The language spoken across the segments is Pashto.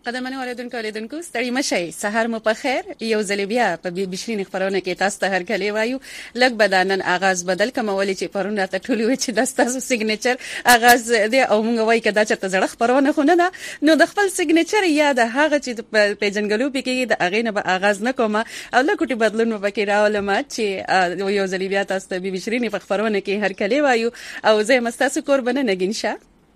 قدمنه اوریدونکو ستړي مشي سحر مو په خیر یو ځل بیا په بشرین خبرونه کې تاسو ته هر کلی وایو لګ بدانن آغاز بدل کمولې چې پرونه ته ټولي و چې داستاسو سیګنیچر آغاز دی او موږ وایي کدا چې ته زړه خبرونه خو نه ده نو د خپل سیګنیچر یا د هغه چې په جنګلو پکې د اغه نه به آغاز نه کوم او لکوټي بدلون وبکې راولم چې یو ځل بیا تاسو ته بشرین په خبرونه کې هر کلی وایو او زه مستاسو قربانه نگینشه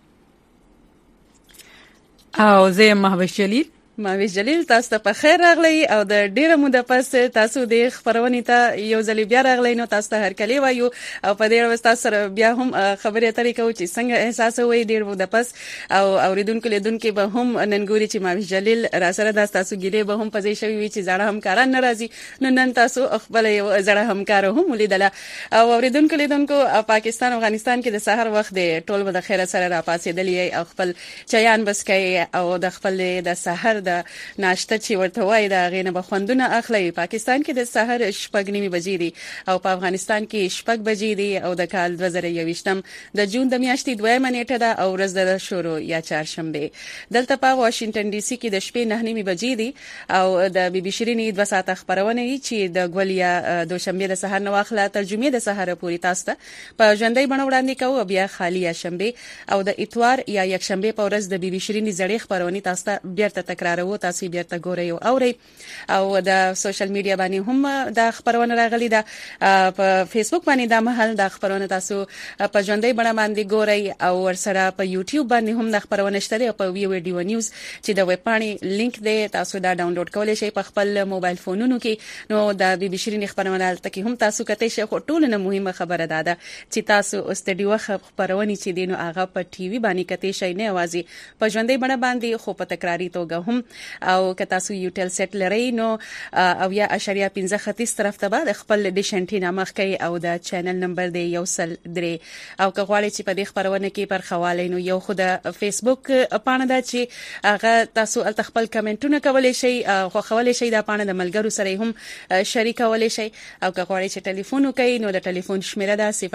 او زه مهوش جلیل تاسو ته په خیر راغلی او د ډیره موده پس تاسو د خبرونې ته یو ځل بیا راغلی نو تاسو ته هر کلی وایو او په دې واسطه سره بیا هم خبرې اترې کوو چې څنګه احساس وي ډیر موده پس او اوریدونکو به هم ننګوري چې مهوش جلیل را سره تاسو ګیلې به هم پځې شوی وي چې زړه همکاران ناراضي نو نن تاسو خپل زړه همکار هم ولیدله او اوریدونکو پاکستان او افغانستان کې د سحر وخت دی ټول به د خیر سره را پاسېدلی او خپل چایان بس کوي او د خپل د سحر د ناشته چې ورته وای دا غینه بخوندونه اخلي پاکستان کې د سحر شپږ نیمه بجې دي او په افغانستان کې شپږ بجې دي او د کال 2021م د جون د میاشتې 2 نیټه ده او ورځ د شروع یا چهارشنبه دلته په واشنگټن ډي سي کې د شپې 9 نیمه بجې دي او د بي بي شيرينې 2 ساعته خبرونه چې د ګولیا دوشنبه د سحر نو اخلا ترجمه د سحر پوری تاسو ته په ژوندۍ بڼه وړاندې کوو بیا خالی شنبه او د اتوار یا یکشنبه په ورځ د بي بي شيرينې زړې خبرونه تاسو ته بیرته تکرار تاسو بیرته ګورئ او اورئ او د سوشل میډیا باندې هم د خبرونه راغلي ده په فیسبوک باندې د محل د خبرونه تاسو په ژوندۍ بڼه باندې ګورئ او ورسره په یوټیوب باندې هم د خبرونه شته او په ویډیو نیوز چې د ویب پاڼې لینک دی تاسو دا ډاونلوډ کولای شئ په خپل موبایل فونونو کې نو د بي بي شيرين خبرونه تلته هم تاسو کته شئ خو ټول نه مهمه خبره ده چې تاسو استډیو خبرونه چې دینو هغه په ټي وي باندې کته شئ نه اوازي په ژوندۍ بڼه باندې خو په تکراری توګه هم او که تاسو یوټل سیټ لرئ نو او یا اشاریه 15 طرف ته بعد خپل د شنټینا مخ کوي او د چینل نمبر دی 103 او که غواړئ چې په دې خبرونه کې پر حواله نو یو خو د فیسبوک پاڼه ده چې هغه تاسو خپل کمنټونه کولای شئ خو خولای شئ د پاڼه د ملګرو سره هم شریکولای شئ او که غواړئ چې ټلیفون وکړئ نو د ټلیفون شمیره ده 0012002205003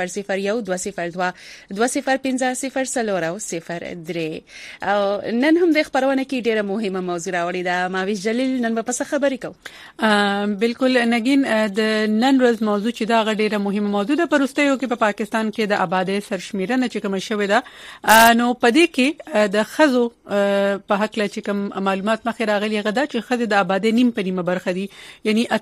او نن هم د خبرونه کې ډیره مهمه موضوع راوړی دا مهوش جلیل نن په څه خبرې کو بالکل نگین د نن ورځ موضوع چې دا غډیره مهمه موضوع ده پرستیو کې په پاکستان کې د آبادی سرشمیرنه چې کوم شوې ده نو پدې کې د خزو په حق له چې کوم معلومات مخې راغلي غدا چې خزو د آبادی نیم په نیمه برخه دي یعنی 8.8%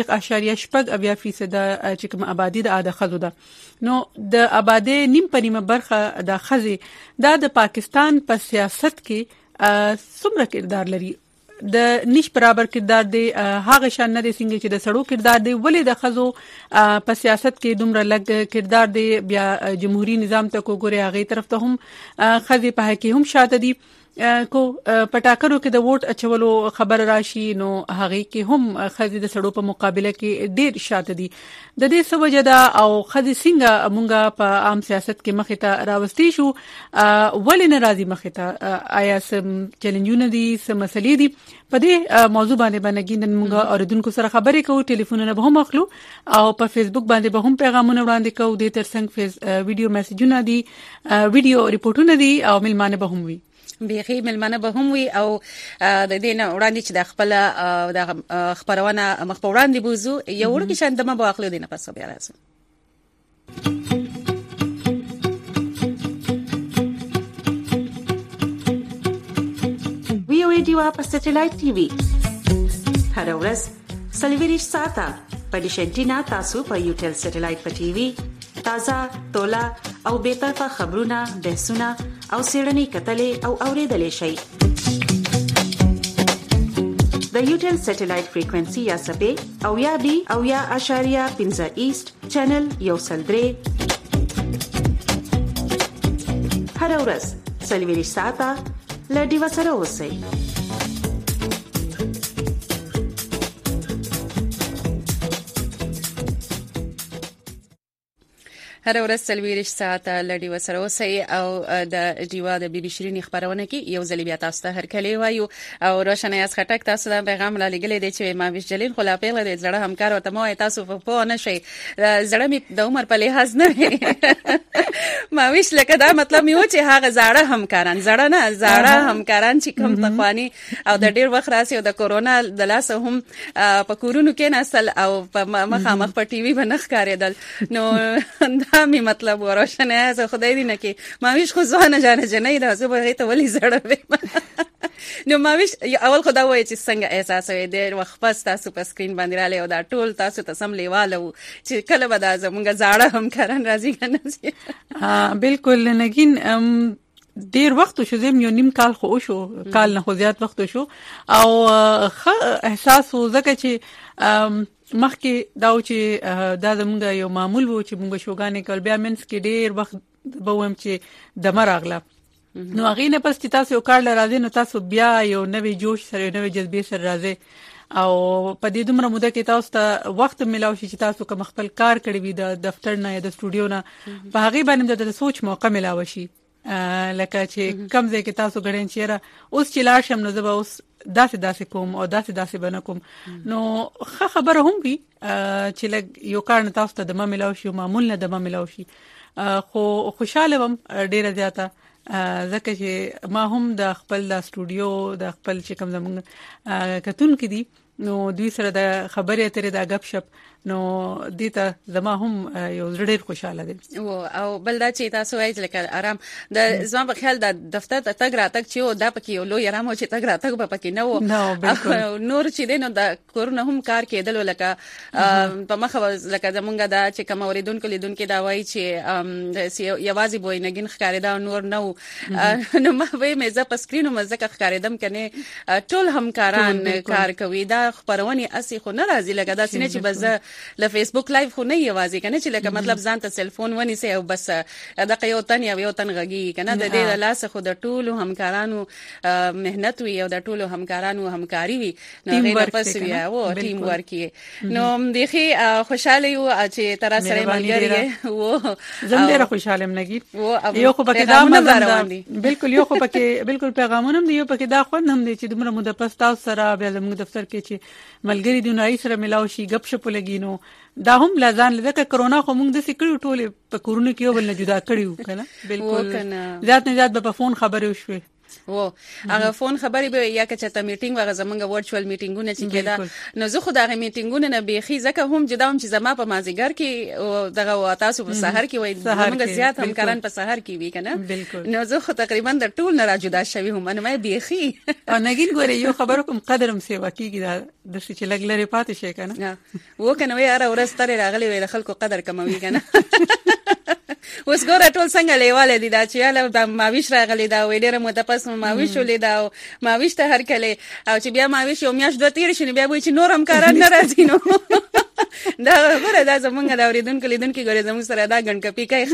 چې کوم آبادی د خزو ده نو د آبادی نیم په نیمه برخه د خزي د پاکستان په سیاست کې څومره کردار لري د نش برابر کردار دی هغه شان نه دي څنګه چې د سړو کردار دی ولې د خزو په سیاست کې دومره لګ کردار دی بیا جمهوریت نظام ته کوګوري هغه طرف ته هم خزي په کې هم شاته دي کو پټاکرو کې د ووټ اچولو خبر راشي نو هغه کې هم خزي د سړو په مقابله کې ډیر شاته دي د دې سوجه دا او خزي څنګه مونږه په عام سیاست کې مخې ته راوستي شو ولې ناراضي مخې ته آیا سم چیلنجونه دي سم مسلې دي په دې موضوع باندې نن موږ اوریدونکو سره خبرې کوو ټلیفونونه به هم اخلو او په فیسبوک باندې به هم پیغامونه وړاندې کوو د ترڅنګ ویډیو میسجونه دي ویډیو ریپورتونه دي او ملمانه به هم وي بیخي ملمنه به هم وي او د دې نه وړاندې چې د خپل د خبرونه مخ په وړاندې بوزو یو ورکه شاندمه به اخلو دینه پس بیا راځو وی ویډیو په سټلایټ ټي وي هر ورځ سلویریش ساته په ډیشنټینا تاسو په یوټل سټلایټ په ټي وي تازه تولا او بیطرفه خبرونه بحثونه او سیړنی کتلې او اوریدلې شي د یوټل سټلایټ فریکوئنسي یا سبې او یا بي او یا اشاریه 15 ایست چینل 103 هر ورځ سلویریش ساته لډي وسره اوسئ هر ورځ 24 ساعته لډي وسره اوسئ او د ډیوا د بي بي شيرين خبرونه کې یو ځل بیا تاسو ته هرکلی وایو او روشنه از خټک تاسو د پیغام را لګلې دی چې ما ویش جلیل خلا پیغله د زړه همکار او تمه تاسو په نه شي زړه می د عمر په لحاظ نه ما ویش لکه دا مطلب میو چې هغه زړه همکاران زړه نه زړه همکاران چې کوم تخوانی او د ډیر وخت راسي او د کورونا د لاس هم په کورونو کې نسل او په مخامخ په ټي وي باندې ښکارېدل نو دا می مطلب روشنه از خدای دې نه کې ما ویش خو ځوانه جانه جنې دا زه به ته ولې زړه وې نو ما ویش اول خدا وای چې څنګه احساس وې ډېر وخت پس تاسو په سکرین باندې را لې او دا ټول تاسو ته سم لیواله چې کله به دا زمونږ زاړه هم کاران راځي کنه بالکل نگین ډیر وخت شو زم یو نیم کال خو شو کال نه خو زیات وخت شو او احساس وزکه چې مخکې دا چې دا زموږ یو معمول وو چې موږ شوګانې کول بیا منس کې ډیر وخت به ویم چې د مراغله نو هغه نه پس چې تاسو کار لراځي نو تاسو بیا یو نوې جوش سره نوې جذبې سره راځي او په دې دومره موده کې تاسو ته وخت ملاوي چې تاسو کوم خپل کار کړی وي د دفتر نه یا د سټوډیو نه په هغه باندې د سوچ موقع ملاوي شي لکه چې کم ځای کې تاسو غړین چیرې اوس چې لاړ شم نو زه به اوس داسې کوم او داسې بنه کوم نو خبره هم وي چې لګ یو کار نه تاسو ته د ملاوي شي معمول نه د ملاوي شي خو خوشاله وم ډیره زیاته ځکه چې ما هم د خپل د سټوډیو د خپل چې کوم زمونږ کتون کې دي نو دوی سره د خبرې اترې د غب شپ نو دیته زما هم یو ډېر خوشاله دي او بل دا چې تاسو وایي لکه آرام د زما په خیال د دفتر ته تګ راتګ چې او دا پکې یو لوی آرام او چې تګ راتګ په پکې نه وو نور چې دینو د کورونا هم کار کېدل لکه په مخه لکه زمونږ دا چې کوم اوریدونکو دا وایي چې یوازې بوې نګین ښکارېدا نور نو نو ما وایي مې ز په سکرینو مزه ښکارېدم کنه ټول همکاران کار کوي دا خبرونه اسی خو نه راځي لکه دا سینې چې بز له فیسبوک لایو خو نه یوازې کنه چې لکه مطلب ځان ته سلفون ونیسي او بس د یو تن غږی کنه د دې لاس خو د ټولو همکارانو مهنت وي او د ټولو همکارانو همکاري وي نو غیر پس وي او ټیم ورک نو دغه خوشاله یو چې تر سره ملګری وو زم ډیره خوشاله منګي یو خو پکې دا مزه بالکل یو خو پکې بالکل پیغامونه هم دی یو پکې دا خوند هم دی چې دومره مده پس تاسو سره بیا زموږ دفتر کې چې ملګری دی نو سره ملاوي شي غب شپ لګینو دا هم لازم لکه کرونا خو موږ د سکرو ټوله په کورونه کې ول نه جدا کړیو کنه بالکل زیات نه زیات په فون خبرې وشوي و هغه فون خبرې به یا که چاته میټینګ وغه زمونږ ورچوال میټینګونه چې کېده نو زه خو دغه میټینګونه نه بيخي ځکه هم جدا هم چې زما په مازیګر کې دغه تاسو په سحر کې وای زمونږ زیات همکاران په سحر کې وی کنه نو زه خو تقریبا د ټول نه را جدا شوی هم نه مې بيخي او نګین ګوره یو خبر کوم قدرم سیوا کیږي دا د څه چې لګلري پاتې شي کنه و کنه وای اره ورستره راغلی وای د خلکو قدر کوي کنه اوس ګوره ټول څنګه لیواله دي دا چې یاله د ماویش راغلی دا وې ډیره مده پس ماویش ولې دا ماویش ته هر کله او چې بیا ماویش یو میاش دوه تیر شنه بیا وای چې نور هم کاران نه راځي نو دا ګوره دا زمونږ دا اوریدونکو لیدونکو ګوره زموږ سره دا غنډ کپی کوي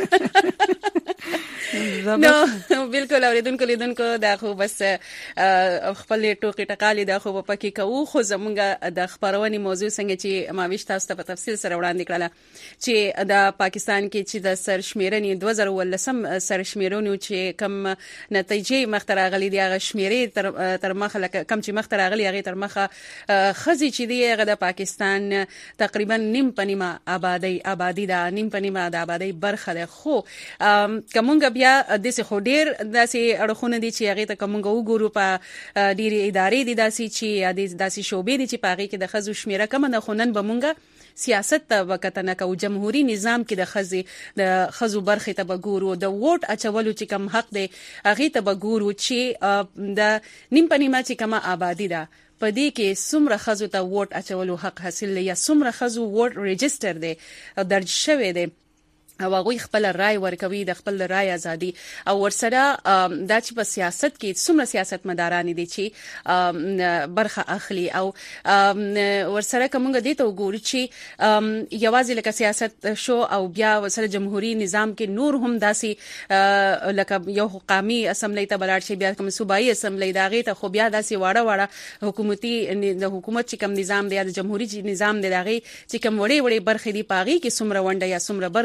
نو بالکل اوریدونکو لیدونکو دا خو بس خپل ټوکی ټکالي دا خو په کې کوو خو زمونږ د خبرونې موضوع څنګه چې ماویش تاسو ته په تفصیل سره وړاندې کړله چې د پاکستان کې چې د سرشمیرنې 2013 سرشمیرونو چې کم نتیجې مختراغلي دی هغه شمیرې تر مخه کم چې مختراغلي هغه تر مخه خزي چې دی هغه د پاکستان تقریبا نیم پنیمه آبادی دا نیم پنیمه د آبادی برخه ده خو کومګ بیا د څه خډیر داسې اړخونه دي چې هغه ته کومګ وګورو په ډيري ادارې دي داسې چې داسې شوبې دي چې پاغي کې د خزو شمیره کم نه خونن بمونګه سیاست ته وکتنه کو جمهوریت نظام کې د خزو برخه ته بګورو د ووټ اچولو چې کم حق دی هغه ته بګورو چې د نیم پنیمه چې کما آبادی ده پدې کې څومره خزو ته ووټ اچولو حق حاصل یا څومره خزو ووټ ريجستر دی درج شوی دی او هغه خپل رائے ورکوي د خپل رائے ازادي او ورسره د چې په سیاست کې څومره سیاست مداران دي چې برخه اخلي او ورسره کومګه دي ته وګوري چې یوازې لکه سیاست شو او بیا ورسره جمهوریت نظام کې نور هم داسي لکه یو قومي اسمبلی ته بلار شي بیا کوم صوبایي اسمبلی داغه ته خو بیا داسي واړه حکومتي د حکومت چې کوم نظام دی د جمهوریت نظام دی داغه چې کوم وړي برخه دي پاغي کې څومره ونده یا څومره برخه وي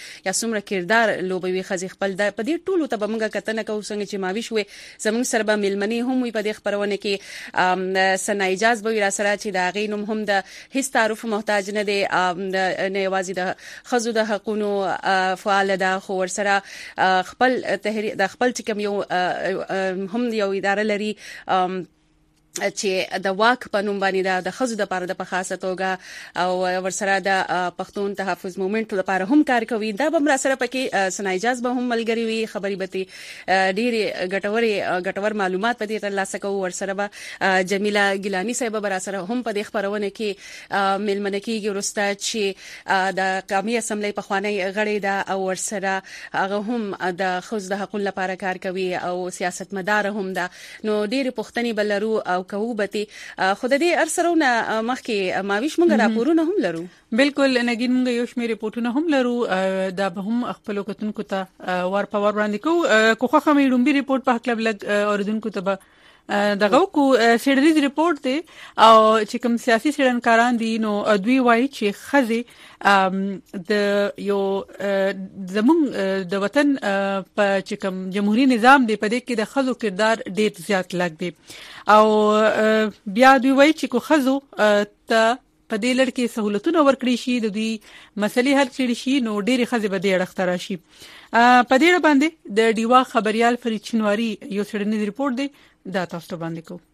یا څومره کردار لوبوي خزي خپل د په دې ټولو ته به موږ کتنه کوو څنګه چې ماوي شوې زموږ سره به ملمنې هم وي په دې خبرونه کې سنا اجازه به را سره چې د غینوم هم د هیڅ تعارف محتاج نه دی نه یوازې د خزو د حقوقو فعال ده خو ورسره خپل تحریک د خپل ټکم یو هم یو اداره لري چې د واک په نوم باندې د خزو د لپاره د خاصه توګه او ورسره د پښتون تحفظ موومېنټ لپاره هم کار کوي دا به مر سره پکې سنا اجازه به هم ملګری وي خبري به ډېری ګټور معلومات په دې ترلاسه کوو ورسره به جمیله ګیلانی صاحب به سره هم په دې خبرونه کې ملمنه کېږي ورسته چې د قومي اسمبلی په خوانی غړي دا او ورسره هغه هم د خزو د حقوقو لپاره کار کوي او سیاستمدار هم ده نو ډېری پښتني بلرو او کووبتي خود دې ارسرونه مخکې ماویش مونږ راپورونه هم لرو بالکل نګین مونږ یو شمېر ریپورتونه هم لرو دا به هم خپل کتونکو ته ور په ور باندې کوخه خمې ډومبي ریپورت په حق لګ اوریدونکو ته دغه کو سیډریز ریپورت دی او چې کوم سیاسي سړنکاران دي نو دوی وایي چې خزي د یو زمون د وطن په چې کوم جمهوریت نظام دی په دې کې د خزو کردار ډېر زیات لګ دی او بیا دوی وایي چې کو خزو ته په دې لړ کې سہولتونه ورکړي شي د دوی مسلې حل کړي شي نو ډېری خزي به دې اړخ راشي په دې باندې د ډیوا خبريال فرید چنواری یو سیډریز ریپورت دی دا تاسو ته باندې کو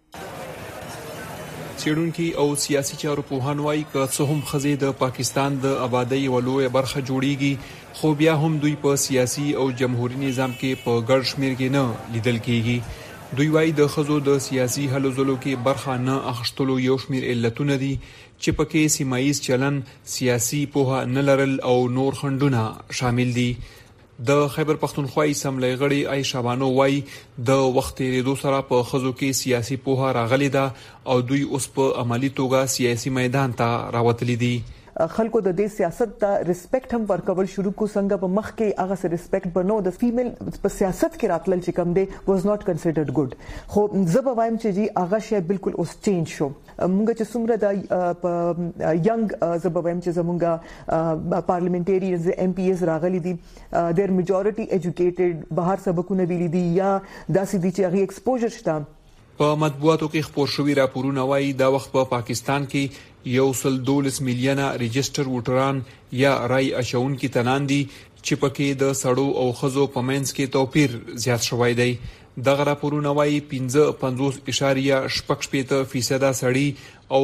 چېرونکي او سیاسي چارو پوهان وایي که څه هم خزي د پاکستان د آبادی ولوي برخه جوړیږي خو بیا هم دوی په سیاسي او جمهوریت نظام کې په ګډ شمیر کې نه لیدل کېږي دوی وایي د خزو د سیاسي هلو ځلو کې برخه نه اخښتلو یو شمیر علتونه دي چې پکې سیمایي چلن سیاسي پوهه نه لرل او نور خندونه شامل دي د خیبر پختونخوا اسمبلی غړي عائشہ بانو وایي د وخت لري سره په خزو کې سیاسي پوهه راغلي ده او دوی اوس په عملی توګه سیاسي میدان ته راوتلي دي خلکو د دې سیاست ته ریسپیکټ هم ورکول شروع کو څنګه په مخ کې هغه سره ریسپیکټ بنو د فیمیل په سیاست کې راتلل چې کوم دی واز ناٹ کنسیډرډ ګډ خو زه به وایم چې جی هغه شی بالکل اوس چینج شو مونږ چې څومره د ینګ زه به وایم چې زمونږ پارلیمنټریانز ایم پی ایز راغلي دي دیر میجورټي ایجوکیټډ بهر سبقونه ویلي دي یا داسې دي چې هغه ایکسپوژر شته په مطبوعاتو کې خبر شوی راپورونه وایي دا وخت په پاکستان کې 112 میلیونه ريجستر ووټران یا رای اچونکي تنان دي چې پکې د سړو او خزو په منځ کې توپیر زیات شوی دی دغه راپورونه وایي 15.6% سړي او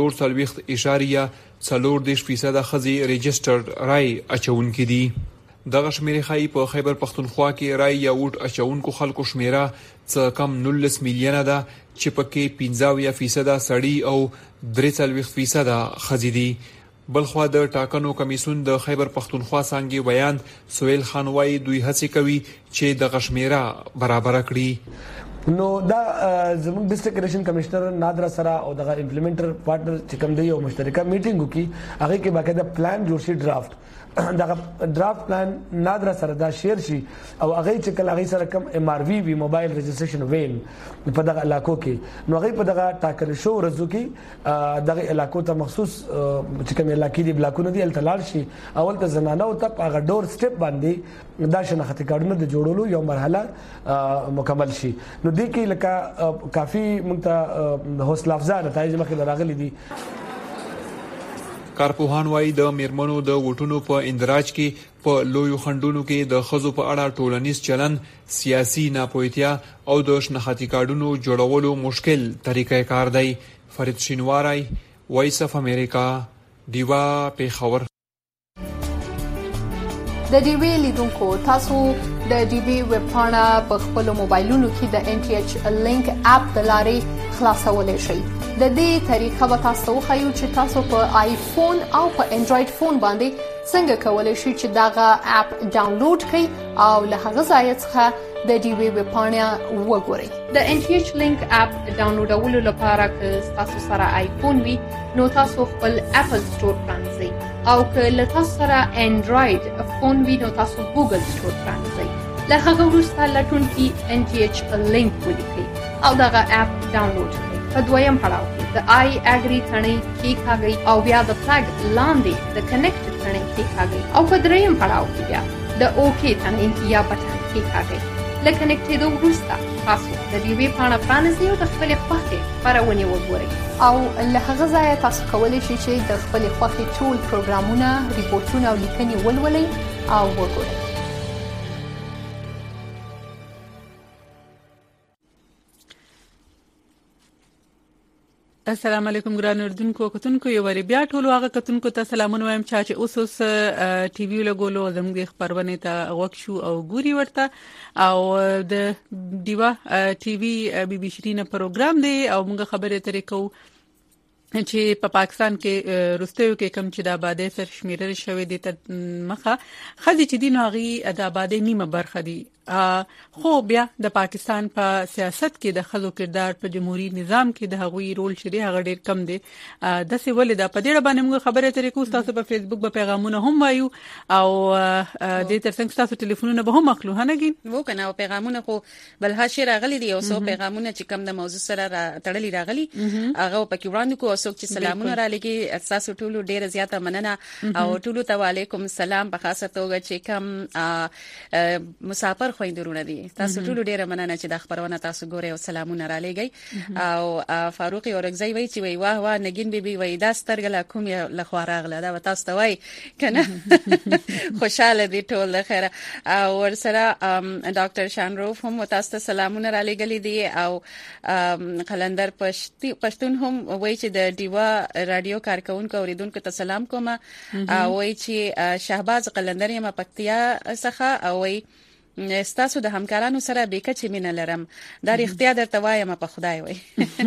4.4% خزي ريجستر رای اچونکي دي دغه شمیرې خای په خیبر پختونخوا کې رای یا ووټ اچونکو خلکو شمیره څه کم 19 میلیونه ده چې پکې 15% سړي او 43% خزي دي بلخوا د ټاکنو کمیسون د خیبر پختونخوا څنګه بیان سویل خان وای دوی هڅه کوي چې د غشمیره برابر کړي نو دا زموږ ډیسټریکټ الیکشن کمشنر نادر سره او د امپلیمنټر پارټنر چې کوم دی یو مشترکه میټینګ وکي هغه کې باقاعده پلان جوړ شي ډرافټ دا ډرافټ پلان نادر سره دا شیر شي او هغه چې کله هغه سره کم ام ار وی وی موبایل ريجستریشن ویل په دغه علاقو کې نو هغه په دغه ټاکل شو ورځو کې دغه علاقو ته مخصوص چې کوم علاقې دی بلاکونه دی التلال شي اول ته زنانه او ته هغه ډور سټپ باندې دا شناختی کارډونه د جوړولو یو مرحله مکمل شي نو دې کې لکه کافي موږ ته حوصله افزا نتایج مخې راغلي دي کارپوهان وایي د میرمنو د وټونو په اندراج کې په لویو خندونو کې د خزو په اړه ټولنیز چلن سیاسي ناپوهتیا او د شناختی کارډونو جوړولو مشکل طریقې کار دی فرید شینواری وایس اف امریکا دیوا پیښور د ډیوی لیدونکو تاسو د ډیوی ویب پاڼه په خپل موبایلونو کې د ان ټي ایچ لینک اپ د لارې خلاصولای شئ د دې طریقه به تاسو خو چې تاسو په آیفون او په انډراید فون باندې څنګه کولای شئ چې داغه اپ ډاونلوډ کړئ او له هغه ځای څخه د ډیوی ویب پاڼه وګورئ د ان ټي ایچ لینک اپ ډاونلوډولو لپاره که تاسو سره آیفون وي نو تاسو خپل اپل سٹور پرانځئ او که له تاسو سره انډراید فون وي نو تاسو ګوګل سٹور پرانځئ له هغه وروسته لټون کې ان ټي ایچ لینک ولیکئ او دغه اپ ډاونلوډ کړئ په دویم پړاو کې د آی اګری ثنې کې کاږي او بیا د فلګ لاندې د کنیکټ تڼۍ کېکاږئ او په دریم پړاو کې بیا د اوکې تڼۍ یا بټن کېکاږئ. له کنیکټ کېدو وروسته تاسو د ډیوې پاڼه پرانیزئ او د خپلې خوښې خپرونې وګورئ او له هغه ځایه تاسو کولی شئ چې د خپلې خوښې ټول پروګرامونه، ریپورټونه او لیکنې ولولئ او وګورئ. السلام علیکم ګران اردوونکو کتونکو، یو وری بیا ټول واغه کتونکو ته سلامونه وایم چې اوس ټي وی لګولو زموږ خبرونه ته وښو او ګوري ورته او د دیوا ټي وی بي بي شيرین پروګرام دی او موږ خبرې ترې کوو چې په پاکستان کې روستیو کې کم چې د آبادی سر شمیرل شوی دی تر مخه خځې چې دین هغه د آبادی نیمه برخه دي. خو بیا د پاکستان په سیاست کې د خلکو کردار په جمهوریت نظام کې د هغوی رول شری هغه ډیر کم دی. د څه ولې دا په دې باندې موږ خبرې ترې کوو. تاسو په فیسبوک په پیغامونه هم وایو او د ترڅنګ تاسو ټلیفونونه به هم اخلو هنګین وو کنه او پیغامونه خو بل هاشي راغلي دي او سو پیغامونه چې کم د موضوع سره تړلي راغلي هغه په کې وړاندې کو او څوک چې سلامونه را لګي تاسو ټول ډیر زیاته مننه او ټول ته وعلیکم السلام په خاصه توګه چې کم مسافر خويندرونه دي تاسو ټول ډیره مننه چې د خبرونه تاسو ګوري او سلامونه را لګي او فاروق اورګزی وای چې وای واه واه نګین بیبي وای دا سترګله کوم لخوا راغله دا تاسو ته وای کنه خوشاله دي ټول خیره او ورسره ډاکټر شانروف هم تاسو ته سلامونه را لګلې دي او قلندر پښتون هم وای چې د دیوا رادیو کارکونکو اوریدونکو ته سلام کوم او وای چې شهباز قلندر یم پکتیا څخه او وای استاسو د همکارانو سره بیکچې مینه لرم دا اختیار درته وایم په خدای وای.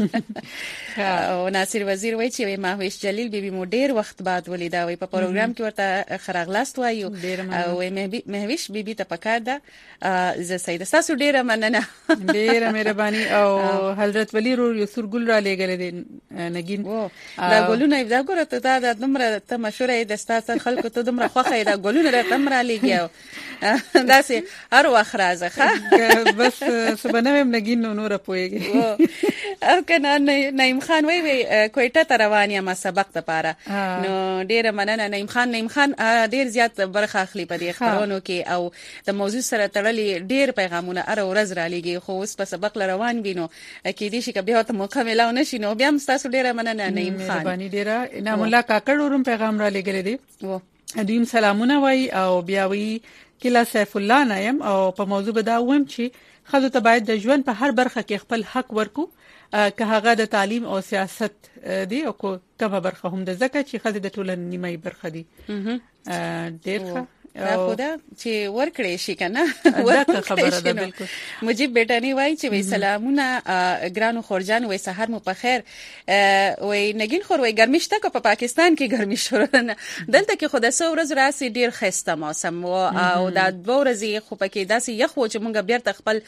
او ناصر وزیر وای چې ماهوش جلیل بیبي مو ډیر وخت بعد ولیدا وای په پروګرام کې ورته خراغلاست وایو او مهوش بیبي ته پکار ده ز سید استاسو ډیره مننه ډیره مهرباني او حضرت ولی رو یسر ګل را لګل دي نګین دا ګلونه دا ګورته دا د نمبر ته مشوره د استاسو خلکو ته دمر خوخه دا ګلونه را تمرا لګیو دا سي هر وخت راځه بس سبنم نګین نور پويږي او کنه نعیم خان وی کوټه ته روان یم سبق لپاره نو ډیر مننه نعیم خان ډیر زیات برخه اخلي په دې خبرونو کې او د موضوع سره تړلي ډیر پیغامونه ار ورځ را لګي خو اوس په سبق روان وینو کې دې شي کبه ته مکمل او نشي نو بیا تاسو ډیر مننه نعیم خان باندې ډیر انعام الله کاکړ ورم پیغام را لګل دي و دیم سلامونه وای او بیا وی کلا سیف الله نایم او په موضوع بدا ویم چې خلکو ته باید د ژوند په هر برخه کې خپل حق ورکو که هغه د تعلیم او سیاست دی او کومه برخه هم د زکه چې خلک د ټولنې نیمه برخه دي ډیر دا خدا چې ورکړې شي کنه ورکړه خبره ده بالکل. مجيب بیٹانی وای چې وی سلامونه ګرانو خورجان وای سحر مو په خیر وای نګین خور وای ګرمي شته په پاکستان کې ګرمي شروع نه دلته کې خدا سو ورځ راسي ډیر خسته موسم او دا دوه ورځې خو پکې داسې یخ و چې مونږ بیرته خپل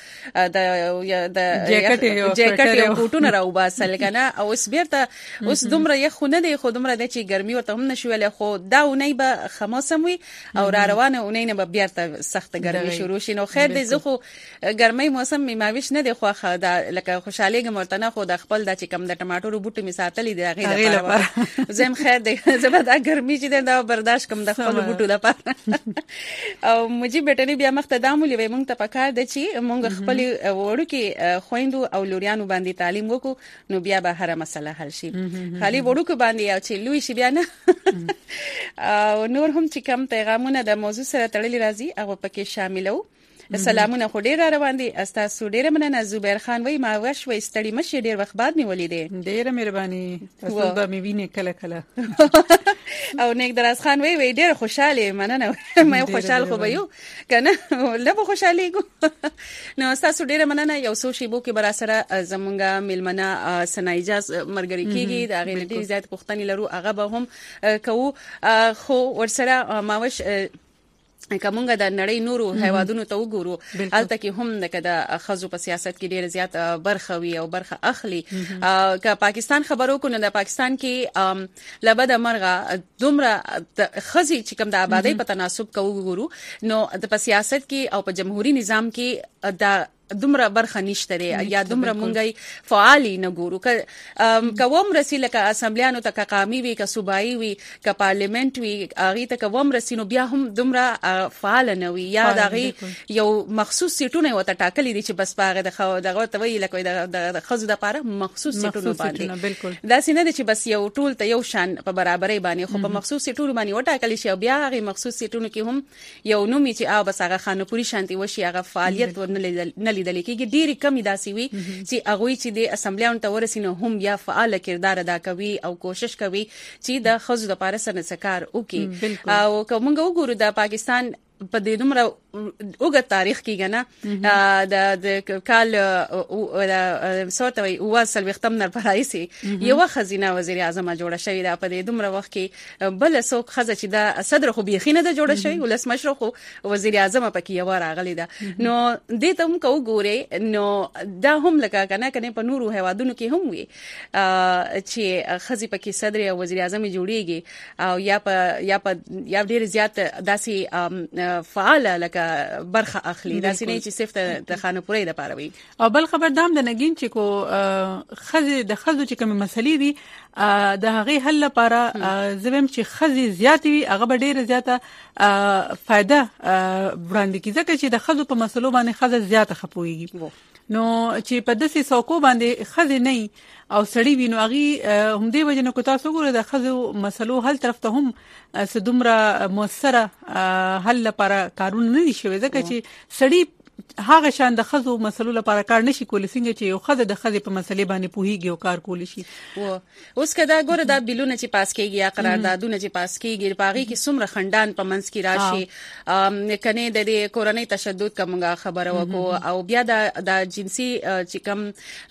د جیکټ او کوټونه راو باسل کنه او اوس بیرته اوس دومره یخ نه دی خو دومره د چې ګرمي ورته هم نشویل خو دا ونی به خموسم وي او روانه اونۍ نه به بیرته سخت ګرمي شروع شي نو خیر دې زه خو ګرمۍ موسم میماویش نه دی خو دا لکه خوشاله ګمرتنه خو د خپل د چې کم د ټماټو بوټي می ساتلې دی هغه لپاره زم خیر دې زبر دا ګرمي چې دا برداشت کم د خپل بوټو لپاره او مجي بیٹنی بیا مختدام ولې مونږ ته پکار دی چې مونږ خپل وړو کې خويندو او لوريانو باندې تعلیم وکړو نو بیا به هر مسله حل شي خالي وړو کې باندې او چې لوی شي بیا نه او نور هم چې کم پیغامونه د موضوع سره تړلي راځي هغه پکې شاملو. سلامونه خو ډیر روان دي استاسو ډیر مننه. زبیر خان وای ما وښ وای ستړي مشه ډیر وخت بعد نیولې دي ډیر مهرباني تاسو به مې ویني کله کله او نیک دراز خان وای ډیر خوشاله مننه مې خوشاله خو به یو کنه لبه خوشالي کو نو استاسو ډیر مننه. یو څو شی بو کې برا سره زمونږه ملمنه سنایجاز مرګري کیږي دا غیر ډیر زیات پښتني لرو هغه به هم کوو خو ورسره ما وښ کومګه د نړۍ نورو هیوادونو ته وګورو البته کې هم د خزو په سیاست کې ډیر زیات برخه وی او برخه اخلي که پاکستان خبرو کو نه د پاکستان کې لبد مرغه دومره خزي چې کوم د آبادی په تناسب کو وګورو نو د سیاست کې او په جمهوریت نظام کې د دومره برخه نشته یا دومره مونږه فعالي نه ګورو کوم رسیله ک اسمبلیانو ته قامي وي ک صوبایي وي ک پارلیمنت وي اغه ته کوم رسینو بیا هم دومره فعال نه وي یا دغه یو مخصوص سیټونه وته ټاکلي دي چې بس پاغه دغه ته وی لکه د خزو د لپاره مخصوص سیټونه باندې دا سینه دي چې بس یو ټول ته یو شان په برابرۍ باندې خو په مخصوص سیټونه باندې وټاکلي شي بیا هغه مخصوص سیټونه کې هم یو نومي چې بس هغه خانپوري شانتي وشي هغه فعالیت ورنه لیدل کېږي ډېری کمی داسي وي چې هغه چې د اسمبلیانو ته ورسینو هم بیا فعال کردار ادا کوي او کوشش کوي چې د خزو لپاره سنسکار وکړي او کومه وګورو د پاکستان په دې دومره اوږد تاریخ کې نه د کال سوتوي وصل وختم نه پرایسي یو خزینه وزیر اعظم جوړه شوې ده په دې دومره وخت کې بل څوک خزه چې د صدر خو بيخینه ده جوړه شوې ولس مشر خو وزیر اعظم پکې یو راغلی ده نو دې ته هم کو ګوره نو دا هم لکه کنه په نورو هوادونو کې هم وي چې خزي پکې صدر او وزیر اعظم جوړيږي او یا ډېر زیات داسي فعال لکه برخه اخلي دا سینې چې صرف د خانپوري د پاره وي او بل خبر دام د نګین چې کو خزي د خزو چې کوم مسلې دي د هغه حل لپاره زبم چې خزي زیات وي هغه ډیره زیاته فائدہ وړاندې کی ځکه چې د خزو په مسلو باندې خزه زیاته خپويږي نو چې په دسي سوکو باندې خزي نه او سړی وینو هغه هم دې وجنه کو تاسو ګوره د خزو مسلو حل طرف ته هم سدومره موثره حل لپاره کارونه نه دي شوی ځکه چې سړی هغه شان د خزو مسلو لپاره کار نشي کولی څنګه چې یو خزه د خزې په مسلې باندې پوهیږي او کار کولی شي اوس کدا ګوره دا بیلونه چې پاس کیږي یا قراردادونه چې پاس کیږي پاغي کې څومره خندان په منځ کې راشي کنه د دې کورنۍ تشدد کومه خبره وکړو او بیا د جنسي چې کم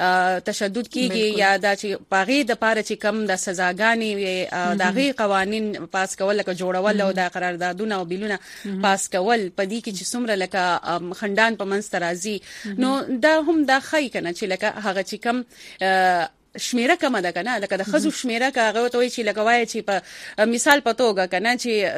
تشدد کیږي یا د چې پاغي د پاره چې کم د سزاګانی دغه قوانين پاس کول لکه جوړول او د قراردادونه او بیلونه پاس کول په دې کې چې څومره لکه خندان په منسترازي نو دا هم دا خای کنه چې لکه هغه چې کم شمیره کم ده کنه لکه د خزو شمیره کاغه وتوي چې لګوای چې په مثال پتوګه کنه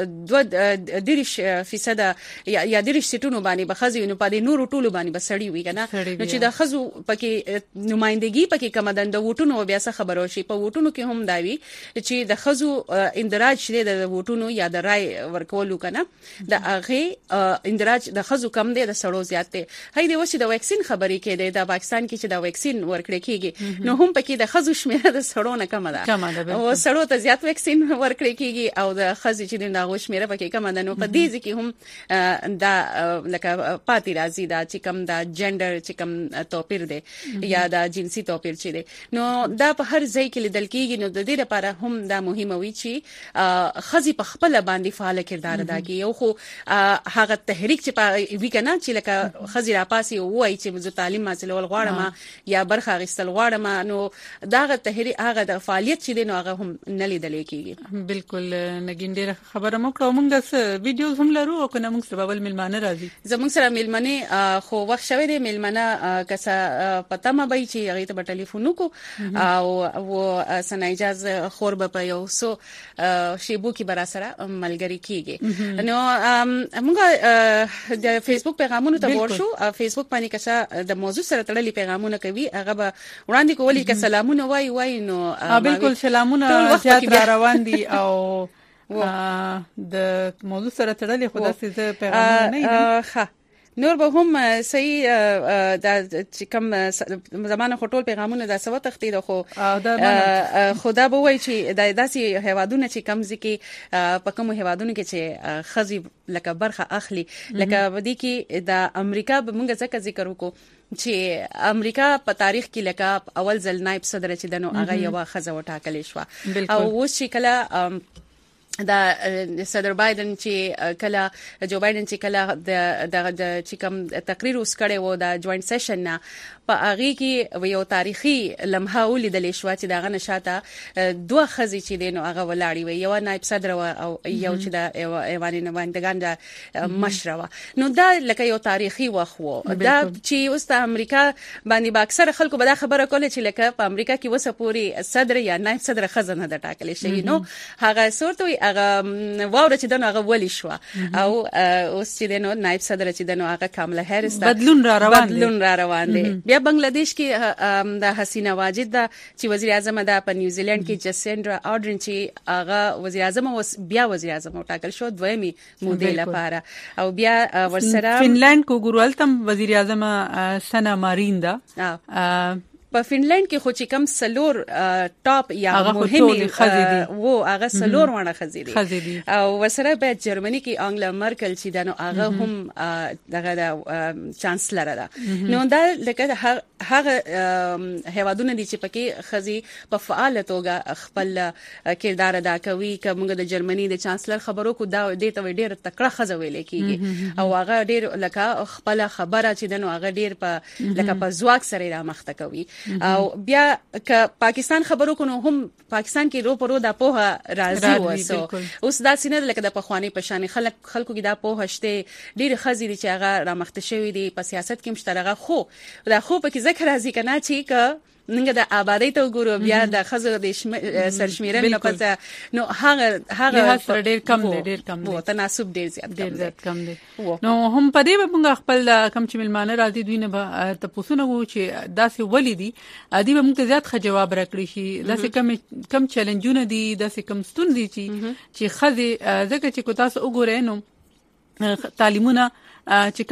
چې 2% یا 2% سټونو باندې بخزي نو په دې نورو ټولو باندې بسړی وي کنه نو چې د خزو پکې نمائندګي پکې کم ده د ووټونو بیا څه خبرو شي په ووټونو کې هم داوي چې د خزو اندراج شې د ووټونو یا د رای ورکولو کنه د هغه اندراج د خزو کم دی د سړو زیات دی هي د وشي د ویکسین خبرې کې دی د پاکستان کې چې د ویکسین ورکړې کېږي نو هم پکې د خزو شمیره د سړو نه کم ده او سړو ته زیات ویکسین ورکړي کیږي او د خزې چې د ناغو شمیره پکې کم ده نو په دې ځکه هم دا لکه پاتې راځي دا چې کم دا جندر چې کم توپیر دی یا دا جنسي توپیر چې دی نو دا په هر ځای کې لیدل کیږي نو د دې لپاره هم دا مهمه وي چې خزې په خپل باندې فعال کردار ادا کوي او خو هغه تحریک چې وی کنه چې لکه خزې را پاسي وای چې زه تعلیم حاصل ول غواړم یا برخه غستل غواړم نو داغه تحریک هغه د فعالیت چې دینو هغه هم نه لیدل کېږي بالکل نګین ډیره خبره مو کړو موږ د ویډیوز هم لرو او کنه موږ سره بل ملمانه راځي زموږ سره ملمنه خو وخت شوی دی ملمنه کسه پته ما به چې هغه ته په ټلیفون وکړو او سنا اجازه خور به په یو سو شیبو کې برا سره ملګری کیږي نو موږ د فیسبوک پیغامونو ته ورشو فیسبوک باندې کسه د موضوع سره تړلي پیغامونه کوي هغه به وړاندې کولی که سلامونه وای نو بالکل سلامونه زیات را روان دي او د موضوع سره تړلې خو داسې ز پیغامونه نه ښه نور به هم صحیح د چې کوم زمانه خټول پیغامونه د سوت تختید خو خدا به وای چې د داسې هوادونه چې کم ځکه په کوم هوادونه کې چې خزي لکه برخه اخلي لکه ودی کې د امریکا به موږ څه ذکر وکړو چې امریکا په تاریخ کې لکه اول ځل نائب صدر چې دنو هغه یو خزه وټاکل شو او اوس چې کله دا صدر بایدن چې کله جو بایدن چې کله د چې کوم تقریر وس کړي وو د جوائنٹ سیشن نه په هغه کې یو تاریخي لمحه ولیدل شو چې دغه نشاته دوه خزي چې دینو هغه ولاړی وي یو نائب صدر او یو چې د ایواني نمائندگان د مشره نو دا لکه یو تاریخي وخت دا چې اوس د امریکا باندې با اکثر خلکو به دا خبره کوله چې لکه په امریکا کې وسه پوری صدر یا نائب صدر خزانه د ټاکل شي نو هغه صورت وي هغه واوره چې دنو هغه ولي شو او اوس چې دنو نائب صدر چې دنو هغه کاملا هریس بدلون را روان دي بیا بنگلاديش کې د حسینا واجد د چې وزیر اعظم د په نیوزیلند کې جسینډرا آرډرن چې هغه وزیر اعظم اوس بیا وزیر اعظم ټاکل شو دویمي موده لپاره او بیا ورسره فنلند کو ګورولتم وزیر اعظم سنا مارین دا په فنلند کې خو چې کم سلور ټاپ یا مهمه وو هغه سلور ونه خزيدي او وسره په جرمني کې انګلا مرکل چې دنو هغه هم دغه د چانسلر ده نو دا لکه هغه هوادونه دي چې پکې خزي په فعال توګه خپل کردار ادا کوي کومه د جرمني د چانسلر خبرو کو دا د ته ډیر تکړه خزوي کېږي او هغه ډیر لکه خپل خبره چې دنو هغه ډیر په لکه په ځواک سره را مخته کوي او بیا ک پاکستان خبرو کو نو هم پاکستان کې رو پرو د پوها راځي وسو اوس دا سینه لکه د پخوانی پشان خلکو کې دا پوها شته ډیر خزي دي چې هغه را مخته شوی دي په سیاست کې مشترکه خو دا خو په کې ذکر راځي کنه چې ک ننګ د آبادی ته ګورو بیا د خزو د سرشمیره نه پته نو هغه سره ډیر کم دی وو تناسب ډیر زیات کم دی نو هم په دې موږ خپل کم چې ملمانه راځي دوی نه ته پوښتنه وو چې داسې ولیدي ادي به موږ زیات ښه جواب راکړي شي داسې کم چیلنجونه دي داسې کم ستونزې چې خزي ځکه چې کو تاسو وګورئ نو تعلیمونه چې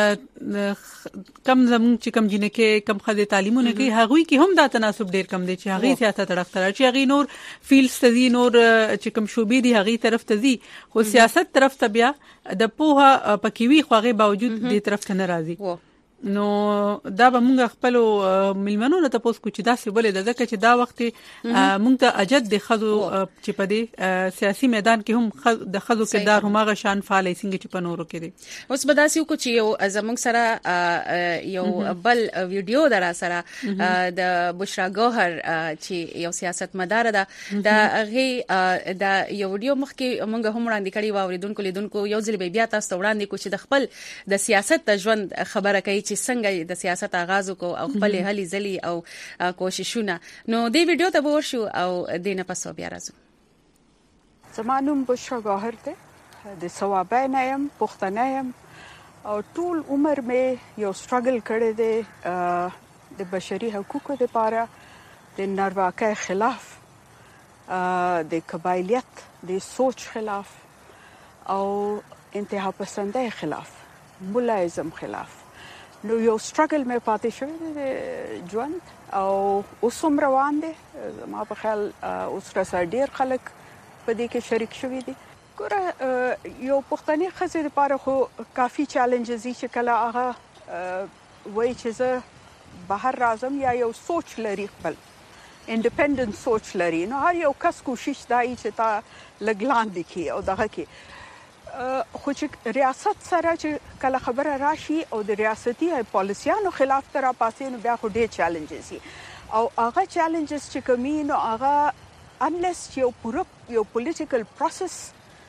کم زمون چې کم جنکه کم خزه تعلیمونه کوي هغوی کې هم دا تناسب ډیر کم دی چې هغه سیاست طرف چې هغه نور فیلډ تزي نور چې کم شوبې دي هغه طرف تزي خو سیاست طرف ته بیا د پوها پکوي خوغه باوجود دې طرف ته ناراضي نو دا به موږ خپل ملمنو ته پوس کو چې دا سی بولې د ځکه چې دا وخت موږ ته اجد د خزو چې په دې سیاسي میدان کې هم د خزو کردار همغه شان فعال څنګه چې په نورو کې دي اوس به داسې کو چې یو زموږ سره یو بل ویډیو در سره د بشرا ګوهر چې یو سیاست مدار ده د هغه د یو ویډیو مخکې موږ هم وړاندې کړی و اوریدونکو یو ځل بیا تاسو وړاندې کو چې د خپل د سیاست د ژوند خبره کوي چې څنګه د سیاست آغاز کو او خپل هلي ځلي او کوششونه نو دې ویډیو ته ورشو او دینه پسو بیا راځو زمانوم بشرا ګوهر ته د ثوابین ایم پښتنه ایم او ټول عمر مې یو سټرګل کړی دی د بشري حقوقو لپاره د نارواکۍ خلاف د قبایلیت د سوچ خلاف او انتها پسندۍ خلاف ملایزم خلاف نو یو سټرګل مې پاتې شوی دی ژوند او اوس هم روان دی ما په خیال اوس را ډیر خلک په دې کې شریک شوي دي ګوره یو پښتني ښځې لپاره خو کافي چیلنجز دي چې کله هغه وایي چې زه بهر راځم یا یو سوچ لري خپل انډیپندنت سوچ لري نو هر یو کس کوشش دی چې تا لږ لاندې کړي او دغه کې خو چې ریاست سره چې کله خبره راشي او د ریاستي پالیسیانو خلاف تر پاسې نو بیا خو ډېر چیلنجز دي او هغه چیلنجز چې کومي نو هغه انلیس یو پولیټیکل پروسس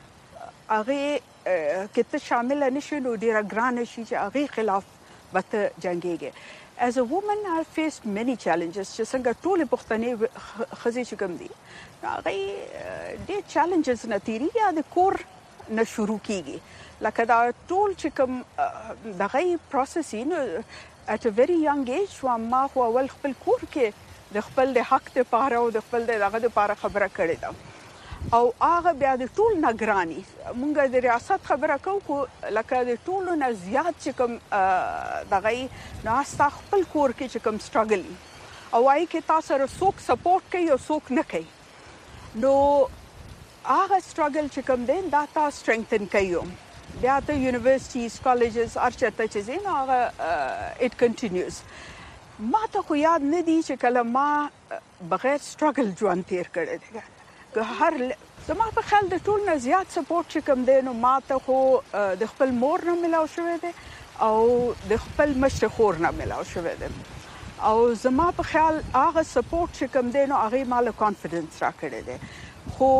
هغه کې ته شامل نشي نو ډېر ګران شي چې هغه خلاف به جنگيږي as a woman I faced many challenges چې څنګه ټول پښتني خزي چې کوم دي هغه ډېر challenges نتیری یا د کور نه شروع کیږي لکه دا ټول چې کوم دغه پروسس at a very young age ما خو اول خپل کور کې د خپل د حق لپاره او د خپل دغه لپاره خبره کړې ده او هغه بیا د ټول نگرانی مونږ د ریاست خبره کوو لکه د ټول نه زیات چې کوم دغه ناستا خپل کور کې چې کوم سټرګل او وايي کې تاسو سره څوک سپورټ کوي او څوک نه کوي نو هغه سټرګل چې کوم دی دا تاسو سټرنګتن کوي بیا ته یونیورسيټیز کالجز ارچته چې زین هغه اټ کنټینیوز ما ته خو یاد نه دی چې کله ما بغیر سټرګل ژوند تیر کړی دی که هر زما په خیال د ټول نه زیات سپورټ چې کوم دی نو ما ته خو د خپل مور نه ملاو شوی دی او د خپل مشر خور نه ملاو شوی دی او زما په خیال هغه سپورټ چې کوم دی نو هغه مال کانفیډنس راکړی دی خو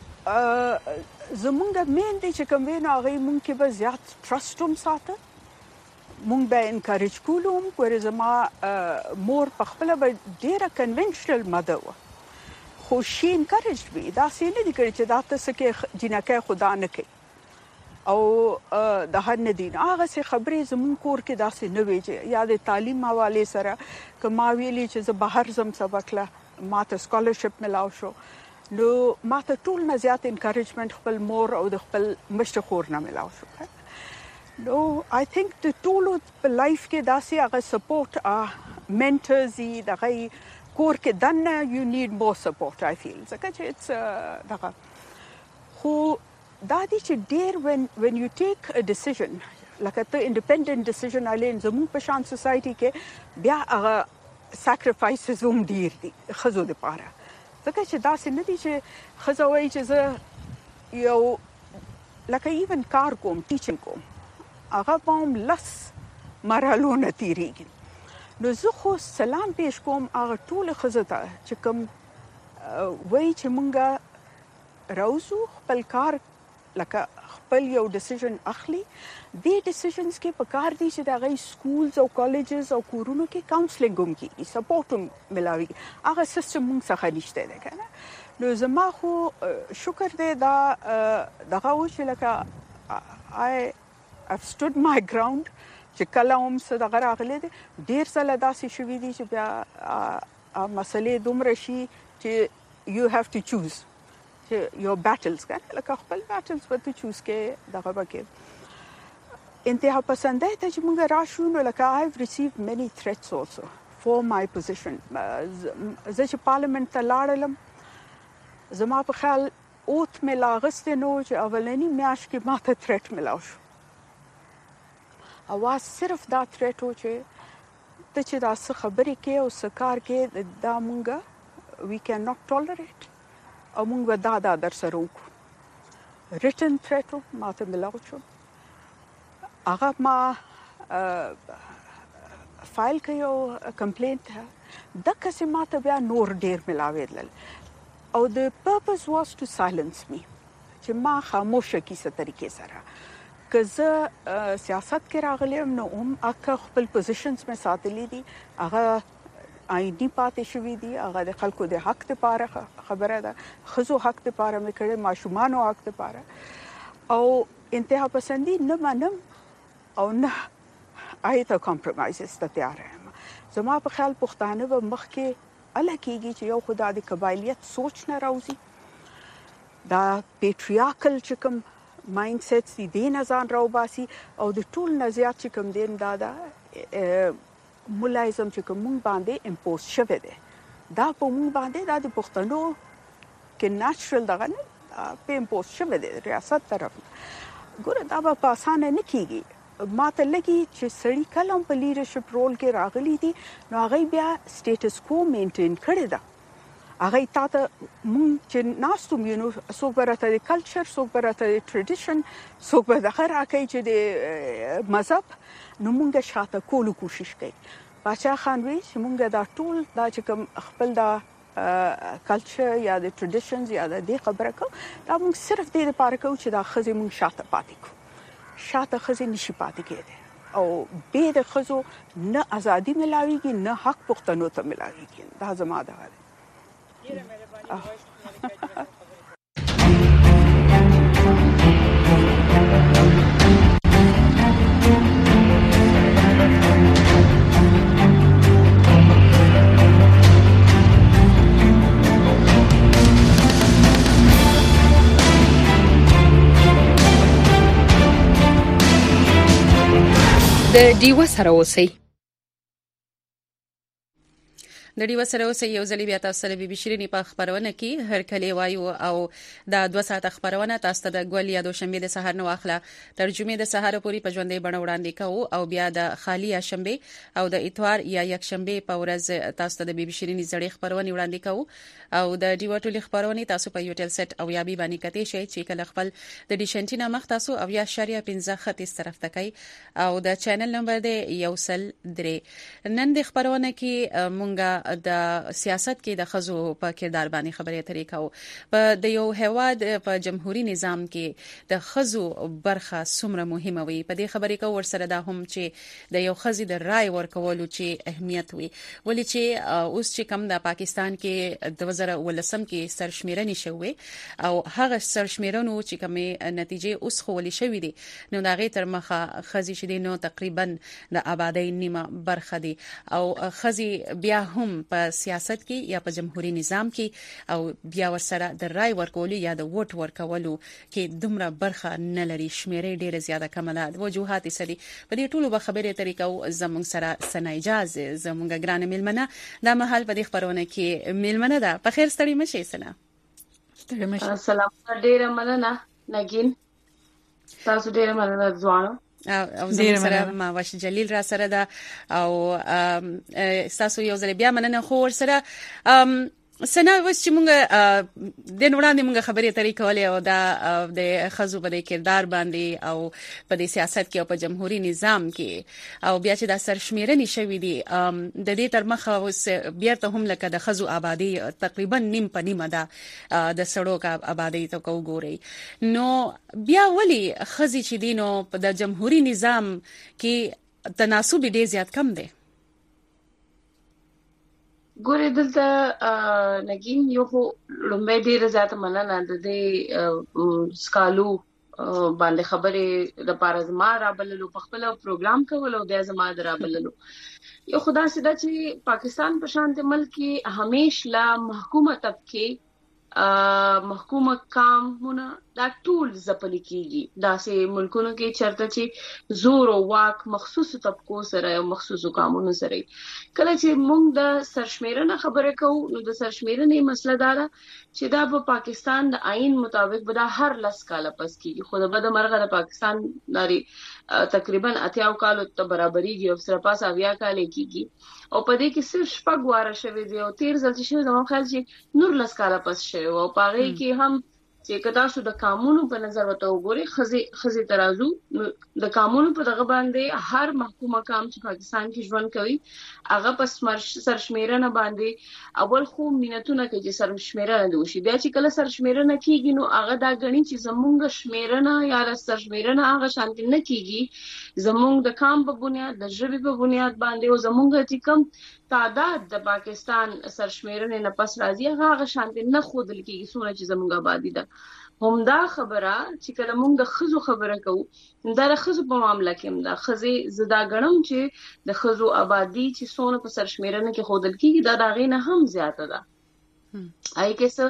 زمونږ مین دي چې کوم وینو هغه مونږ کې به زیات ټرست هم ساته مونږ به انکریج کوو ګورې زما مور په خپل به ډیره کنونشنل ماده و خو شي انکریج وي دا سې نه دي کړی چې دا تاسو کې جنکه خدا نه کوي او د هر نه دي هغه څه خبرې زمون کور کې دا سې نه وي یا د تعلیم حواله سره کما ویلي چې زه بهر زم سبق له ماته سکالرشپ ملاو شو نو ماته ټول نه زیات انکریجمنت خپل مور او د خپل مشر خور نه ملاو شو نو آی تھنک د ټول په لایف کې دا سې هغه سپورټ منټرز دغه کور کې دنه یو نیډ مور سپورټ آی فیل ځکه چې اټس دغه خو دا دي چې ډیر when you take a decision like a independent decision alone زموږ په شان سوسايټي کې بیا هغه sacrifices هم ډیر دي خزو د پاره ځکه چې دا څه نه دي چې خزو وایي چې زه یو لکه ایون کار کوم ټیچینګ کوم هغه هم لس مرحلونه تیریږي نو زه خو سلام پیش کوم هغه ټول خزو ته چې کوم وایي چې مونږه راوځو خپل کار لکه خپل یو ډیسیژن اخلي د ډیسیژنز کې په کار دي چې د غي سکولز او کالجز او کورونو کې کاونسلینګ هم کې سپورټ هم ملاوي هغه سیستم موږ څخه نشته ده کنه نو زما خو شکر دې دا دغه و چې لکه I've stood my ground چې کله هم څه دغه راغلي دي ډیر ځله داسې شوي دي چې بیا مسلې دومره شي چې you have to choose your battles کنه لکه خپل battles به تو چوز کې دغه وکړي انتها پسنده ته چې موږ راشو نو لکه I've received many threats also for my position زه چې پارلیمنت ته لاړم زما په خیال اوت مې لاغستې نو چې اولنی میاشت کې ماته threat ملاو شو اواز صرف دا threat و چې ته چې دا څه خبرې کې او څه کار کې دا موږ we cannot tolerate او موږ به دا در سره وکړو ریټن threat ماته ملاو شو هغه ما فایل کړ یو کمپلینټ دغه چې ماته بیا نور ډیر ملاوېدل او the purpose was to silence me چې ما خاموشه کیسه طریقې سره که زه سیاست کې راغلم نو هم اکه خپل پوزیشنز مې ساتلې دي هغه آئینی پاتې شوې دي هغه د خلکو د حق لپاره خبره ده خزو حق لپاره مې کړې ماشومانو حق لپاره او انتها پسندي نه منم او نه آیته کمپرمایزز ته تیار یم زما په خیال پښتانه به مخکې الکیږي چې یو خدای د قبایلیت سوچ نه راوځي دا پیټریارکل چې کوم مایند سیټس دي نه ځان راوباسي او د ټول نظریات چې کوم دین دا مولایزم چې کوم باندې امپوز شوه دي دا په مونږ باندې دا د پښتنو کې نېچرل دغه نه په امپوز شوه دي ریاست طرف ګوره دا په اسانه نه کیږي ماته لګي چې سړی کلم په لیډرشپ رول کې راغلي دي نو هغه بیا سټیټس کو مینټین کړی دا هغه تاسو مونږ چې ناستو مینو څوک برته د کلچر څوک برته د ټریډیشن څوک به د هر راکې چې د مذهب نو مونږ شاته کولو کوشش کوي باچا خان وی چې مونږ دا ټول دا چې کوم خپل دا کلچر یا د ټریډیشنز یا د خبره کو دا مونږ صرف د لپاره کو چې دا خزي مونږ شاته پاتې کو شاته خزي نشي پاتې کېده او به د خزو نه ازادي ملاويږي نه حق پښتنو ته ملاويږي دا زما ده ډیره مهرباني د ډیو سره اوسئ د ډیو سره اوسئ یو ځلې بیا تاسو سره بي شيرينې په خبرونه کې هر کله وایو او دا 2 ساعته خبرونه تاسو ته د ګول یا د شنبه د سحر نو اخلا ترجمه د سحر پوری په ژوندې بڼه وړاندې کوو او بیا د خالی شنبه او د اتوار یا یک شنبه په ورځ تاسو ته د بي شيرينې زړې خبرونه وړاندې کوو او د ډیو ټولې خبرونه تاسو په یوټل سټ او یا بي باندې کته شي چې کله خپل د ډیشنټینا مخ تاسو او یا شریعه 15 خط اس طرف تکای او د چینل نمبر دی 103 نن د خبرونه کې مونږه د سیاست کې د خزو په کردار باندې خبرې اترې کوو. په د یو هیواد په جمهوریت نظام کې د خزو برخه څومره مهمه وي، په دې خبرې کوو. ورسره دا هم چې د یو خزي د رائے ورکولو چې اهمیت وي، ولې چې اوس چې کوم د پاکستان کې 2019 کې سرشمیرنې شوې او هغه سرشمیرنو چې کومه نتیجې اوس خولې شوې دي، نو دا غي تر مخه خزي شې نو تقریبا د آبادی نیمه برخه دي او خزي بیا هم په سیاست کې یا په جمهوریت نظام کې او بیا ورسره د رائے ورکولو یا د ووټ ورکولو کې دومره برخه نه لري. شمیرې ډیره زیاته کم ده. وجوهات سړي په دې ټولو به خبرې طریقو زموږ سره سنا اجازه زموږ ګران ملمنه د محل په دې خبرونه کې ملمنه ده. په خیر ستړي مشي سنا. ستړي مشي. السلام ډیره مننه نګین، تاسو ډیره مننه ځوانو او زموږ سره ماوش جلیل را سره ده او تاسو یو ځل بیا مننه. خو ورسره سنا اوس چې مونږ د وړاندې مونږ خبرې اترې کولې او دا د خزو په کردار باندې او په سیاست کې او په جمهوریت نظام کې او بیا چې د سرشمیرنې شوې دي د دې تر مخه اوس بیا ته هم لکه د خزو آبادی تقریبا نیم په نیمه ده د سړک آبادی ته وګورئ. نو بیا ولی خزي چې دینو په د جمهوریت نظام کې تناسب ډیر زیات کم دی؟ ګورې دلته نګین یو خو لومبه ډیره زیاته مننه د دې سکالو باندې خبرې د پاره زما رابللو په خپل پروګرام کولو بیا زما درابللو. یو خدا سیدا چې پاکستان په شانت ملک کې همیش لا محکومه طبقه محکومه کامونه دا ټول زپل کیږي. دا سه ملکونو کې چرته چې زور او واک مخصوص طبقو سره او مخصوص قانونو سره کله چې موږ د سرشمیرنه خبره کوو نو د سرشمیرنې مسله دا ده چې دا په پاکستان د آئین مطابق به دا هر لس کاله پس کیږي. خو د بده مرغه د پاکستان ناری تقریبا 80 کالو ته برابرېږي او سره پاس 80 کال کیږي او په دې کې صرف شپږ واره شوی دی او 13 ځل چې زموږ خیال چې نور لس کاله پس شوی او پاره کې هم چې کدا شو د قانونو په نظر وته وګوري خزي ترازو د قانونو په دغه باندې هر محکومه کام چې پاکستان کې ژوند کوي هغه پس سرشمیرنه باندې اول خو مينتونه کوي چې سرشمیرنه دی وشي. بیا چې کله سرشمیرنه کیږي نو هغه دا غني چې زمونږ شمیرنه یا سرشمیرنه هغه شانتي نه کیږي زمونږ د کام په بنیاد د ژبې په بنیاد باندې او زمونږ چې کوم تعداد د پاکستان سرشمیرنه نه پس راځي هغه شانتي نه خودل کیږي څونه چې زمونږ آبادی ده. همدا خبره چې کله موږ د خزو خبره کوو دا د خزو په معاملې کې هم دا خزي زدا غنم چې د خزو آبادی چې څونه په سرشمیرنه کې خودل کیږي دا دغه نه هم زیاته ده. آی کیسه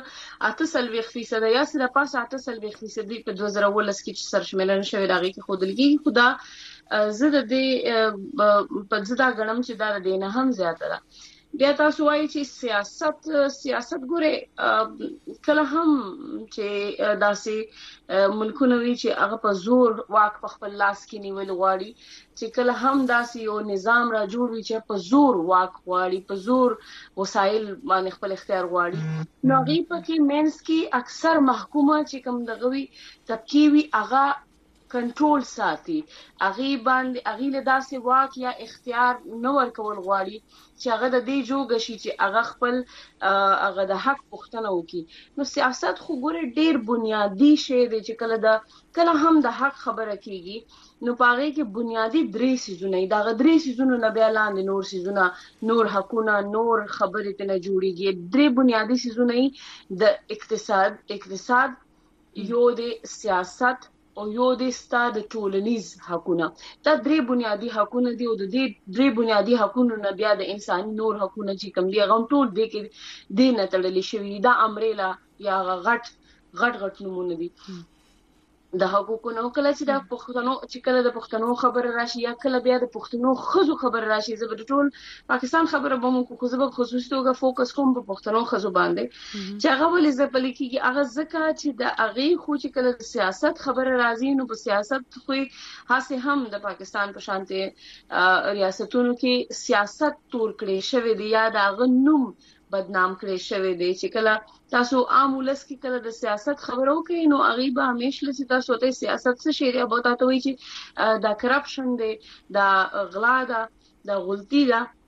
8% یا سره پاس 8% په 2019 کې چې سرشمیرنه شوې دغه کې خودل کیږي خدا زده دې په زدا غنم چې دا د نه هم زیاته ده. بیا تاسو وایي چې سیاست ګوره کله هم چې داسې ملکونه وی چې هغه په زور واک په خپل لاس کې نیول غواړي چې کله هم داسې یو نظام را جوړ وي چې په زور واک غواړي په زور وسایل باندې خپل اختیار غواړي نو غي پکې مینس کې اکثر محکومه چې کوم دغوي طبقه وی هغه کنټرول ساتي اغي باندې اغي له داسې واک یا اختیار نو ورکول غواړي چې هغه د دې جوګ شي چې هغه خپل هغه د حق پوښتنه وکړي. نو سیاست خو ګوره ډیر بنیادی شی دی چې کله هم د حق خبره کیږي نو پاره کې بنیادی درې سيزونه دا درې سيزونه نه بیا لاندې نور سيزونه نور حقونه نور خبرې ته نه جوړيږي. درې بنیادی سيزونه د اقتصاد یو د سیاست او یو د ستاد ټولنیز حقونه دا درې بنیادی حقونه دي او د دې درې بنیادی حقونو نه بیا د انساني نور حقونه چې کوم دي هغه ټول د کې د نتړلې شوی دا امریلا یا غټ نمونه دي د حقوقونو. کله چې د پښتنو چې کله د پښتنو خبر راشي یا کله بیا د پښتنو خزو خبر راشي زه به ټول پاکستان خبره به مو خو زه خصوصي توګه فوکس کوم په پښتنو خزو باندې چې هغه ولې زپل کیږي هغه ځکه چې د هغه خو چې کله د سیاست خبره راځي نو په سیاست خو هڅه هم د پاکستان په شانته ریاستونو کې سیاست تور کړي شوی دی یا د غنوم بدنام کړي شوی دی چې کله تاسو عام ولس کې کله د سیاست خبرو کوي نو هغه به همیشه لسی تاسو ته سیاست څه شی دی او تاسو وایي چې دا کرپشن دی دا غلا ده دا غلطي ده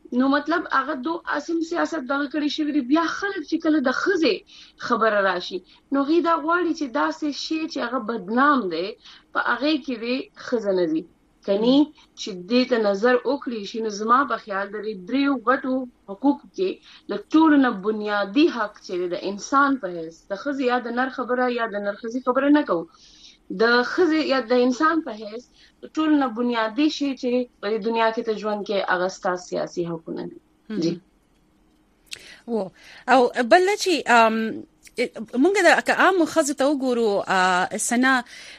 نو مطلب هغه دوه اسیم سیاست دغه کړی شوی دی. بیا خلک چې کله د خزه خبره راشي نو غي دا غواړي چې داسې شی چې هغه بدنام دی په هغه کې دی خزه نه دي کني چې دې ته نظر وکړي شي. نو زما په خیال د دریو غټو حقوق کې د ټول نه بنیادی حق چې د انسان په هیڅ د خزه یا د نر خبره یا د نر خزي خبره نه کوو، د خزه یا د انسان په هیڅ ټول نه بنیادی شی چې په دنیا کې ته ژوند کې اغستا سیاسي حقوق نه دي. او بل چې مونږ د عام خزه ته وګورو سنا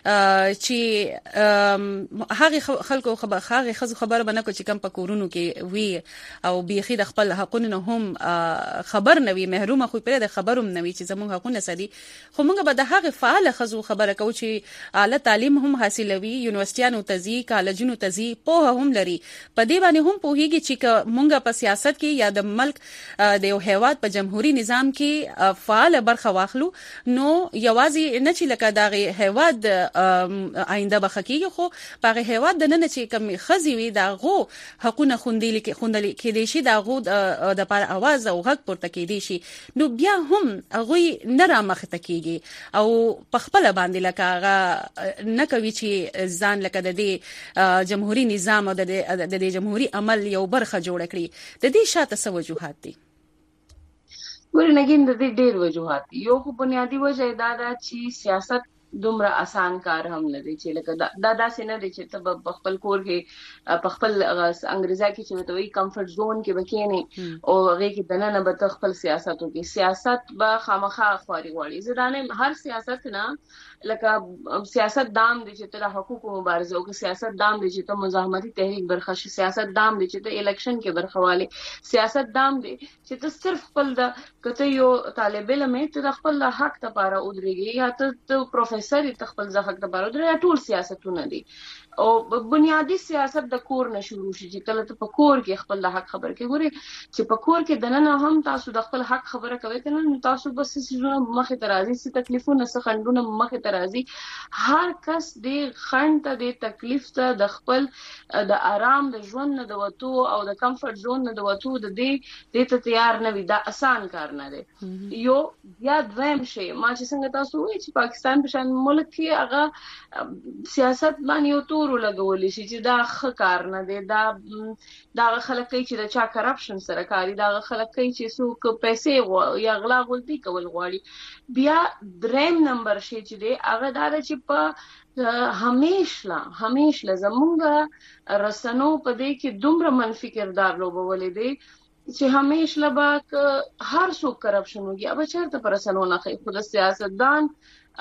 چې هغه خلکو هغه خبره بنه کو چې کم په کورونو کې وی او بيخي د خپل حقونو هم خبر نه وي، محرومه خو پر د خبروم نه وي چې زموږ حقونه سدي. خو مونږ به د هغه فعال خزو خبره کو چې اعلی تعلیم هم حاصلوي، یونیورسيټانو تزي، کالجونو تزي، په هم لري. په دې باندې هم پوهیږي چې مونږ په سیاست کې یا د ملک د یو هیواد په جمهوریت نظام کې فعال برخه واخلو نو یوازې نه چې لکه دغه هیواد آینده بخکیږي، خو په هیواد د نن چې کم خزي وي دغه حقونه خوندل کې دي شي، دغه د پر आवाज او غږ پورته کې دي شي. نو بیا هم هغه نه را مخ ته کیږي او په خپل باندې لکه هغه نه کوي چې ځان لکه د دې جمهوریت نظام او د جمهوریت عمل یو برخه جوړ کړي. د دې شاته څه وجوهات دي؟ ګورې نګین د دې ډېر وجوهات دي. یو خو بنیادی وجه دا ده چې سیاست دومره آسان کار هم نه دی چې لکه دا داسې نه دی چې ته په خپل کور کې په خپل انګریزا کې چې وتوي کمفورت زون کې بکینې او هغه کې دنه به خپل سیاست وکړي. سیاست به خامخا خوري غواړي. زدانه هر سیاست نه لکه سیاست دام دي چې ته حقوقو مبارزه او سیاست دام دي چې ته مزاحمتي تحریک برخه شي، سیاست دام دي چې ته الیکشن کې برخه والی، سیاست دام دي چې ته صرف خپل د کته یو طالب علم ته خپل حق لپاره ودرېږي یا ته سر تخپل ځخک د بارو درې ټول سیاستونه دي. او بنیادی سیاست د کور نه شروع شي چې کله ته په کور کې خپل د حق خبر کې ګوري چې په کور کې دنه هم تاسو د خپل حق خبره کوي کنه تاسو بس سيزونه مخه ترازی سي تکلیفونه څه خندونه مخه ترازی. هر کس د خند ته د تکلیف ته د خپل د آرام د ژوند نه د وته او د کمفورت زون نه د وته د دې ته تیار نه وي. دا آسان کار نه دی. یو یا دویم شي ما چې څنګه تاسو وایي چې پاکستان په شان ملک کې هغه سیاست باندې یو تور لګولې شي چې دا ښه کار نه دی. دا خلک کوي چې د چا کرپشن سره کاری، دا خلک کوي چې څوک پیسې یا غلا غلطي کول غواړي. بیا دریم نمبر شي چې دی هغه دا چې په همیشه زمونږ رسنو په دې کې دومره منفي کردار لوبولې دی چې همیشه لبا هر څوک کرپشن وږي. अब چرته پر رسنو نه کوي خود سیاستدان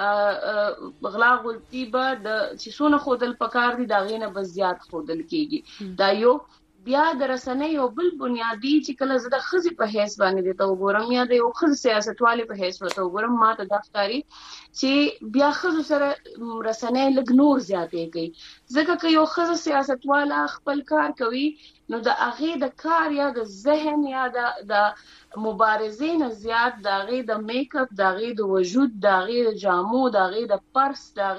غلا غلطي به د چې څونه خودل پکار دي دا غینه به زیات خودل کیږي. دا یو بیا د رسنۍ یو بل بنیادی چې کله زه د خزي په هیڅ باندې ته وګورم یا د یو خزي سیاستوالي په هیڅ ته وګورم ما ته د ښکاری چې بیا خزو سره رسنۍ لګنور زیاتې کوي. ځکه چې یو خزي سیاستواله خپل کار کوي نو د هغه د کار یا د ذهن یا د مبارزې نه زیات د هغه د میک اپ د هغه د وجود د هغه د جامو د هغه د پرس د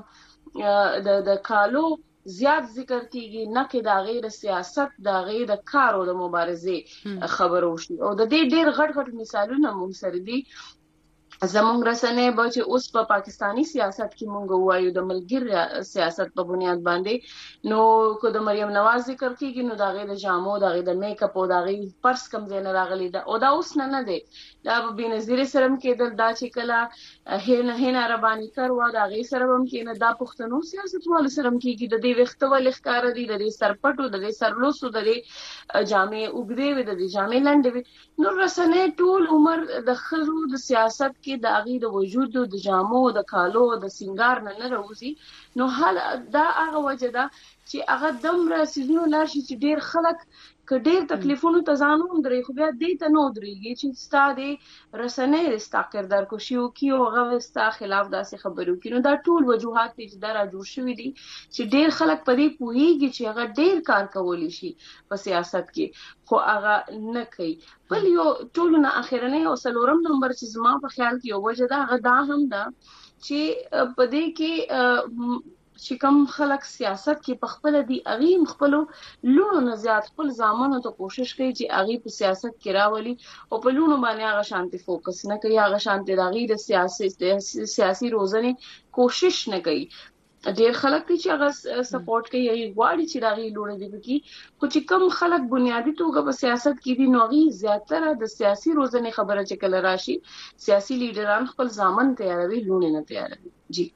هغه د کالو زیات ذکر کیږي نه کې د غیر سیاست د غیر د کار او د مبارزې خبرو شي. او د دې ډېر غټ مثالونه مونږ سره دي. زمونږ رسنۍ به چې اوس په پاکستانی سیاست کې مونږ وایو د ملګری سیاست په بنیاد باندې نو کو د مریم نواز ذکر کیږي نو د غیر جامو د غیر د میک اپ او د غیر پرس کم زین راغلی دا او دا اوس نه دی. دا به بنظیر سرم کېدل دا چې کله هینا ربانی کروا د غیر سره هم کې نه دا پښتنو سیاست ول سرم کېږي د دې وخت ول ښکار دي د دې سرپټو د دې سرلوسو د دې جامې وګړي د دې جامې لاندې نو رسنۍ ټول عمر د خزو د سیاست کې د هغه د وجود د جامو د کالو د سنگار نه راوځي. نو حال دا هغه وجه ده چې هغه دمر سيزونو لاشي چې ډیر خلک کډیر تکلیفونو ته ځانوم درې خو بیا دې ته نو درېږي چې ستاده رسنۍ ستا کردار کوشي او کیو هغه ستا خلاف داسې خبرو کینو. دا ټول وجوهات چې دا را جوړ شوی دي چې ډیر خلک په دې پوهیږي چې هغه ډیر کار کولی شي په سیاست کې خو هغه نه کوي. بل یو ټولونه اخرنۍ او سلورم نمبر چې زما په خیال کې یو وجه ده هغه دا هم ده چې په دې کې چې کوم خلک سیاست کې په خپل دي اغي خپل لونو نه زیات خپل ځامنو ته کوشش کوي چې اغي په سیاست کې راولي او په لونو باندې هغه شانتي فوکس نه کوي هغه شانتي راغي د سیاسي روزنې کوشش نه کوي ډېر خلک چې هغه سپورټ کوي هغه غواړي چې راغي لونه دي کی خو چې کوم خلک بنیادی توګه په سیاست کې دي نو هغه زیاتره د سیاسي روزنې خبره چې کله راشي سیاسي لیډران خپل ځامن تیاروي لونه نه تیاروي جی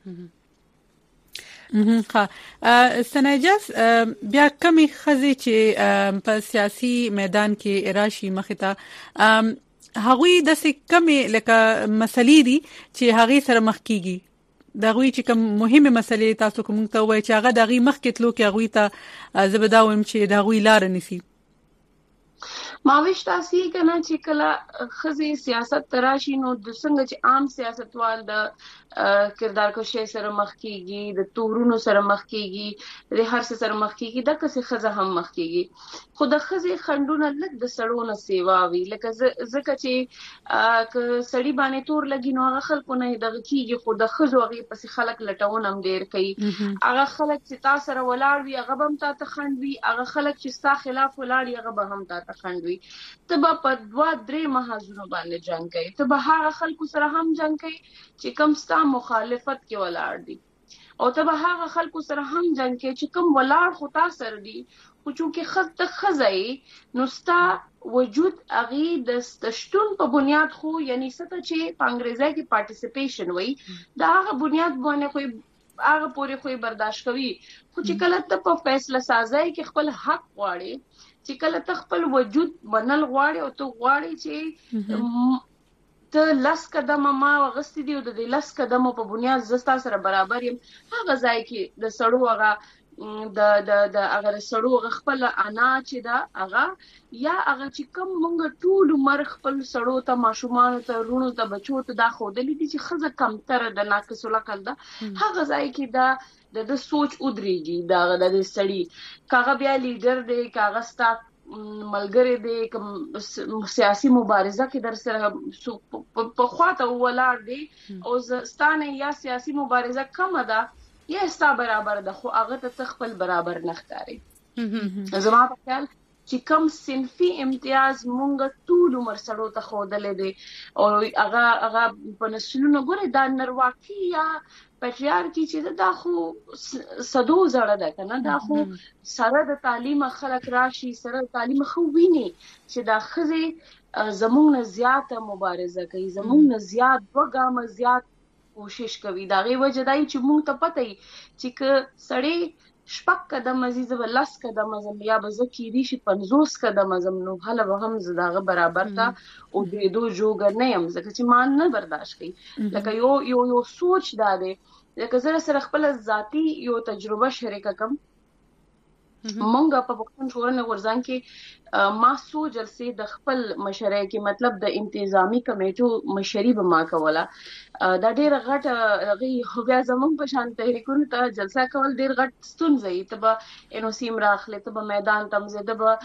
سنجاس بیا کمی خزي چې په سیاسي میدان کې راشي مخته هغوی د څه کمی لکه مسلې دي چې هغه سره مخ کیږي دا غوي چې کوم مهمه مسلې تاسو کوم ته وایي چې هغه دغه مخ کې تلو کې هغه ته زبداوم چې دا غوي لار نسی ماویش تاسو کنه چې کله خزي سیاست تراشي نو د څنګه چې عام سیاستوال د کردار کوشش سره مخ کیږي د تورونو سره مخ کیږي د هر څه سره مخ کیږي د کسي خزه هم مخ کیږي خو د خزي خندونه لګ د سړونه سیوا وی لکه زکه چې ک سړی باندې تور لګي نو هغه خلکو نه دغه کیږي خو د خزو هغه پس خلک لټون هم ډیر کوي هغه خلک چې تاسو سره ولاړ وي هغه هم تاسو خندوي هغه خلک چې تاسو خلاف ولاړ وي هغه به هم تاسو خندوي تبه په 2-3 محاذونو باندې جنگ کوي تبه هغه خلکو سره هم جنگ کوي چې کوم ستا مخالفت کې ولاړ دي او تبه هغه خلکو سره هم جنگ کوي چې کوم ولاړ خو تاسو سره دي خو چې خط خزای نو ستا وجود اغي د ستشتون په بنیاد خو یعنی ست چې په انګریزي کې پارټیسیپیشن وای دا هغه بنیاد باندې خو هغه پوره خو برداشت کوي خو چې کله ته په فیصله سازي کې خپل حق غواړي چې کله ته خپل وجود منل غواړي او ته غواړي چې ته لاس قدم ما وغستې دی او د لاس قدم په بنیاد زستا سره برابر یم هغه ځای کې د سړو هغه د هغه سړو خپل انا چې دا هغه یا هغه چې کوم مونږ ټول عمر خپل سړو ته ماشومان ته رونو ته بچو ته دا خودلې دي چې خزه کم تر د ناقص العقل ده هغه ځای کې دا د سوچ ودرېږي دا د سړی کاغه بیا لیډر دی کاغه ستا ملګری دی کوم سیاسي مبارزه کې در سره په خواته ولاړ دی او ستانه یا سیاسي مبارزه کم ده یا ستا برابر ده خو هغه ته خپل برابر نه ښکاري زما په خیال چې کوم صنفي امتیاز مونږ ټول عمر سره ته خودلې دي او هغه په نسلونو ګوره دا نرواکي یا پټریارکی چې دا خو صدو زړه ده کنه دا خو سره د تعلیم خلک راشي سره تعلیم خو ویني چې دا خزه زموږ نه زیاته مبارزه کوي زموږ نه زیات وګام زیات کوشش کوي دا غي وجه دای چې مونږ ته پته چې ک سړی شپک قدم عزیز ولاس قدم ازم یا بزکی دی شي 50 قدم ازم نو هله به هم زداغه برابر تا او دې دو جوګ نه يم ځکه چې مان نه برداشت کوي لکه یو سوچ داده لکه زره سره خپل ذاتی یو تجربه شریکه کم مونږه په پښتون ژغورنې غورځنګ کې ما سو جلسې د خپل مشرۍ کې مطلب د انتظامی کمیټو مشري به ما کوله دا ډېر غټ غي خو بیا زموږ په شان تحریکونو ته جلسه کول ډېر غټ ستونزې ته به انوسیم راخله ته به میدان تمزه ته به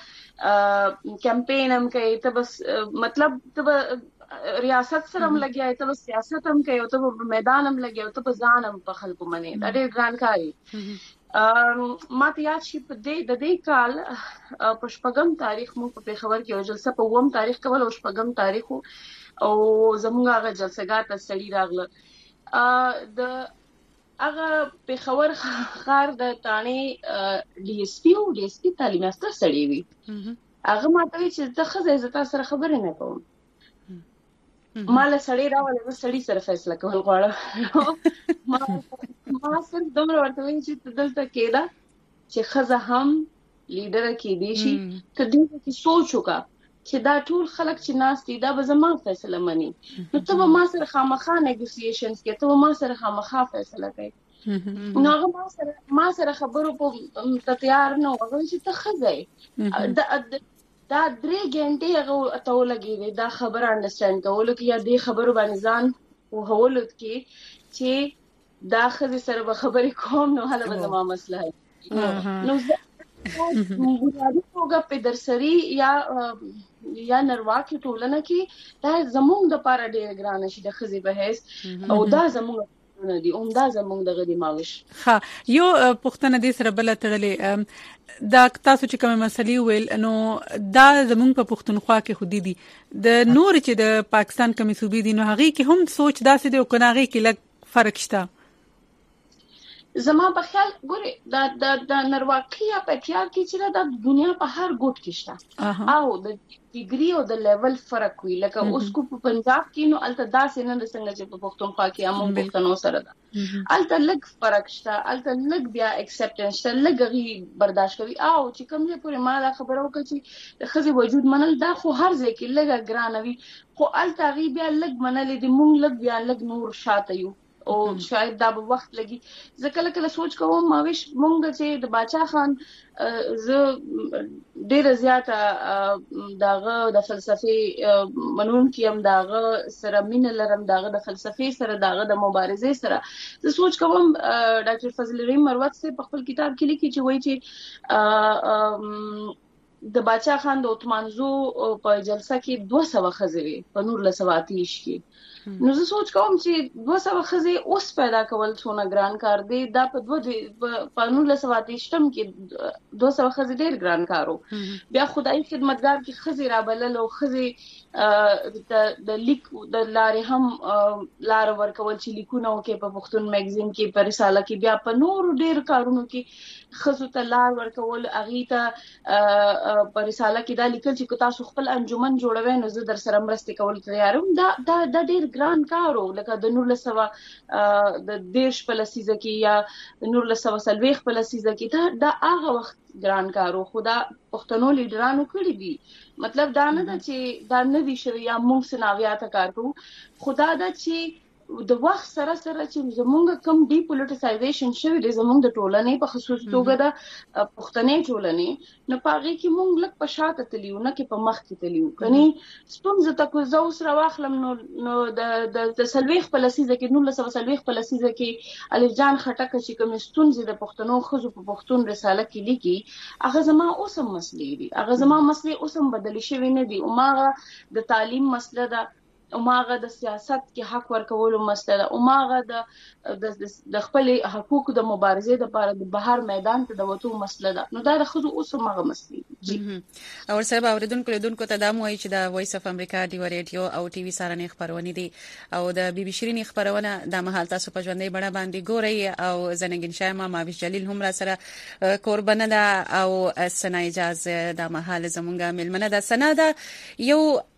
کمپاین هم کوي ته بس مطلب ته به ریاست سره هم لګیای ته سیاست هم کوي ته په میدان هم لګیای ته په ځان هم په خلکو منی دا ډېر ګران کاری ما ته یاد شي په دې کال په شپږم تاریخ مو په پیښور کې یو جلسه په 9 تاریخ کول او شپږم تاریخ او زموږ هغه جلسګات ته سړی راغله د هغه پیښور خار د تانی ډي اس پی تعلیم یافته سړی وي هغه ما ته چې د خزه عزت سره خبرې نه کوم مال سړی راولې سړی سره فیصله کول غواړم ما سره دومره ورته وایي چې دلته کېدا چې خزه هم لیډر کې دي شي ته دې کې سوچ وکړه چې دا ټول خلک چې ناس دي دا به زما فیصله مني نو ته ما سره خامخا نیګوسییشنز کې ته ما سره خامخا فیصله کوي نو هغه ما سره خبرو په تیار نه هغه چې ته خزه دا 3 غنټې هغه ته ولګي دا خبره انډرستانډ کول کې یا دې خبرو باندې ځان او هولت کې چې دا خزه سره به خبرې کوم نو هله به زما مسله نو بنیادی توګه په درسري یا نرواکي ټولنه کې دا زموږ د پاره ډېر ګران شي د خزه به هیڅ او دا زموږ کارونه دي همدا زموږ د غدي ماوش. ها یو پښتنه دې سره بل تړلې دا تاسو چې کومه مسلې ویل نو دا زموږ په پښتونخوا کې خودي دي د نور چې د پاکستان کومې صوبې دي نو هغه کې هم سوچ داسې دی او کناغه کې لږ فرق شته. زما په خیال ګوره د نرواکي یا پټیال کې چې د دنیا په هر ګوټ کې شته او د ډیګري او د لیول فرق وي لکه اوس کو په پنجاب کې نو الته داسې نه څنګه چې په پښتونخوا کې عموم پښتنو سره ده الته لږ فرق شته الته لږ بیا اکسپټنس شته لږ غي برداشت کوي او چې کوم ځای پورې ما دا خبره وکړه چې د خزي وجود منل دا خو هر ځای کې لږ ګرانوي خو الته غي بیا لږ منل دي مونږ لږ بیا لږ نور شاته یو او شاید دا به وخت لګي ځکه کله سوچ کوم ماوش مونږ چې د باچا خان ز ډیر زیاته داغه د فلسفي منون کیم داغه سره مين لرم داغه د فلسفي سره داغه د مبارزه سره زه سوچ کوم ډاکټر فضل الرحیم مروت سے په خپل کتاب کې لیکي چې وایي چې د باچا خان د عثمانزو په جلسه کې 200 خزوي په 1930 کې نو زه سوچ کوم چې 200 خزي اوس پیدا کول څونه ګران کار دی دا په 1930 کې 200 خزي ډیر ګران کارو بیا خدای خدمتګار کې خزي را بلل او خزي د لیک د لارې هم لار ورکول چې لیکونه کې په پښتون میگزین کې په رساله کې بیا په نور ډیر کارونو کې خزو ته لار ورکول اغه ته په رساله کې دا لیکل چې تاسو خپل انجمن جوړوي نو زه در سره مرسته کول تیاروم دا ډیر ګران کارو لکه د 1900 د دیش په لسیزه کې یا د 1940 په لسیزه کې دا هغه وخت ګران کارو خدا پښتنو لیډرانو کړی دي مطلب دا نه چې دا نه دي شوی یا موږ سناویات کار کوو خدا دا چې د وخت سره چې زمونږ کم ډی پولیټیسایزیشن شوی دی زمونږ د ټولنې په خصوص توګه د پښتنې ټولنې نو پاغي کې مونږ لک په شاته تلیو نه کې په مخ کې تلیو کني ستونزه تکو زو سره واخلم نو د سلويخ په لسیزه کې 1940 په لسیزه کې علي جان خټک چې کوم ستونزه د پښتنو خزو په پښتون رساله کې لیکي هغه زما اوسم مسلې دي هغه زما مسلې اوسم بدل شوی نه دي او ماغه د تعلیم مسله ده او ماغه د سیاست کې حق ورکولو مسله او ماغه د خپل حقوق د مبارزې لپاره د بهر میدان ته د وټو مسله ده نو دا د خود اوس ماغه مسله جی او سبا اوریدونکو ته دا موي چې د وایس اف امریکا دی ریډیو او ټي وي سره نه خبرونه دي او د بي بي شيرين خبرونه د مهال تاسو په ژوندۍ بڼه باندې ګورئ او زنګین شایما ماوش جلیل هم را سره قربانه ده او سنا اجازه د مهال زمونږه ملمنه ده سنا ده یو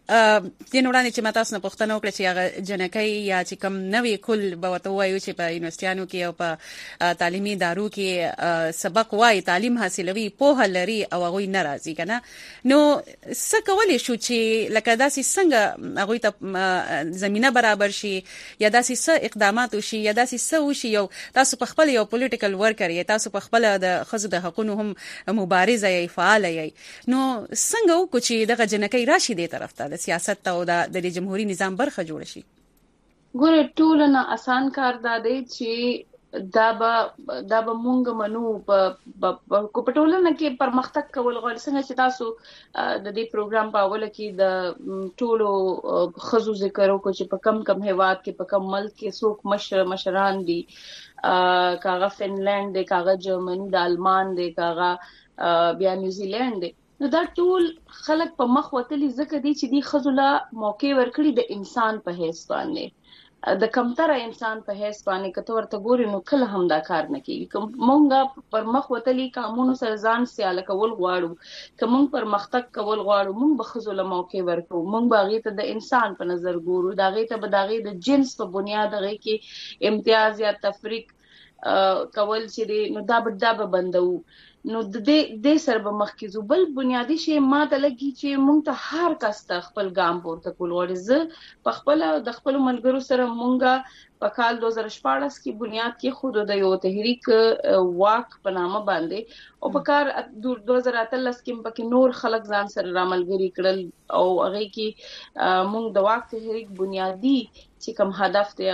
دین وړاندې چې ماته اسنه پښتنه وکړه چې هغه جنکۍ یا چې کم نوې کل به وته وایو چې په یونیورسيټانو کې او په تعلیمي ادارو کې سبق وای تعلیم حاصلوي په لري او هغه ناراضي کنه نو څه کولای شو چې لکه داسې څنګه هغه ته زمينه برابر شي یا داسې څه اقدامات وشي یا داسې څه وشي یو تاسو په خپل یو پولیټیکل ورکر یا تاسو په خپل د خزو د حقوقو هم مبارزه یې فعال یې نو څنګه وکړي چې دغه جنکۍ راشي دې طرف ته سیاست ته او د جمهوریت نظام برخه جوړ شي ګوره ټول نه آسان کار دا دی چې دا به مونږ منو په کوپټولنه کې پرمختګ کول غواړي څنګه چې تاسو د دې پروګرام په اوله کې د ټولو خزو ذکر وکړو چې په کم هیواد کې په کم ملک کې څوک مشران دي کاغه فنلند دی کاغه جرمني د آلمان دی کاغه بیا نیوزیلند دی نو دا ټول خلک په مخ وتلی ځکه دي چې دی خزولا موقع ورکړي د انسان په حیث باندې د کمتر انسان په حیث باندې کته ورته ګوري نو کله هم دا کار نه کوي مونږه پر مخ وتلی قانون سره ځان سیاله کول غواړو کوم پر مختک کول غواړو مونږ به خزولا موقع ورکو مونږ باغې ته د انسان په نظر ګورو دا غي ته به دا غي د جنس په بنیاد غي کې امتیاز یا تفریق کول چې نو دا به بندو نو د دې سره به مخکې بل بنیادی شی ماته لګي چې مونږ ته هر کس ته خپل ګام پورته کول غواړي زه په خپل د خپل ملګرو سره مونږه په کال 2014 کې بنیاد کې خود د یو تحریک واک په نامه باندې او په کار 2013 کې پکې نور خلک ځان سره راملګري کړل او هغه کې مونږ د واک تحریک بنیادی چې کوم هدف دی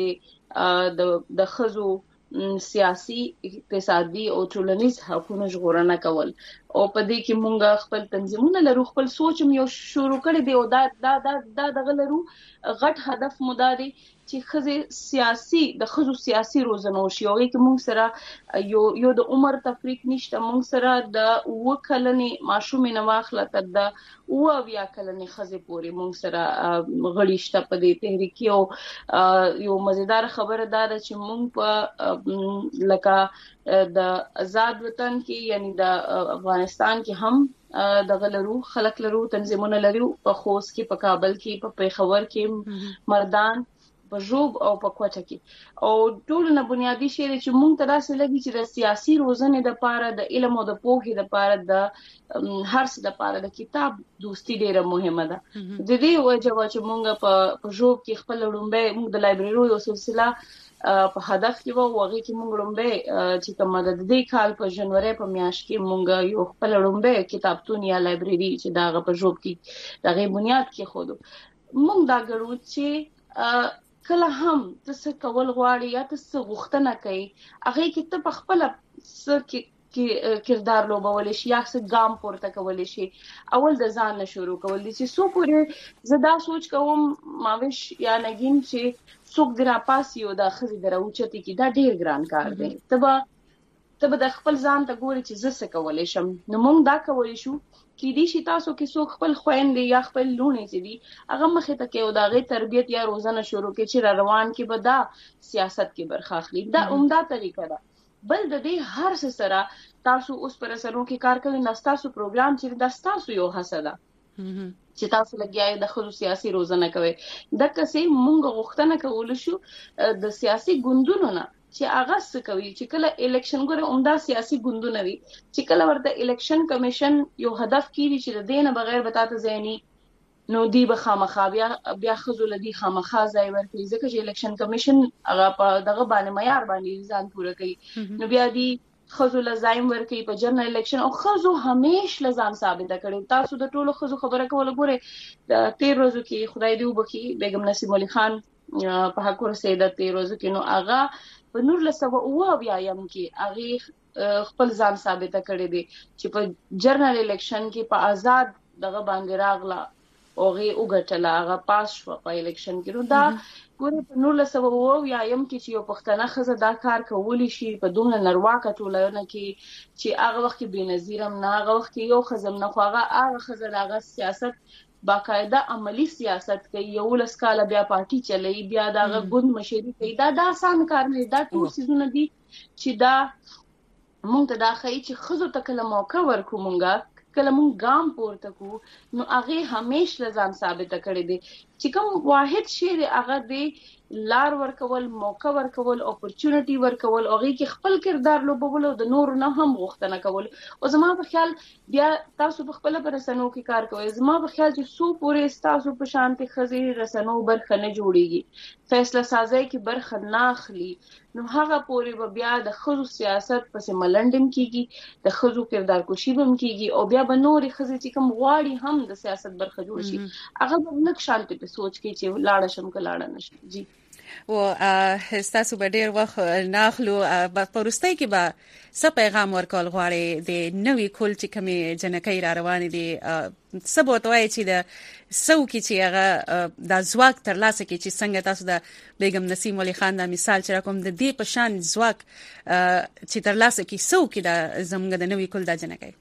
هغه د خزو سیاسي اقتصادي او ټولنیز حقوقو ژغورنه کول او په دې کې مونږ خپل تنظیمونه لرو خپل سوچ یو شروع کړی دی او دا دغه لرو غټ هدف مو دا دی چې خزه د خزو سیاسي روزنه وشي او کې مونږ سره یو د عمر تفریق نشته مونږ سره د وکلنې ماشومې نه واخله تر د بیا کلنې خزه پوري مونږ سره غړي شته په دې تحریک او یو مزیدار خبره ده چې مونږ په لکه د آزاد وطن کې یعنی د افغانستان کې هم دغه لرو خلک لرو تنظیمونه لرو په خوست کې په کابل کې په پیښور کې مردان په جوب او په کوټه کې او ټول نه بنیادی شی چې مونږ ته داسې لګي چې د سیاسي روزنې د پاره د علم او د پوهې د پاره د هر څه د پاره د کتاب دوستی ډیره مهمه ده د دې وجه چې مونږ په جوب کې خپل لومبه مونږ د لایبرری یو سلسله په هدف کې وو هغه کې مونږ لومبه چې کومه د دې کال په جنوري په میاشت کې مونږ یو خپل لومبه کتابتون یا لایبرری چې داغه په جوب کې دغه بنیاد کې خو مونږ دا ګرو چې کله هم تاسو کول غواړي یا تاسو غوښتنه کوي هغه کې ته په خپل کې کردار لوبول شي یا څه ګام پورته کول شي اول د ځان نه شروع کول چې سو پورې زدا سوچ کوم ماوش یا نګین چې څوک درا پاسي او د خزي دروچتي کې دا ډیر ګران کار دی تبه د خپل ځان ته ګوري چې زه څه کولای شم نو موږ دا کولای شو کې دي چې تاسو کې څوک خپل خويندې یا خپل لونې چې دي هغه مخه ته کې او داغه تربيت یا روزانه شروع کې چې روان کې به دا سیاست کې برخه اخلي دا عمده طریقه ده بل د دې هر څه سره تاسو اوس پر سرو کې کار کوي نستاسو پروګرام چې د تاسو یو حسده چې تاسو لګیاي د خصوصي سیاسي روزانه کوي د کسې مونږ غوښتنه کول شو د سیاسي ګوندونو نه چې هغه څه کوي چې کله الیکشن ګره عمده سیاسي ګوندونه وي چې کله ورته الیکشن کمیشن یو هدف کیږي چې د دینه بغیر بتاته زینی نو دی به خامخا بیا خزول دی خامخا ځای ورکړي ځکه چې الیکشن کمیشن هغه په دغه باندې معیار باندې ځان پوره کوي نو بیا دی خزو لزایم ورکړي په جنرال الیکشن او خزو همیش لزان ثابت کړي تاسو د ټولو خزو خبره کول غوړي د 13 ورځې کې خدای دې وبخي بیگم نسیم علي خان په حکومت سیده 13 ورځې کې نو هغه په 1900 بیا یم کې هغه خپل ځان ثابت کړي دي چې په جنرال الیکشن کې په آزاد دغه باندې راغله او هغه وګټله هغه پاس شو په الیکشن کې نو دا ګوره په 1900 یم کې چې یو پښتنه خزه دا کار کولی شي په دومره نرواکه ټولنه کې چې هغه وخت کې بنظیرم نه هغه وخت کې یو خزم نه هغه خزه هغه سیاست باقاعده عملی سیاست کوي یو لسکاله بیا پارټي چلای بیا دغه ګوند مشري کوي دا آسان کار نه دا ټول سيزونه دي چې دا مونږ ته دا خی چې خزو ته کله موقع ورکو مونږه کله مونږ ګام پورته کو نو هغه همیش لزان ثابت کړي دي چې کوم واحد شی دی هغه دی لار ورکول موقع ورکول اپورچونټي ورکول او هغه کې خپل کردار لوبول او د نور نه هم غوښتنه کول او زما په خیال بیا تاسو په خپل رسنو کې کار کوئ زما په خیال چې سو پورې تاسو په شانتي خزي رسنو برخه نه جوړيږي فیصله سازي کې برخه نه اخلي نو هغه پورې بیا د خزو سیاست پسې ملنډم کیږي د خزو کردار کوشي بم کیږي او بیا به نوري خزي چې کوم غواړي هم د سیاست برخه جوړ شي هغه به نک شانتي په سوچ کې چې لاړه شم کلاړه نشي جی او تاسو به ډیر وخت ناخلو په روستۍ کې به څه پیغام ورکول غواړي د نوې کول چې کومې جنکۍ را روان دي سبوت وای چې د سو کې چې هغه د ځواک تر لاسه کې چې څنګه تاسو د بیگم نسیم علي خان د مثال چې کوم د دې په شان ځواک چې تر لاسه کې سو کې د زمګ د نوې کول د جنکۍ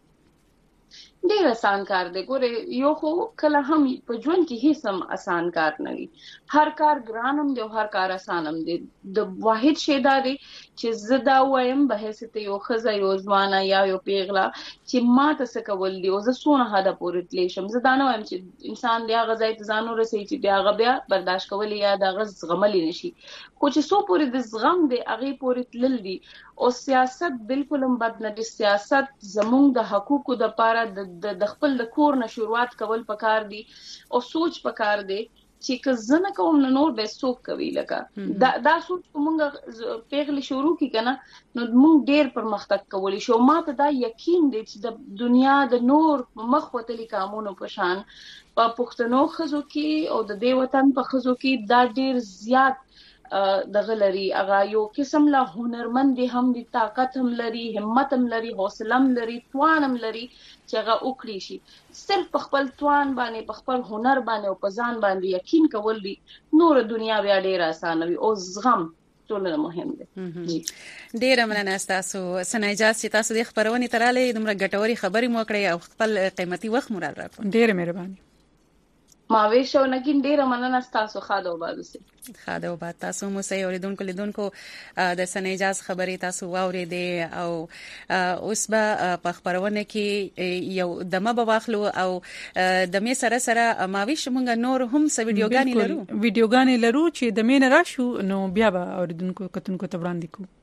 ډیر آسان کار دی ګوره یو خو کله هم په ژوند کې هیڅ هم آسان کار نه وي هر کار ګرانم دی او هر کار آسانم دی د واحد شی دا دی چې زدا وایم به حیثیت یو خزه یو ځوانه یا یو پیغله چې ما ته څه کول دی او زه سونه هدا پورې تلې شم زه دا نه وایم چې انسان بیا غځای ته ځانو رسي چې بیا برداشت کولی یا دا غز غملی نشي خو چې سو پورې د زغم دی هغه پورې تلل دی او سیاست بالکل هم بد نه دي سیاست زموږ د حقوقو د پاره د خپل د کور نه شروعات کول پکار دي او سوچ پکار دي چې که زنه کوم نه نور به سوق کوي لکه دا سوچ کومه پیغلی شروع کی کنه نو موږ ډیر پرمختګ کولی شو ماته دا یقین دی چې د دنیا د نور مخ وتلی قانونو په شان په پښتنو خزو کې او د دې وطن په خزو کې دا ډیر زیات دغه لري هغه یو قسم لا هنرمند هم دي طاقت هم لري همت هم لري حوصله هم لري توان هم لري چې هغه وکړي شي صرف په خپل توان باندې په خپل هنر باندې او په ځان باندې یقین کول دي نور دنیا بیا ډیر اسانه وي او زغم ټول مهم دي. ډیره مننه تاسو سنایجاز چې تاسو د خبرونې تراله دومره ګټوري خبرې مو کړې او خپل قیمتي وخت مو راکړ. ډیره مهرباني. ماوي شو نګین ډیره مننه تاسو خاده وبادو سي خاده وباد تاسو مو سي اوریدونکو لیدونکو د سنایجاز خبرې تاسو واورې دي او اوس به په خبرونه کې یو دمه به واخلو او د می سره سره ماوي شمونګ نور هم س ویډیوګانې لرو چې د مین راشو نو بیا به اوریدونکو کتونکو ته وړاندې کوو.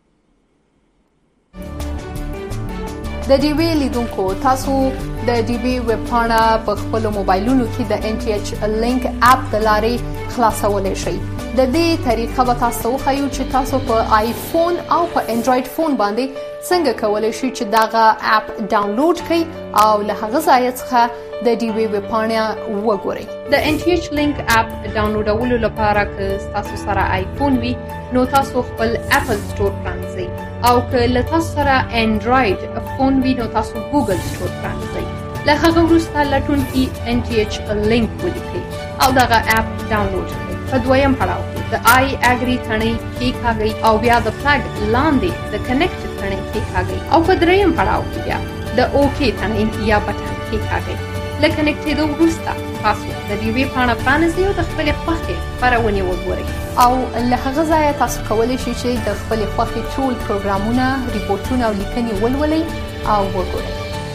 د ډي وی لیدونکو تاسو د ډي وی ویب پاڼه په خپل موبایلونو کې د ان ټي ایچ لینک اپ د لارې خلاصولای شئ. د دې طریقه به تاسو خو چې تاسو په آیفون او په انډراید فون باندې څنګه کولای شئ چې داغه اپ ډاونلوډ کړئ او له هغه ځای څخه د ډي وی ویب پاڼه وګورئ. د ان ټي ایچ لینک اپ ډاونلوډولو لپاره که تاسو سره آیفون وي نو تاسو خپل اپل سٹور پرانځئ او که له تاسو سره انډراید فون وي نو تاسو ګوګل سٹور پرانځئ. له هغه وروسته لټون کې ان ټي ایچ لینک ولیکئ او دغه اپ ډاونلوډ کړئ. په دویم پړاو کې د آی اګری ثنې کېکاږئ او بیا د فلګ لاندې د کنیکټ ثنې کېکاږئ او په دریم پړاو کې بیا د اوکی ثنې یا بټن کېکاږئ. له کنیکټېدو وروسته تاسو د ډي وی پاڼه پرانیزئ او د خپلې خوښې خپرونې وګورئ او له هغه ځایه تاسو کولی شئ چې د خپلې خوښې ټول پروګرامونه ریپورټونه او لیکنې ولولئ او وګورئ.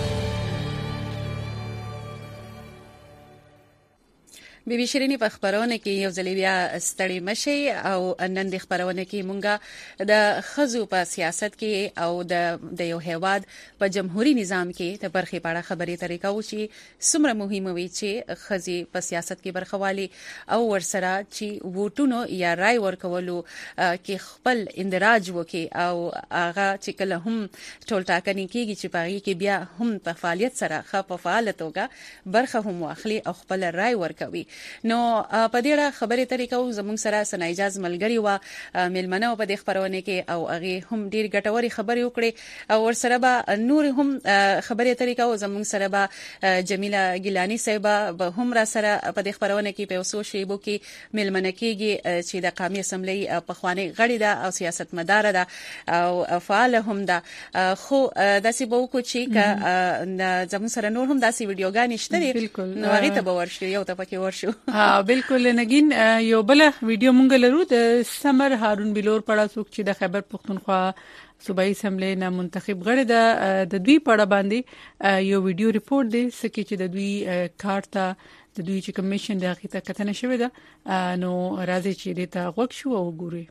بیبي شیرینی په خبرونه کې یو ځل بیا ستړي مشي او نن د خبرونه کې مونږه د خزو په سیاست کې او د یو هیواد په جمهوریت نظام کې د برخې په اړه خبرې طریقه و چې څومره مهمه وي چې خزي په سیاست کې برخوالي او ورسره چې ووټونو یا رای ورکولو کې خپل اندراج وکي او هغه چې کله هم ټول ټاکنې کېږي چې پاري کې بیا هم په فعالیت سره په فعالیت توګه برخه هم واخلي او خپل رای ورکوي. نو په دې اړه خبرې طریقو زموږ سره سنایجاز ملګری و ملمنه په دې خبرونه کې او هغه هم ډیر ګټوري خبرې وکړي او ورسره به نور هم خبرې طریقو زموږ سره به جمیله ګیلانی صاحب به هم را سره په دې خبرونه کې په وسو شیبو کې ملمنه کېږي چې د قومي اسمبلی په خواني غړي ده او سیاستمدار ده او فعال هم ده. خو داسې به وکړو چې زموږ سره نور هم داسې ویډیوګانې شته نو هغه ته به ورشو یو ته پکې ورشو. بالکل نگین یو بل ویډیو مونږ لرو د سمر هارون بلور پړه څوک چې د خیبر پختونخوا صوبایي اسمبلی نه منتخب غړي د دوی پړه باندې یو ویډیو ریپورت دی سکه چې د دوی کارته د دوی چې کمیشن د حقیقت کتنه شوې ده نو راځي چې دې ته غوښ شو او ګوري.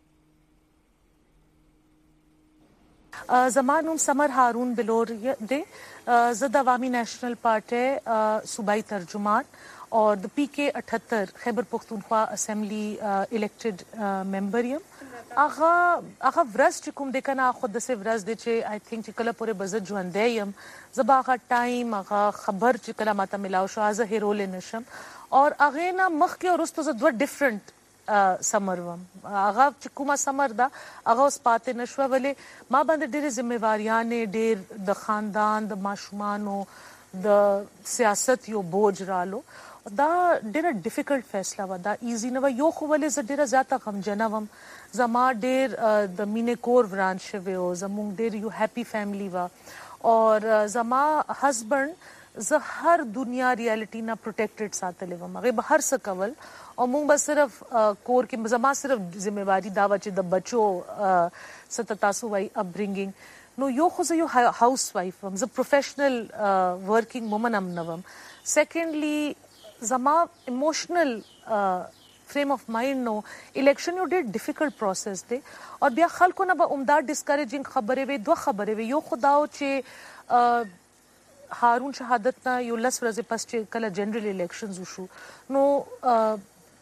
زمانوم سمر هارون بلور دی زد عوامی نیشنل پارٹی صوبائی ترجمان اور د پی کے 78 خیبر پختونخوا اسمبلی الیکٹڈ ممبر یم. هغه ورځ چې کوم د کنه خود د سه ورځ د چې آی تھنک چې کله پورې بزت ژوندې یم زبا هغه ټایم هغه خبر چې کله ماته ملاو شو از هیرول نشم اور هغه نه مخ کې ورستو ز دوه ډیفرنٹ سمر وم هغه چې کومه سمر دا هغه اوس پاتې نشو ولې ما باندې ډېر ځمېواریاں ډېر د خاندان د ماشومانو د سیاست یو بوج رالو دا ډېر ډیفیکلټ فیصله و دا ایزی نه و یو خو ولې ز ډېر زیاته غمجنه وم زما ډېر د مینې کور وران شوی او زموږ ډېر یو هپی فیملی و اور زما هسبند زه هر دنیا ریالټی نه پروټیکټډ ساتلې وم هغه به هر څه کول او مونږ به صرف کور کې زما صرف ذمہواری دا و چې د بچو ست تاسو وای اپبرینګینګ نو یو خو زه یو هاوس وایف وم زه پروفیشنل ورکینګ وومن هم نه وم. سیکنډلی زما ایموشنل فریم اف مایند نو الیکشن یو ډېر ډیفیکلټ پروسس دی او بیا خلکو نه به عمدہ ډسکریجینګ خبرې وي دوه خبرې وي یو خداو چې هارون شهادت نه یو لس ورځې پس چې کله جنرال الیکشنز وشو نو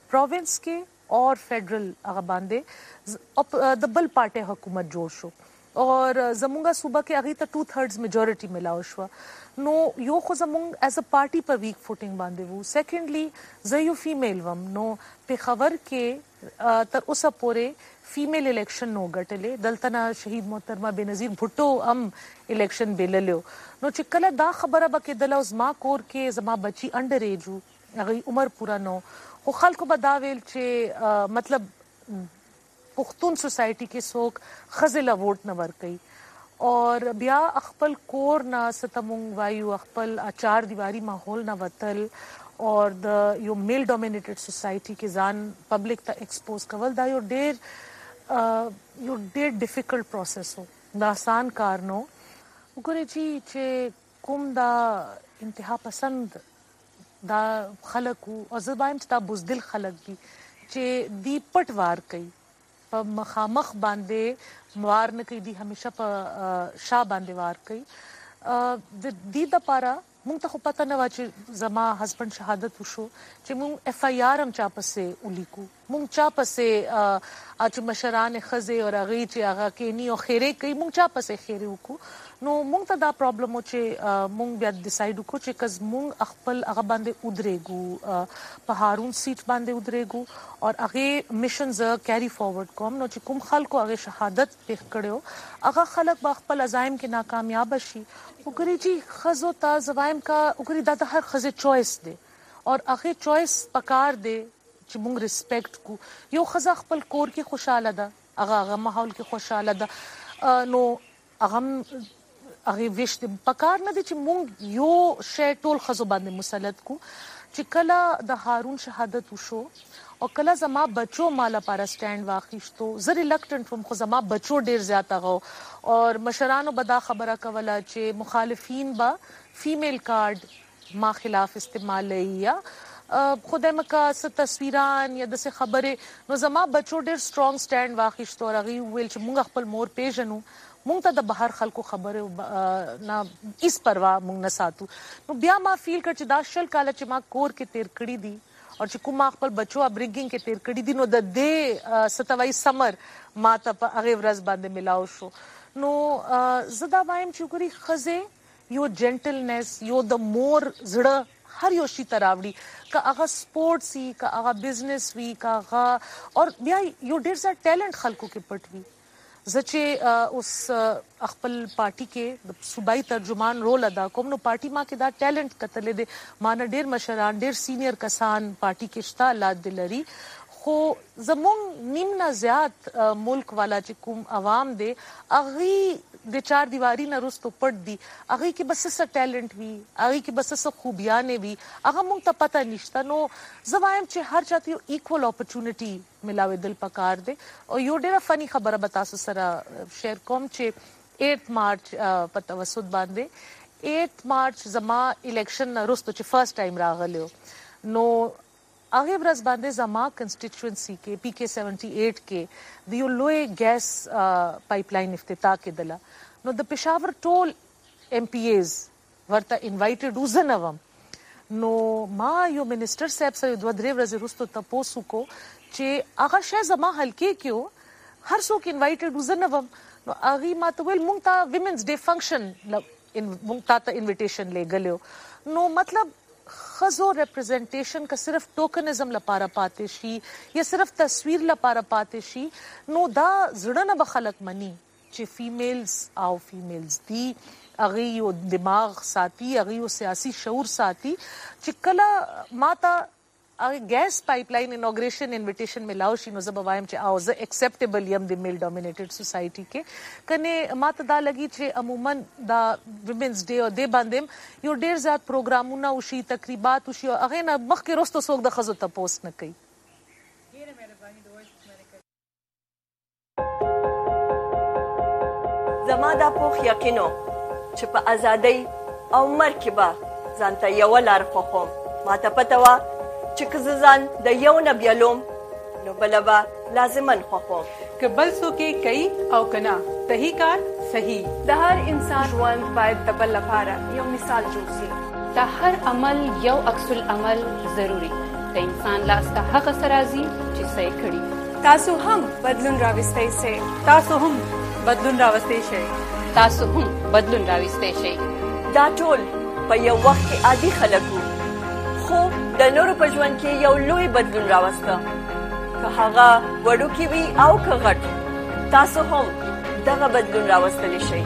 پروینس کې اور فیډرل هغه باندې د بل پارټي حکومت جوړ شو اور زمونږه صوبه کې هغه ته 2/3 میجورټي ملاو شو. نو یو خو زمونږ ایز ا پارټي په ویک فوټینګ باندې وو. سیکنډلی زه یو فیمیل وم. نو په خبر کې تر اوسه پورې فیمیل الیکشن نو غټلې. دلته نه شهید محترمه بنظیر بھټو هم الیکشن بیللو. نو چې کله دا خبره به کېدله اوس ما کور کې زما بچي انډر ایج وو، هغه عمر پورا نو، خو خلکو به دا ویل چې مطلب پښتون سوسایټي کې څوک ښځې له ووټ نه ورکوي. اور بیا خپل کور نه ستمونږ وایو خپل چار دیواری ماحول نه وتل اور د یو میل ډومینیټډ سوسایټي کې ځان پبلک ته ایکسپوز کول دا یو ډېر ډیفیکلټ پروسس و. دا آسان کار نو. وګورئ چې کوم دا انتها پسند دا خلک وو او زه وایم چې دا بزدل خلک دي چې دی پټ وار کوي، په مخامخ باندې وار نه کوي، دی همیشه په شا باندې وار کوي. د دې دپاره مونږ ته خو پته نه وه چې زما هسبند شهادت وشو چې مونږ اف آی آر هم چا پسې ولیکو، مونږ چا پسې چې مشران ښځې او هغې چې هغه کینی او خیرې کوي مونږ چا پسې خیرې وکړو. نو مونږ ته دا پرابلم و چې مونږ بیا ډیسایډ وکړو چې کز مونږ خپل هغه باندې ودرېږو، په هارون سیټ باندې ودرېږو او هغې مشن زه کیری فارورډ کوم. نو چې کوم خلکو هغې شهادت پیښ کړی هغه خلک به خپل عزایم کې ناکامیابه شي. وګورئ چې ښځو ته زه وایم که وګورئ دا د هر ښځې چوایس دی او هغې چوایس پکار دی چې مونږ ریسپیکټ کو. یو ښځه خپل کور کې خوشحاله ده، هغه ماحول کې خوشحاله ده، نو هغه هغې ویش دی. پکار نه دی چې مونږ یو شی ټول ښځو باندې مسلط کو. چې کله د هارون شهادت وشو او کله زما بچو ما لپاره سټینډ واخیستو، زه ریلکټنټ وم خو زما بچو ډېر زیات هغه اور مشرانو به دا خبره کوله چې مخالفین به فیمیل کارډ ما خلاف استعمالوي یا خدای مکه څه تصویران یا داسې خبرې. نو زما بچو ډېر سټرانګ سټینډ واخیستو او هغوی وویل چې مونږ خپل مور پیژنو، مونږ ته د بهر خلکو خبرې نه هیڅ پروا مونږ نه ساتو. نو بیا ما فیل کړ چې دا 20 کاله چې ما کور کې تیر کړي دي او چې کوم ما خپل بچو اپبرنګینګ کې تیر کړي دي نو د دې ستوي سمر ما ته په هغې ورځ باندې ملاو شو. نو زه دا وایم چې وګورئ ښځې یو جنټلنس، یو د مور زړه هر یو شي ته راوړي، که هغه سپورټس وي، که هغه بزنس وي، که هغه اور بیا یو ډېر زیات ټیلنټ خلکو کې پټ وي. زه چې اوس خپل پارټي کې د صوبایي ترجمان رول ادا کوم نو پارټي ما کې دا ټیلنټ کتلی دی. ما نه ډېر مشران، ډېر سینیر کسان پارټي کې شته، الله دې لري. خو زمونږ نیم نه زیات ملک والا چې کوم عوام دی هغوی د چار دیواری نه وروستو پټ دي. هغوی کې به څه ټیلنټ وي، هغوی کې به څه خوبیانې وي، هغه مونږ ته پته نشته. نو زه وایم چې هر چا ته یو ایکول اپرچونټي ملاوېدل پکار دی. او یو ډېره فني خبره به تاسو سره شیر کوم چې 8 مارچ په توسط باندې 8 مارچ زما الیکشن نه وروستو چې فرست ټایم راغلی نو هغې ورځ باندې زما کنسټیچوئنسي کې PK 78 کې د یو لوی ګیس پایپ لاین افتتاح کېدله. نو د پېښور ټول MPAs ورته انوایټډ وو، زه نه وم. نو ما یو منسټر صاحب سره 2-3 ورځې وروسته تپوس وکړو چې هغه شی زما حلقې کې و، هر څوک انوایټډ وو، زه نه وم. نو هغې ما ته ویل مونږ ته ویمنز ډے فنکشن مونږ تا ته انویټیشن لیږلی و. نو مطلب ښځو ریپرزنټیشن که صرف ټوکنزم لپاره پاتې شي یا صرف تصویر لپاره پاتې شي نو دا زړه نه به خلک مني چې فیمیلز او فیمیلز دي، هغوی یو دماغ ساتي، هغوی یو سیاسي شعور ساتي. چې کله ما ته ګیس پایپ لاین انوګریشن انویټیشن ملاو شي نو زه به وایم چې او زه اکسپټیبل یم د میل ډومینیټډ سوسایټي کې. کنې ما ته دا لګي چې عموما دا ویمنز ډے او دې باندې یو ډېر زیات پروګرامونه وشي، تقریبات وشي او هغې نه مخکې وروسته څوک د ښځو تپوس نه کوي. زما دا پوخ یقینو چې په ازادۍ او مرګ کې به ځان ته یوه لار خوښوم. ما ته پته وه چې که زه ځان د یو نه بیلوم نو بله به لازماً خوښوم. که بل څوک یې کوي او که نه صحیح کار صحیح. د هر انسان ژوند باید د بل لپاره یو مثال جوړ شي. د هر عمل یو عکس العمل ضروري. د انسان لاس ته هغه څه راځي چې څه یې کړي. تاسو هم بدلون راوستی سئ. تاسو هم بدلون راوستي شي. تاسو هم بدلون راوستي شي. دا ټول په یو وخت کې عادي خلک وو، خو د نورو په ژوند کې یو لوی بدلون راوسته، که هغه وړوکی وي او که غټ. تاسو هم دغه بدلون راوستلی شئ.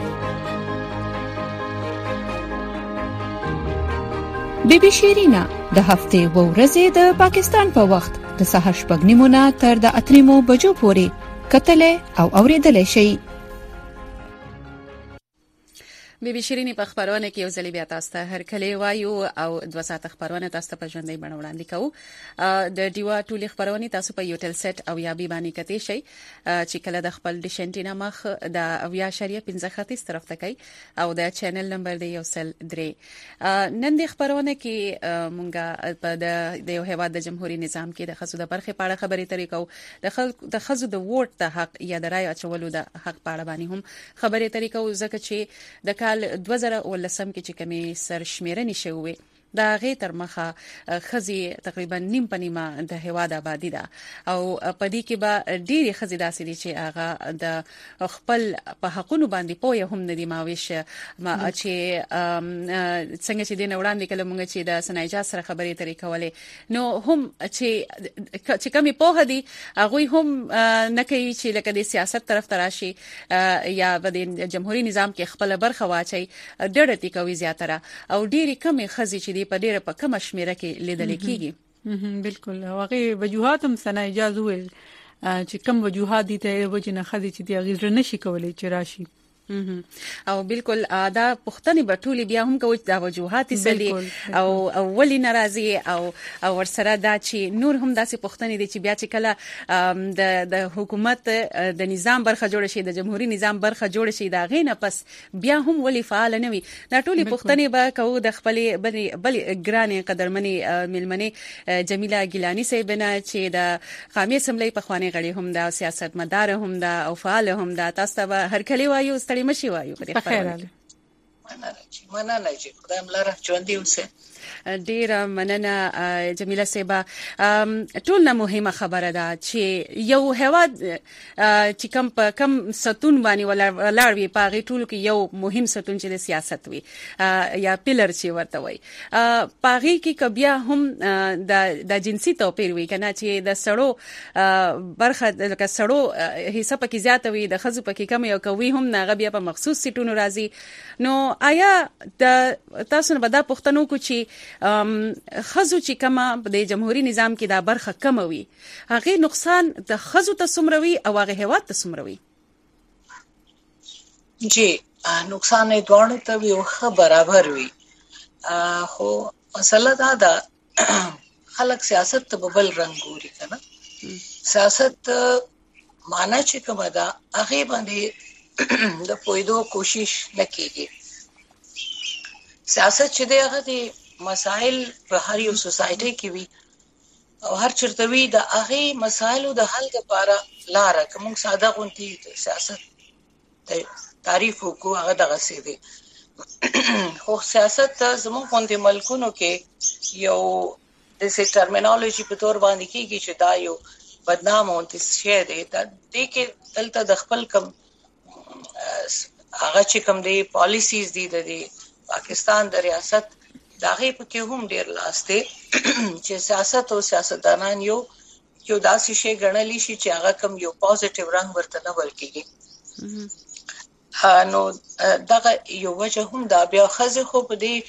بیبي شیرینا د هفتې و ورځې د پاکستان په وخت د سهار 8:30 تر د 8:30 بجو پورې کتلې او اوریدلې شي. بیبي شیرینی په خبرونه کې یو ځل بیا تاسو ته هر کله وایو او 2 ساعت خبرونه تاسو ته په ژوندۍ بڼه وړاندې کوو. د ډیوا ټولې خبرونه تاسو په یوټل سیټ او یا بي باندې کتئ شئ چې کله د خپل ډیش انټینا مخ د 0.15 طرف ته کوي او د چینل نمبر دی 103. نن د خبرونه کې مونږه د یو هیواد د جمهوریت نظام کې د خصو د برخې په اړه خبرې ترې کوو، د خصو د ووټ د حق یا د رای اچولو د حق په اړه باندې هم خبرې ترې کوو، ځکه چې د 2019 کې چې کومې سرشمیرنې شوې دا غي تر مخه خزي تقریبا نیم پنیمه د هواد آبادی ده او پدې کې به ډېری خزي داسې دي چې هغه د خپل په حقونو باندې پوهه هم ندي ماويش ما چې څنګه چې دین وړاندې کله مونږ چې د سنایجا سره خبرې ترې کولې نو هم چې کمی پوهه دي هغه هم نه کوي چې لکه د سیاست طرف تراشي یا د جمهوریت نظام کې خپل برخه واچي ډېرتي کوي زیاتره او ډېری کمی خزي چې په ډیره په کم شمیره کې لیدل کېږي. بالکل هغه وجوهات هم سنا اجازه ویل چې کم وجوهات دي ته وجنه خدي چې دی غیر نشي کولای چې راشي او بالکل دا پښتني بټولي بیا هم کوي دا وجوهات سدي او ولي ناراضي او ورسره دا چې نور هم داسې پښتني دي چې بیا چې کله د حکومت د نظام برخه جوړ شي د جمهوریت نظام برخه جوړ شي دا غینه پس بیا هم ولي فعال نه وي دا ټولي پښتني به کو د خپل بل ګرانې قدرمنې ملمنې جمیله ګیلانی صاحبنه چې د قومي اسمبلی په خوانې غړي هم دا سیاست مدار هم دا او فعال هم دا تاسو ته هر کلی وایو مشي وایو په خیر مننه چې خدای ملاره ژوندۍ اوسه. ډیره مننه جمیله صاحبه. ټول مهمه خبره ده چې یو هواد چې کم ستون باندې ولاړ وي پاغي ټول کې یو مهم ستون چې د سیاست وي یا پیلر چې ورته وي پاغي کې کبیا هم د جنسي توپیر وي کنه چې د سړو برخه د سړو حصہ پکې زیاته وي د خزو پکې کم یو کوي هم نه غبیا په مخصوص سیټونو راځي. نو آیا د تاسو نه بدا پښتنو کو چې خزو چې کما د جمهوریت نظام کې دا برخه کم وي هغه نقصان د خزو ته سمروي او هغه هواد ته سمروي؟ جی نقصان یې دوه ته وي او برابر وي خو مسله دا ده خلک سیاست ته بل رنگ ګوري کنه سیاست معنا چې کومه ده هغه باندې د پویدو کوشش نکېږي. سیاست چې دی هغه د مسائل په هر یو سوسایټي کې وي او هر چرته وي د هغه مسایلو د حل لپاره لاره کوم ساده غونډې سیاست تعریف وکړو هغه دغه څه دی. خو سیاست زموږ غونډې ملکونو کې یو د سې ټرمینالوژي په تور باندې کېږي چې دا یو بدنام او تشهیر دی د دې کې دلته د خپل کم هغه چې کوم دی پالیسیز دي د پاکستان د ریاست داغه په کې هم ډیر لاس دی چې سیاست او سیاستدانان یو داسې شی ګڼلی شي چې هغه کوم یو پوزټیو رنګ ورته نه ورکیږي. نو دغه یو وجه هم دا بیا خزه خو په دې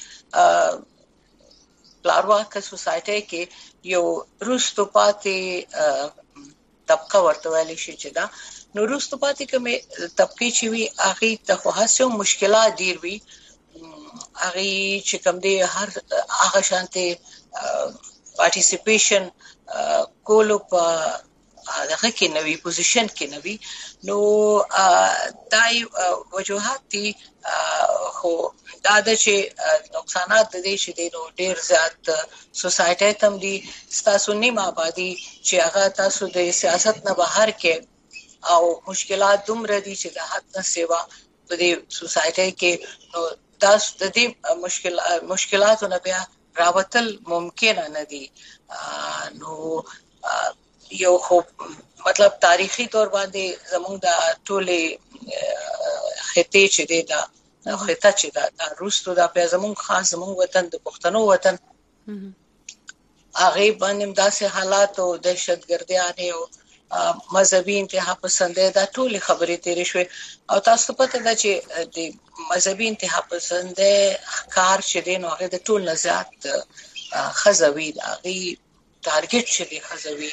پلارواکه سوسایټي کې یو روستو پاتې طبقه ورته ویل شي چې دا نو روستو پاتې کومه طبقه چې وي هغه ته خو هڅو مشکلات ډیر وي هغه چې کوم دی هر هغه شانته پارټیسیپیشن کولو په هغه کې نوې پوزیشن کې نوې نو دای وجوهات دي خو دا د چې نقصانات د دې چې د ډیر زیات سوسایټي تم دي تاسو نیمه آبادی چې هغه تاسو د سیاست نه بهر کې او مشکلات دومره دي چې د حد نه سیوا په دې سوسایټي کې نو تاسو د دې مشکلاتو نه بیا راوتل ممکن نه دي. نو یو خو مطلب تاریخي تور باندې زموږ د ټولې خطه چې دی دا خطه چې دا روستو دا په زمون خاص زمون وطن د پښتنو وطن هغه باندې داسې حالات او دهشتګردیانه او مذهبي انتها پسندې دا ټول خبرې تیرې شوې او تاسو پته ده چې د مذهبي انتها پسندې کار چې دی نو هغه د ټول نزات خزوی هغه ټارګټ چې دی خزوی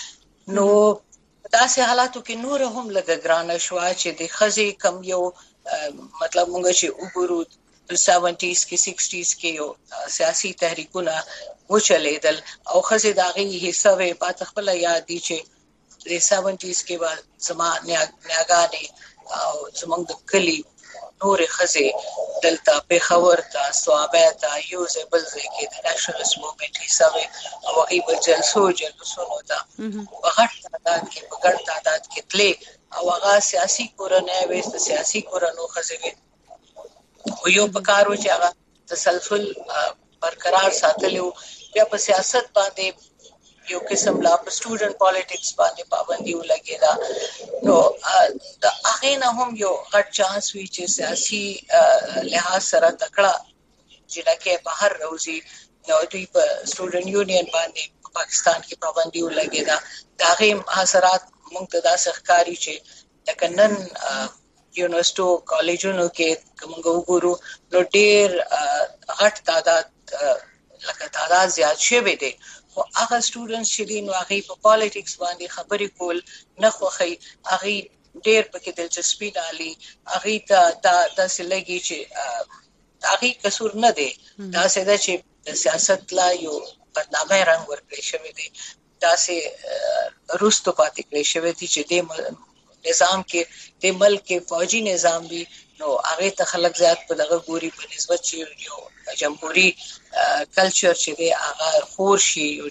نو داسې حالاتو کې نور هم لږ ګرانه شو چې د خزي کم یو مطلب مونږ چې وګورو 70s کې 60s کې یو سیاسي تحریکونه وچلیدل او خزي داغي حصہ وې پات خپل یاد دي چې د 70s کې بعد زما نیاګانې او زمونږ د کلی نور خزي دلته په خبر تا صوابه تا یوزبل کې د نېشنلست موومېنټ حصہ وې او هغه جلسو تا وغټ تعداد کې تلې او هغه سیاسي کورنۍ وست سیاسي کورنو خزوي او یو پکارو چې هغه تسلسل برقرار ساتلو بیا په سیاست باندې یو قسم لا په سټوډنټ پالیټکس باندې پابندي ولګیدا نو دا هغه نه هم یو غټ چانس وی چې سیاسي لحاظ سره تکړه چې لکه بهر روزي نو دوی په سټوډنټ یونین باندې پاکستان کې پابندي ولګیدا دا غیم اثرات موږ ته دا ښکاری چې لکنن یونیورسيټو کالجونو کې کوم وګورو نو ډېر غټ تعداد زیات شوی دی خو هغه سټوډنټس چې دي نو هغه په پالیټکس باندې خبرې کول نه خوخي هغه ډېر پکې دلچسپي لري هغه ته داسې لګي چې هغه قصور نه دی دا څه چې سیاست لا یو بدنامه رنګ ورکړي شوی دی داسې روستو پاتې کړی شوی دی چې د نظام کې د ملک کې فوجي نظام وي نو هغه ته خلک زیات په دغه ګوري په نسبت چې یو جمهوریت کلچر چې دی هغه خور شي یو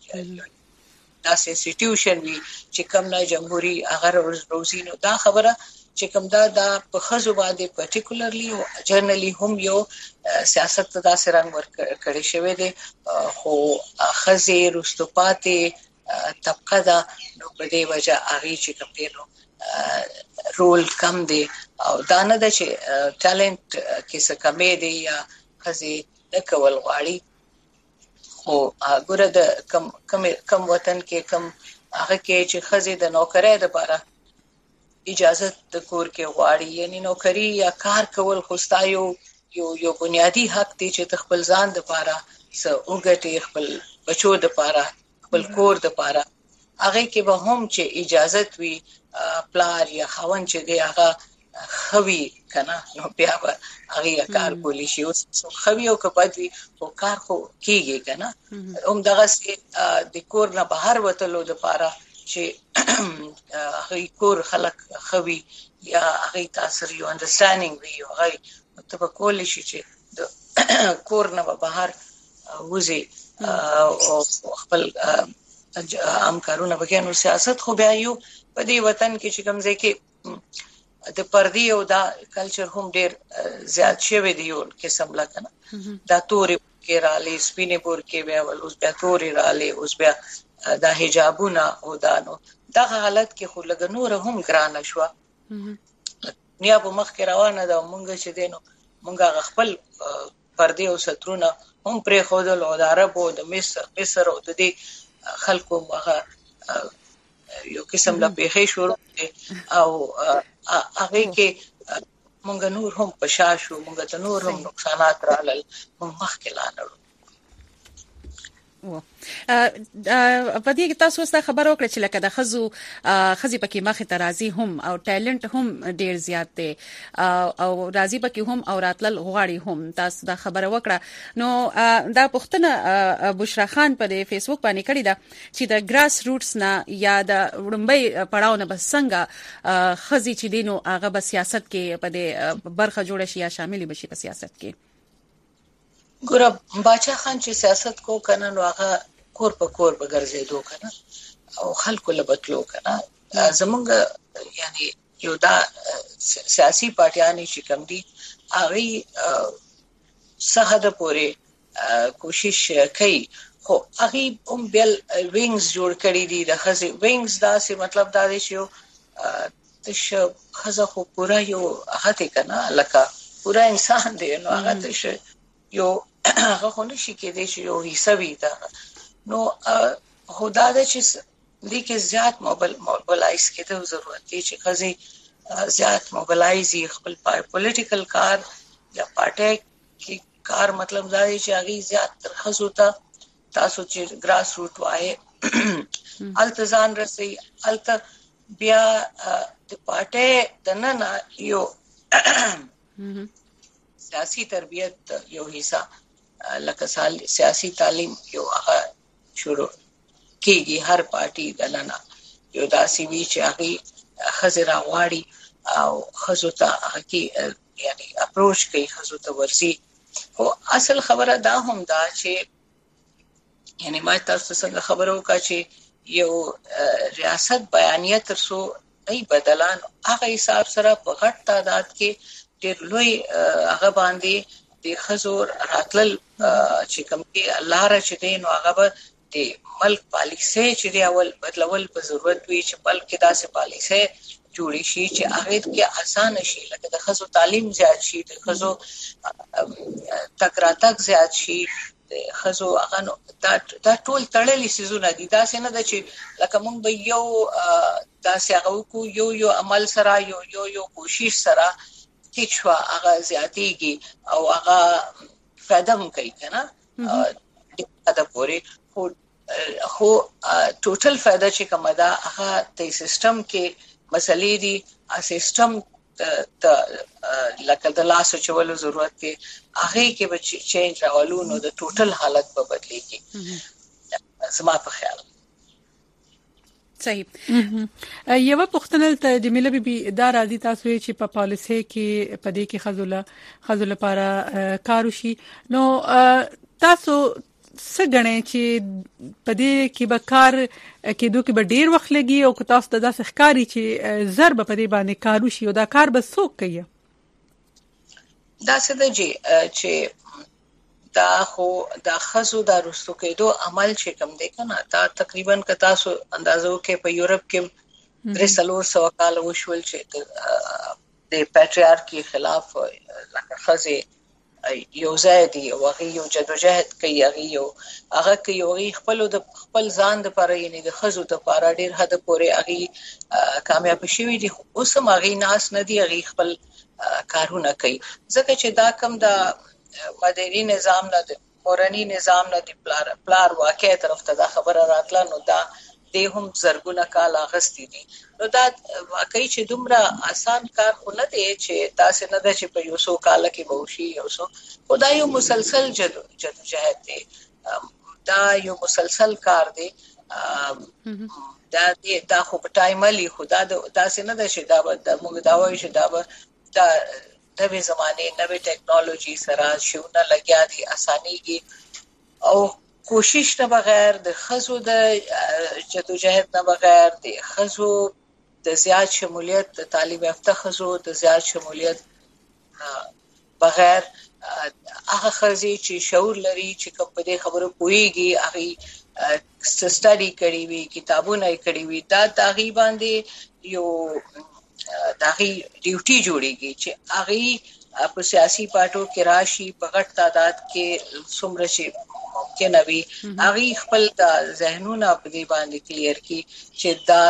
داسې انسټیټیوشن وي چې کوم نه جمهوریت هغه روزي نو دا خبره چې کوم دا په خزو باندې پارټیکولرلی او جنرالي هم یو سیاست ته داسې رنګ ورکړی شوی دی خو خزي رستوپاتې طبقه دا نو په دې وجه هغه چې کوم دی نو رول کم دی او دا نه ده چې ټالنت کې څه کمې دی یا خزي د کول غواړي خو ګوره د کم وطن کې کم هغه کې چې خزي د نوکرۍ لپاره اجازه د کور کې غواړي یعنی نوکری یا کار کول خو ستایو یو بنیادی حق دی چې خپل ځان د لپاره څه وګټي خپل بچو د لپاره خپل کور د لپاره هغه کې به هم چې اجازه وي پلار یا خاوند چې دی هغه خوي کنه نو بیا به هغه کار کولی شي او خوي او کپدوي او کار خو کیږي کنه دغه د کور نه بهر وتلو د لپاره چې هغه کور خلک خوي یا هغه تاثیر یو انډرستانډینګ وي هغه مطلب کولی شي چې د کور نه بهر وځي او خپل امکارونه وکړي سیاست خو بیا یو په دې وطن کې چې کوم ځای کې د پردي او دا کلچر هم ډیر زیات شوی دی یو قسم لکنه دا تورې کې را لې سپینې پور کې بیا اوس بیا تورې را لې اوس بیا دا حجابونه او دا نو دا حالت کې خو لګ نور هم ګرانه شو نیا په مخ کې روانه ده مونږ چې دینو مونږ خپل پردي او سترونه هم پرې خودل او د عرب او د مصر او د دې خلکو هغه یو قسم لا پیښې شروع او هغه کې مونږ نور هم پشاشو مونږ ته نور هم نقصانات رالل مونږ مخکې لاندو په دې کې تاسو څه خبر وکړه چې لکه د خزي پکې مخه ترازی هم او ټیلنت هم ډیر زیات دی او راضی پکې هم او راتل غواړي هم تاسو دا خبره وکړه نو دا پښتنه بشرا خان په فیسبوک باندې کړی دا چې د ګراس روټس نه یا د وړمبي پړاونه بس څنګه خزي چې دینو هغه په سیاست کې په دې برخه جوړ شي یا شامل بشي په سیاست کې ګور باچا خان چې سیاست کو کنه نو هغه کور په کور بغرزیدو کنه او خلکو لبتلو کنه زمونږ یعنی یو دا سیاسي پارټیانې چې کوم دي هغه سخته پورې کوشش کوي خو هغه هم بل وینګز جوړ کړی دي د خزي وینګز دا څه مطلب دا دی چې تش خزه خو پورا یو هته کنه لکه پورا انسان دی نو هغه تش یو هغه خو نشي کېدای چې یو حصہ وي دا نو خدا د چې لیکه زیات موبلایز کېده ضرورت دی چې خزه زیات موبلایزي خپل پولیټیکل کار یا پارټي کی کار مطلب دا دی چې هغه زیات ترخص ہوتا تاسو چې ګراس روټ وای التزام رسي الت بیا د پارټي دنه یو سیاسي تربیت یو حصہ لکه سیاسي تعلیم یو هغه شروع کیږي هر پارټي دلنا یو داسي وی چې هغه خزر غواړي او خزوته هغه یعنی اپروچ کوي خزوته ورسي او اصل خبره دا هم دا چې یعنی ما تاسو څنګه خبرو کا چې یو ریاست بیانیه ترسو ای بدلان هغه حساب سره په غټ تعداد کې ډېر لوی هغه باندې د خزور راتل چې کوم کې الله را چې دین هغه به د ملک پالیسي چې دی اول بدلول په ضرورت وي چې بلکې داسې پالیسي جوړی شي چې هغه کې آسان شي لکه د خزو تعلیم زیات شي د خزو تکراتک زیات شي خزو هغه دا ټول تړلې سيزونه دي دا څنګه د چې لکه مونږ به یو داسې هغه کو یو عمل سره یو کوشش سره هیڅوا هغه زیاتېږي او هغه فائدہ هم کوي کنه دا پوره خو ټوټل فائدہ چې کومه دا هغه د سیستم کې مسلې دي سیستم ته لکه د لاسو چولو ضرورت دی هغه کې به چینج راولو نو د ټوټل حالت په بدلېږي زما په خیال صحیح یو پختنه ته جمیله بیبي دا راځي تاسو چې په پالیسي کې پدې کې خزل لپاره کار وشي نو تاسو څنګه چې پدې کې به کار کېدو کې به ډیر وخت لګي او که تاسو د داسې ښکاری چې ضرب په دې باندې کار وشي او دا کار به څوک کوي دا څه دی چې دا خو دا خزو دا رستو کېدو عمل چې کوم دی کنه دا تقریبا که تاسو اندازو کې په یورپ کې 300 کال وشول چې د پاتریارکی خلاف لکه خزه یو زادي او هغه یو جدوجہد کوي هغه کوي خپل ځان د پاره یعنی د خزو د پاره ډیر حد پورې هغه کامیاب شوی دي اوس هم هغه ناس نه دی هغه خپل کارونه کوي ځکه چې دا کم د مدني نظام نه د مورني نظام نه د پلار واقع طرف ته دا خبره راتله نو دا د هم زرګونه کال اغستی دي نو دا واقعي چې دومره آسان کار خو نه دی چې تاسو نه د چې په یو څو کال کې بوشي یو څو خدای یو مسلسل جدوجہد دی دا یو مسلسل کار دی دا خو په ټایملی خدا دا څنګه د شي دا موږ دا وایو چې دا نوې زمانه نوې ټیکنالوژي سره شونه لګیا دي اسانيږي او کوشش نه بغیر د خزو د جدوجہد نه بغیر د خزو د زیات شمولیت د تعلیم یافته خزو د زیات شمولیت بغیر هغه خزي چې شعور لري چې کوم په دې خبرو پويږي هغه سټډي کړي وي کتابونه کړي وي دا تغیب باندې یو دغه ډیوټي جوړیږي چې هغه په سیاسي پارټو کې راشي په غټ تعداد کې څومره شي ممکن وي هغه خپل ذهنونه په دې باندې کلیر کی چې دا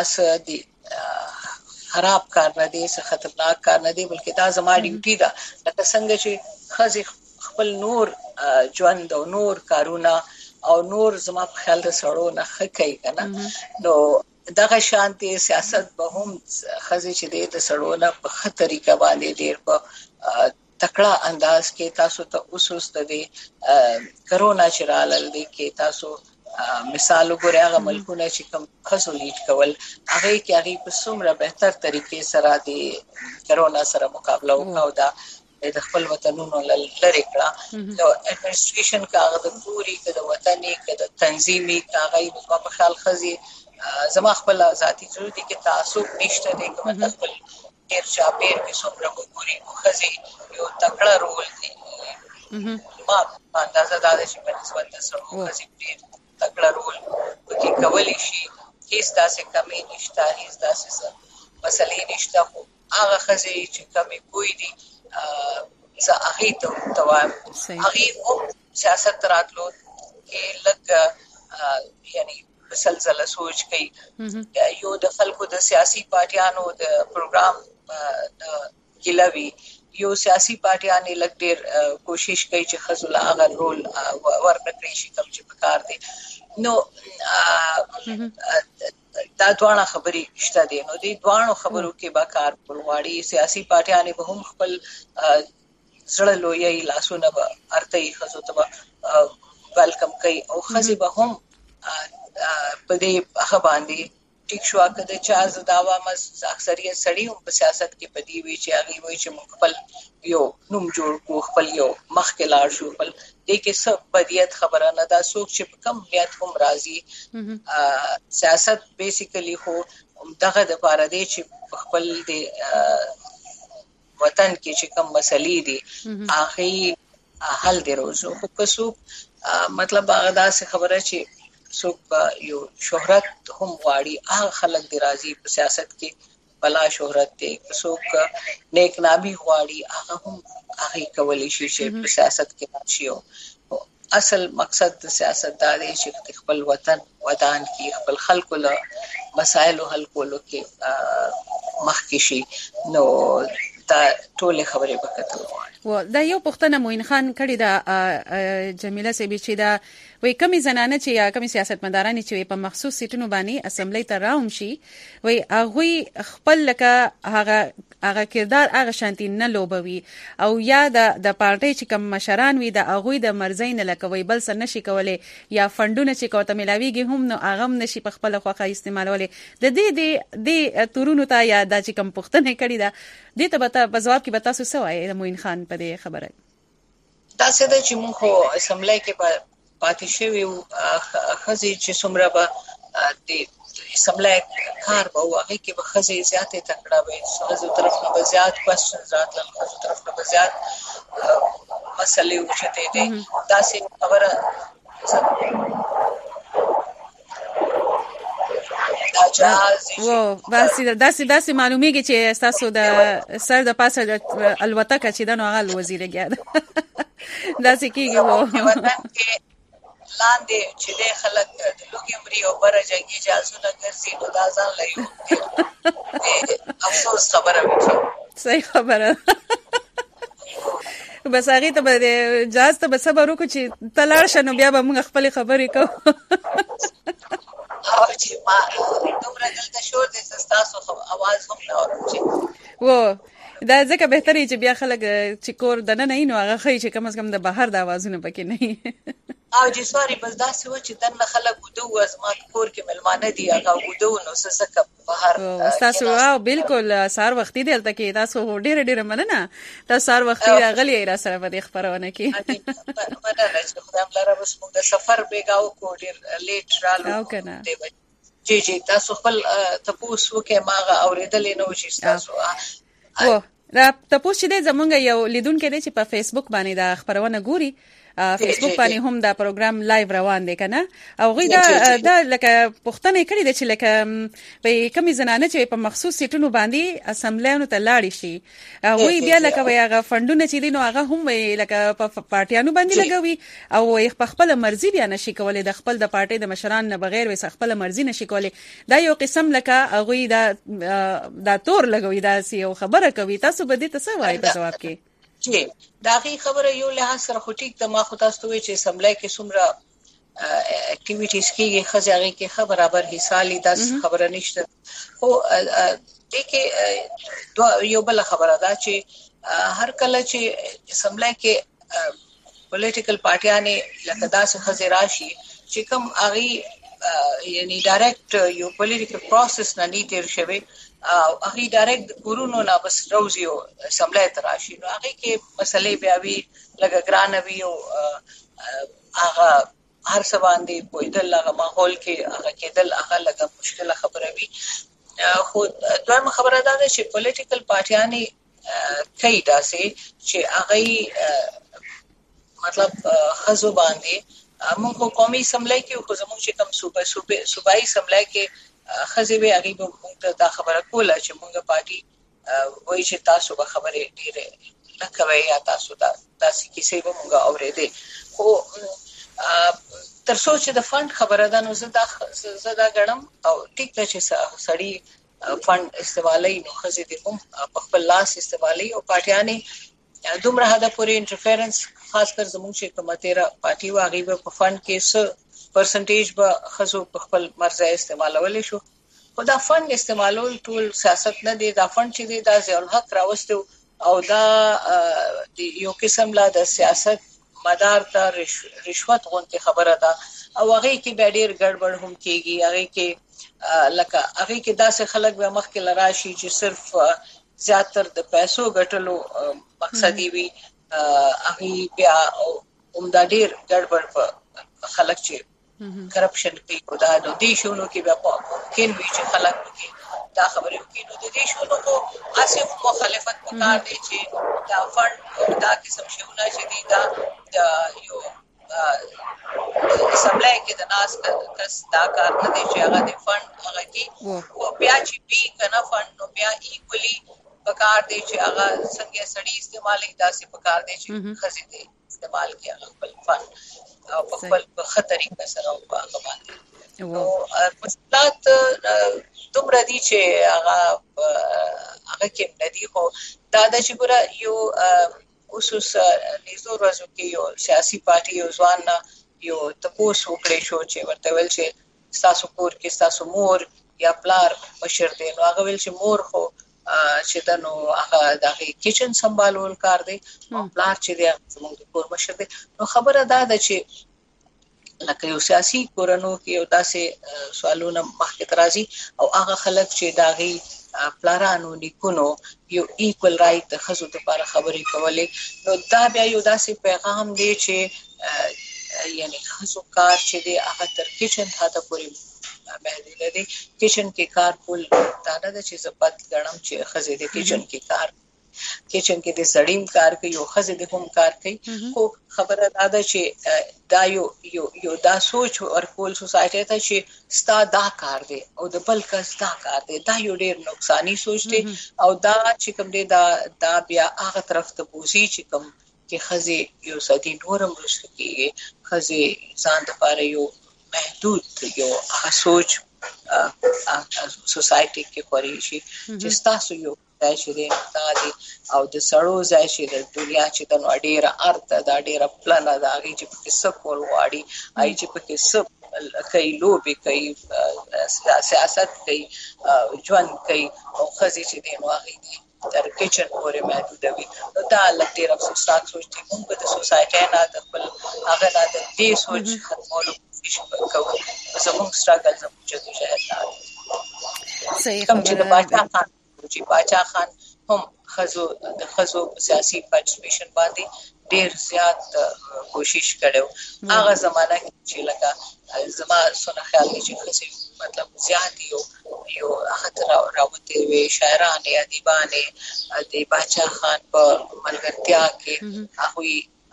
خراب کار نه دی څه خطرناک کار نه دی بلکې دا زما ډیوټي ده لکه څنګه چې خزي خپل نور ژوند او نور کارونه او نور زما په خیال د سړو نه خکې کنه نو دغه شانتي سیاست به هم خزي چې د سړو نه په خطرې باندې ډیر په تکړه انداز کې تاسو ته اوس د کرونا چرالل دي کې تاسو مثال وګورئ هغه ملکونه چې کوم خزو لیډ کول هغه کې هغه په څومره بهتر طریقې سره د کرونا سره مقابله وکاو دا د خپل وطنونو لری کړه نو اډمنستریشن کاغه د پوری د وطني د تنظیمي کاغه په خیال خزي زما خپل ذاتی ضرورت دي کې تعصب نشته دي کوم خپل ډیر شاپیر کې څومره وګوري خزي یو تکړه رول دی ما اندازه دا چې په نسبت سره خزي ډیر تکړه رول کوي کولی شي هیڅ داسې کمی نشته هیڅ داسې مسلې نشته، خو هغه خزي چې کمی پوي دي زه هغه ته توام هغه هم سیاست راتلو کې لګ یعنی مسلسل سوچ کوي. یو د خلکو د سیاسي پارټیانو د پروګرام کلوي، یو سیاسي پارټیانې لګ ډېر کوشش کوي چې خزل هغه رول ورکړي شي کوم چې پکار دي. نو دا دوه خبرې شته دي. نو دې دوه خبرو کې به کار کولواړي. سیاسي پارټیانې به هم خپل زړه لوی لاسونه به ارتي خزو ته ویلکم کوي او خزي به هم په دې هغه باندې ټیک شو کده چې از داوا مس اکثریت سړی هم په سیاست کې پدی وی چې هغه وی چې خپل یو نوم جوړ کو، خپل یو مخ کې لاړ شو، خپل دې کې سب بدیت خبره نه دا څوک چې کم نیت هم راضي. سیاست بیسیکلی خو دغه د پاره دی چې خپل د وطن کې چې کم مسلې دي هغه حل دی روزو. خو که څوک مطلب هغه داسې خبره چې څوک یو شهرت هم غواړي، هغه خلک دی راځي په سیاست کې بلا شهرت دی. څوک نیک نامي غواړي هغه هم هغه کولی شي چې په سیاست کې راشي. اصل مقصد د سیاست دا دی چې خپل وطن ودان کې خپل خلکو له مسایلو حل کولو کې مخکې شي. نو دا ټول خبرې وکړو. و دا یو پښتنه موین خان کړي دا جمیله سیبی چې دا وای کمی زنانه چې یا کمی سیاستمداران چې په مخصوص سیټونو باندې اسمبلی ته راوم شي، وای هغه خپل لکه هغه کردار هغه شانتي نه لوبوي او یا د پارټي چې کوم مشران وي د هغه د مرزي نه لکوي بل څه نشي کولای یا فندونه چې کوته ملاويږي هم نو هغه نشي په خپل خوخه استعمالولې. د دې تورونو ته یا د چې کوم پښتنه کړي دا دې ته به په جواب کې به تاسو سوای د موین خان په دې خبره دا څه د چې موږ خو اسمبلی کې پاتې شوی خزي چې څومره به د اسمبلی کار به هغه کې به خزي زیاتې تکړه وي، خزو طرف نه به زیات کوېسچنز راتلل، خزو طرف نه به زیات مسلې وچتې دي. داسې خبره داسې معلومیږي چې تاسو د سر د پاسه الوتکه چې د نو هغه وزیر کېده داسې کېږي وو لاندې چې د خلک د لوګي مري او برجګي اجازه نه ګرځي نو دا ځان لري. افسوس خبره وکړه. صحیح خبره. بس هغه ته به اجازه ته به صبر وکړو چې تلار شنو بیا به موږ خپل خبرې کوو. او چې ما دومره دلته شور دې تاسو आवाज هم نه اورم و دا ځکه بهتري چې بیا خلک چې کور دنه نه نو هغه خي چې کم از کم د بهر د आवाजونه پکې نه او چې سوري بس دا څه و چې دنه خلک ودو ازمات کور کې ملمانه دي هغه ودو نو څه بهر تاسو واو بالکل سار وختي دلته کې تاسو ډېر مننه تاسو سار وختي غلي را سره په دې خبرونه کې مننه چې خدای ملاره بس موږ د سفر بیګاو کو ډېر لیټ رالو او کنه جی تاسو خپل تاسو کې ماغه اوریدلې نو چې تاسو و دا تاسو چې زمونږ یو لیدونکو دی چې په فیسبوک باندې دا خبرونه ګوري فیسبوک باندې هم دا پروګرام لایو روان دی کنه او غي دا لکه پښتنه کړی دی چې لکه په کمی زنانه چې په مخصوص سیټونو باندې اسمبلیونو ته لاړ شي وی بیا لکه وی هغه فندونه چې دي نو هغه هم لکه په پارټیانو باندې لګوي او په خپل مرزي بیا نشي کولای د خپل د پارټي د مشران نه بغیر وي خپل مرزي نشي کولای. دا یو قسم لکه هغه دا تور لګوي دا یو خبره کوي. تاسو به دې څه وایي په جواب کې؟ جی داغي خبره یو له سره خو ټیک د ما خو تاسو وی چې اسمبلی کې څومره اکټیویټیز کېږي خزاغي کې خبر برابر حصالي داس خبره نشته. خو دې کې یو بل خبره دا چې هر کله چې اسمبلی کې پولیټیکل پارټیانه لکه داس خزراشي چې کوم اغي یعنی ډایرکټ یو پولیټیکل پروسس نه نیټر شوی او هغه ډایرکټ ګورونو نه بس روزيو اسمبلی تراشي نو هغه کې مسلې بیا وی لګ ګران وی او هغه هر څه باندې پویدل هغه ماحول کې هغه کېدل هغه لګ مشکله خبره وی. خو دویم خبره دا ده چې پولیټیکل پارټیانه کوي داسې چې هغه مطلب خزو باندې موږ قومي اسمبلی کې خو زموږ چې کوم صوبایي اسمبلی کې خزي به هغه موږ ته خبره کوله چې موږ پارټي وایي چې تاسو به خبرې ډېرې نه کوي یا تاسو داسې کیسې به موږ اورېدې خو تر څو چې د فند خبره ده نو زه دا غړم او ټیک ده چې سړی فند استعمالي نو خزي دې هم په خپل لاس استعمالي او پارټیانې دومره حدا پورې انټرفیرنس خاص کر زموږ چې کومه تیرا پارټي واغې په فند کې څه پرسنټیج به خزو په خپل مرزه استعمالول شو خو دا فند استعمالول ټول سیاست نه دی دا فند چې دی دا ځل حق راوستو او دا یو قسم لا د سیاست مدار ته رشوت غونډه خبره ده او هغه کې به ډېر ګډوډ هم کیږي هغه کې لکه هغه کې داسې خلک به مخکې لراشي چې صرف زیاتر د پیسو ګټلو مقصدی وي هغه بیا عمده ډېر ګډوډ خلک چې کرپشن کوي او دا د دې شونو کې بیا ممکن وي چې خلک کې دا خبرې کوي نو د دې شونو کو اساس مخالفت وکړ دي چې دا فند دا قسم شونه چې دي دا یو اسمبلی کې د ناس کس دا کار نه دی چې هغه د فند هغه کې او بیا چې بي کنه فند نو بیا ایکولی پکار دی چې هغه څنګه سړی استعمالي داسې پکار دی چې خزي دی استعمال کې هغه خپل فند او په خپل خطرې سره او په هغه باندې نو مشکلات دومره دي چې هغه کې ندي خو دا د چې ګره یو اوسوس نيزو ورځو کې یو سیاسي پارټي یو ځوان یو تاسو وکړې شو چې ورته ویل چې تاسو کور کې تاسو مور یا پلار مشر دی نو هغه ویل چې مور خو چې دا نو هغه د کچن سمبالول کار دی او پلار چې دی زموږ د کور مشر دی نو خبره دا ده چې لکه یو سیاسي کورونو کې یو داسې سوالونه مخکې راځي او هغه خلک چې داغي پلارانو نیکونو یو ایکوال رائټ د خزو لپاره خبرې کولې نو دا بیا یو داسې پیغام دی چې یعنی خزو کار چې دی هغه تر کچن ته پورې محدود دی کچن کې کار کول دا نه چې زپات غړم چې خزې د کچن کې کار کچن کې د سړیم کار کوي او خزې د هم کار کوي خو خبره دا چې دا یو دا سوچ ورکول سوسایټي ته چې ستا دا کار دی او د بل کس دا کار دی دا یو ډېر نقصانی سوچ دی او دا چې کوم دی دا بیا هغه طرف ته بوزي چې کوم کې خزې یو سدي نورم رسو کېږي خزې ځان لپاره یو محدود یو سوچ سوسایټي کې خوري شي چې تاسو یو ځای چې دی او د سړو ځای چې د دنیا چې د ډېره ارته دا ډېره پلانه دا هغې چې پکې څه کول غواړي هغې چې پکې څه کوي لوبې کوي سیاست کوي ژوند کوي او ښځې چې دی نو هغې دی تر کچن پورې محدوده وي نو دا لږ ډېر افسوسناک سوچ دی موږ د سوسایټۍ نه د خپل هغه نه د دې سوچ ختمولو کوشش کوو زموږ سټراګل زموږ جدوجہد نه کوم چې د باچا خان هم خزو سیاسي پارټیسپیشن باندې ډېر زیات کوشش کړو هغه زمانہ چې لکه زما سونه خیال دی چې خزي مطلب زیات یو هغه راوته وی شاعرانه ادیبانه د باچا خان په ملګرتیا کې هغه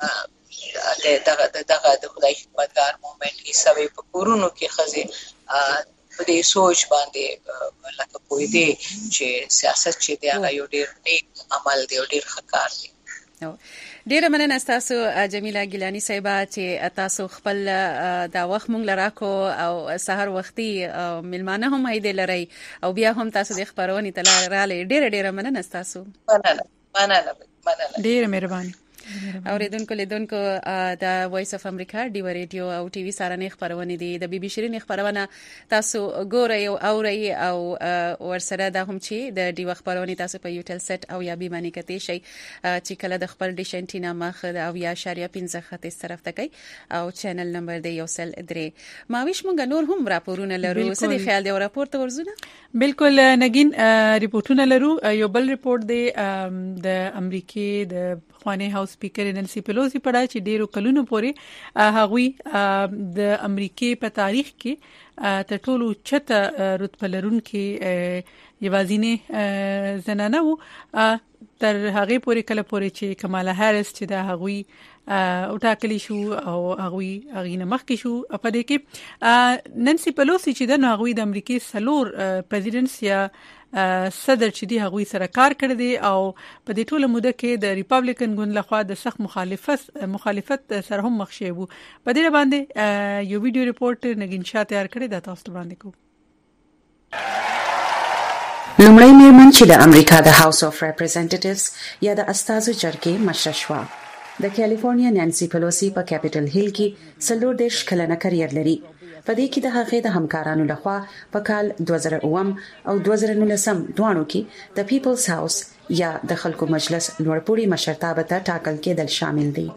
دغه د خدای خدمتګار مومنت کې سوي په کورونو کې خزي په دې سوچ باندې لکه پوي دي چې سیاست چې دی هغه یو ډېر نیک عمل دی او ډېر ښه کار دی ډیره مننه تاسو جمیله ګیلانی صاحبه چې تاسو خپل دا وخت مونږ لراکو او سحر وختي ملمانه هم هیده لري او بیا هم تاسو د خبرونې تل رااله ډیره مننه تاسو مننه ډیره مهرباني اوریدونکو لیدونکو د وایس اف امریکا ډیو ریډیو او ټي وي سره نه خبرونه دي د بي بي شيرين خبرونه تاسو ګورئ او اورئ او ورسره د هم چې د ډیو خبرونه تاسو په یوټل سټ او یا بي باندې کته شي چې کله د خپل ډیش انټینا مخ او یا شاریه 15 خط طرف ته کوي او چینل نمبر دی یو سل درې ماویش مونږ نور هم راپورونه لرو څه دی خیال دی راپورته ورزونه بالکل نگین ریپورتونه لرو یو بل ریپورت دی د امریکای د خوانه هاوس سپیکر نانسی پیلوسی پړای چې ډیرو کلونو پورې هغوی د امریکای په تاریخ کې تر ټولو چته رتبه لرونکي یوازینی زنانه وو تر هغه پورې کله پورې چې کمالا هریس چې د هغوی وټاکلی شو او هغه نه مخکې شو په دې کې نانسي پیلوسی چې د هغه د امریکای سلور پریزیدنټس یا صدر چې دی هغه سره کار کړی دی او په دې ټوله موده کې د ریپابلیکن ګوند لخوا د سخت مخالفت سره هم مخ شوی وو. په دې باندې یو ویډیو ریپورت نگین شاه تیار کړی دا تاسو ته وړاندې کوم. لومړی میرمن چې د امریکا د هاوس اف ریپرزنټیټیوز یا د استازو جرګې مشره شوه. د کالیفورنیا نانسي پیلوسی په کیپټل هیل کې 40 کلنه کرییر لري. په دې کې د هغې د همکارانو لخوا په کال 2009 او 2019 دوانو کې د پیپلز هاوس یا د خلکو مجلس لوړپوړي مشرتابه ته ټاکل کېدل شامل دي.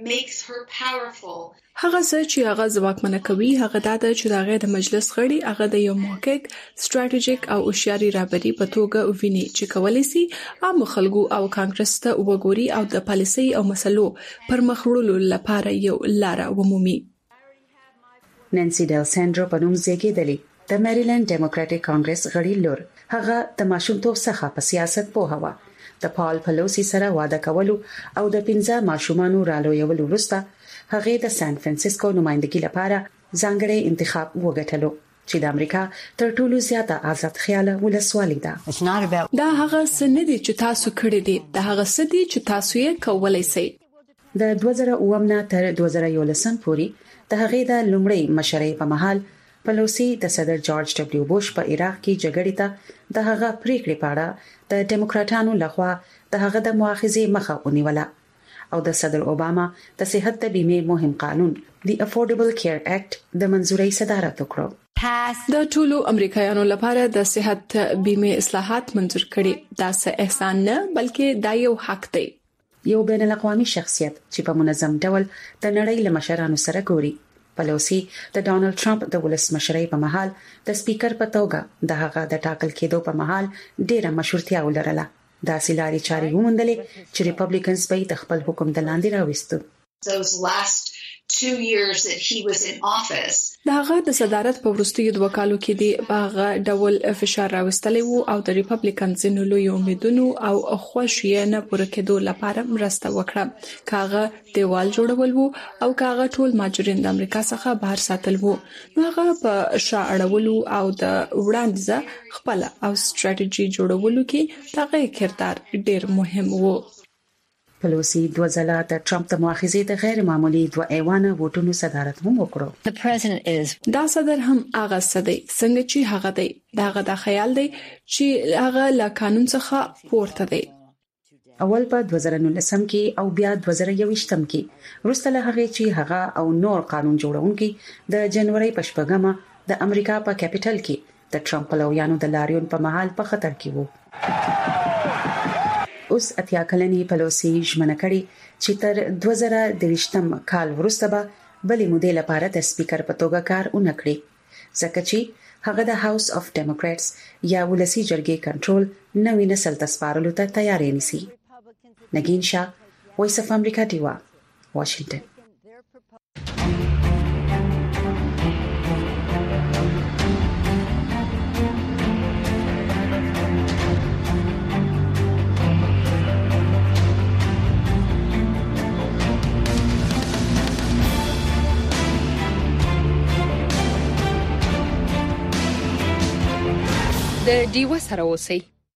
هغه څه چې هغه ځواکمنه کوي هغه دا ده چې هغه د مجلس غړي هغه د یو محقق ستراتیژیک او هوښیاري رهبري په توګه ویني چې کولای شي عام خلکو او کانګرس ته وګوري او د پالیسي او مسلو پر مخ وړلو لپاره یو لار ومومي. نانسي ډل ساندرو په نوم زیږیدلې د میریلند ډیموکراټیک کانګرس غړي لور. هغه د ماشومتوب څخه په سیاست پوهه و. د پال پیلوسی سره واده کولو او د 15 ماشومانو رالویولو وروسته هغه د سان فرانسیسکو نمائندګۍ لپاره ځانګړی انتخاب وګټلو چې د امریکا تر ټولو زیاته آزاد خیال ولسوالۍ ده. دا هغه څه نه دي چې تاسو کړی دي، دا هغه څه دي چې تاسو یې کولای شئ. د 2009 نه تر 2011 پورې د هغې د لومړۍ مشرۍ په مهال پیلوسی د صدر جورج ډبلیو بوش په عراق کې جګړې ته د هغه پریکړې په اړه د ډیموکراټانو لخوا د هغه د مؤاخذې مخه ونیوله او د صدر اوباما د صحت د بیمې مهم قانون دی افورډیبل کیر اکټ د منزورۍ صدارت وکړو. د ټولو امریکایانو لپاره د صحت بیمې اصلاحات منظور کړي. دا څه احسان نه بلکې دا یو حق دی. یو بین الاقوامي شخصیت چې په منظم ډول د نړۍ له مشرانو سره ګوري. پیلوسی د ډونالد ټرمپ د ولسمشرۍ په مهال د سپیکر په توګه د هغه د ټاکل کېدو په مهال ډېره مشورتیا ولرله. دا سیلاري چاري ومندلې چې ریپبلیکنز به د خپل حکم د لاندې راوستو. دا هغه د صدارت په وروستیو 2 کالو کې دی هغه ډول فشار راوستلی وو او د ریپبلیکنز نو لوی امیدونو او خوښیه نه پوره کېدو لپاره مرسته وکړه. کاغه دیوال جوړول وو او کاغه ټول ماجرین د امریکا څخه بهر ساتل وو. نو هغه په شاړولو او د وړاندیز خپل او ستراتیژي جوړولو کې دغه کردار ډیر مهم وو. پیلوسی 2 ځله د ټرمپ د مؤاخذې د غیر معمولی 2 ایوانه ووټونو صدارت هم وکړو. دا صدر هم هغه صدې څنګه چې هغه دی داغه د خیال دی چې هغه له قانون څخه پورته دی. اول په 2019 کې او بیا 2021 کې وروسته له هغه چې هغه او نور قانون جوړونکي د جنوري په 8مه د امریکا په کیپټل کې د ټرمپ پلویانو د لاریون په محل په خطر کې وو. اوس اتیا کلنې پیلوسی ژمنه کړې چې تر 2023 کال وروسته به بلې مودې لپاره د سپیکر په توګه کار ونکړي ځکه چې هغه د هاوس اف ډیموکریټس یا ولسی جرګې کنټرول نوې نسل ته سپارلو ته تیاری نیسي. نگین شاه، وایس اف امریکا دیوا، واشنگټن. د ډیوا سره اوسئ.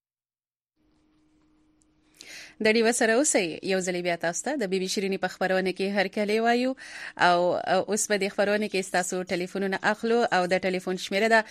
د ډیوا سره اوسئ. یو ځل بیا تاسو ته د بي بي شيريني په خبرونه کې هر کله وایو او اوس په دې خبرونه کې تاسو ټلیفونونه اخلو او د ټلیفون شمیره ده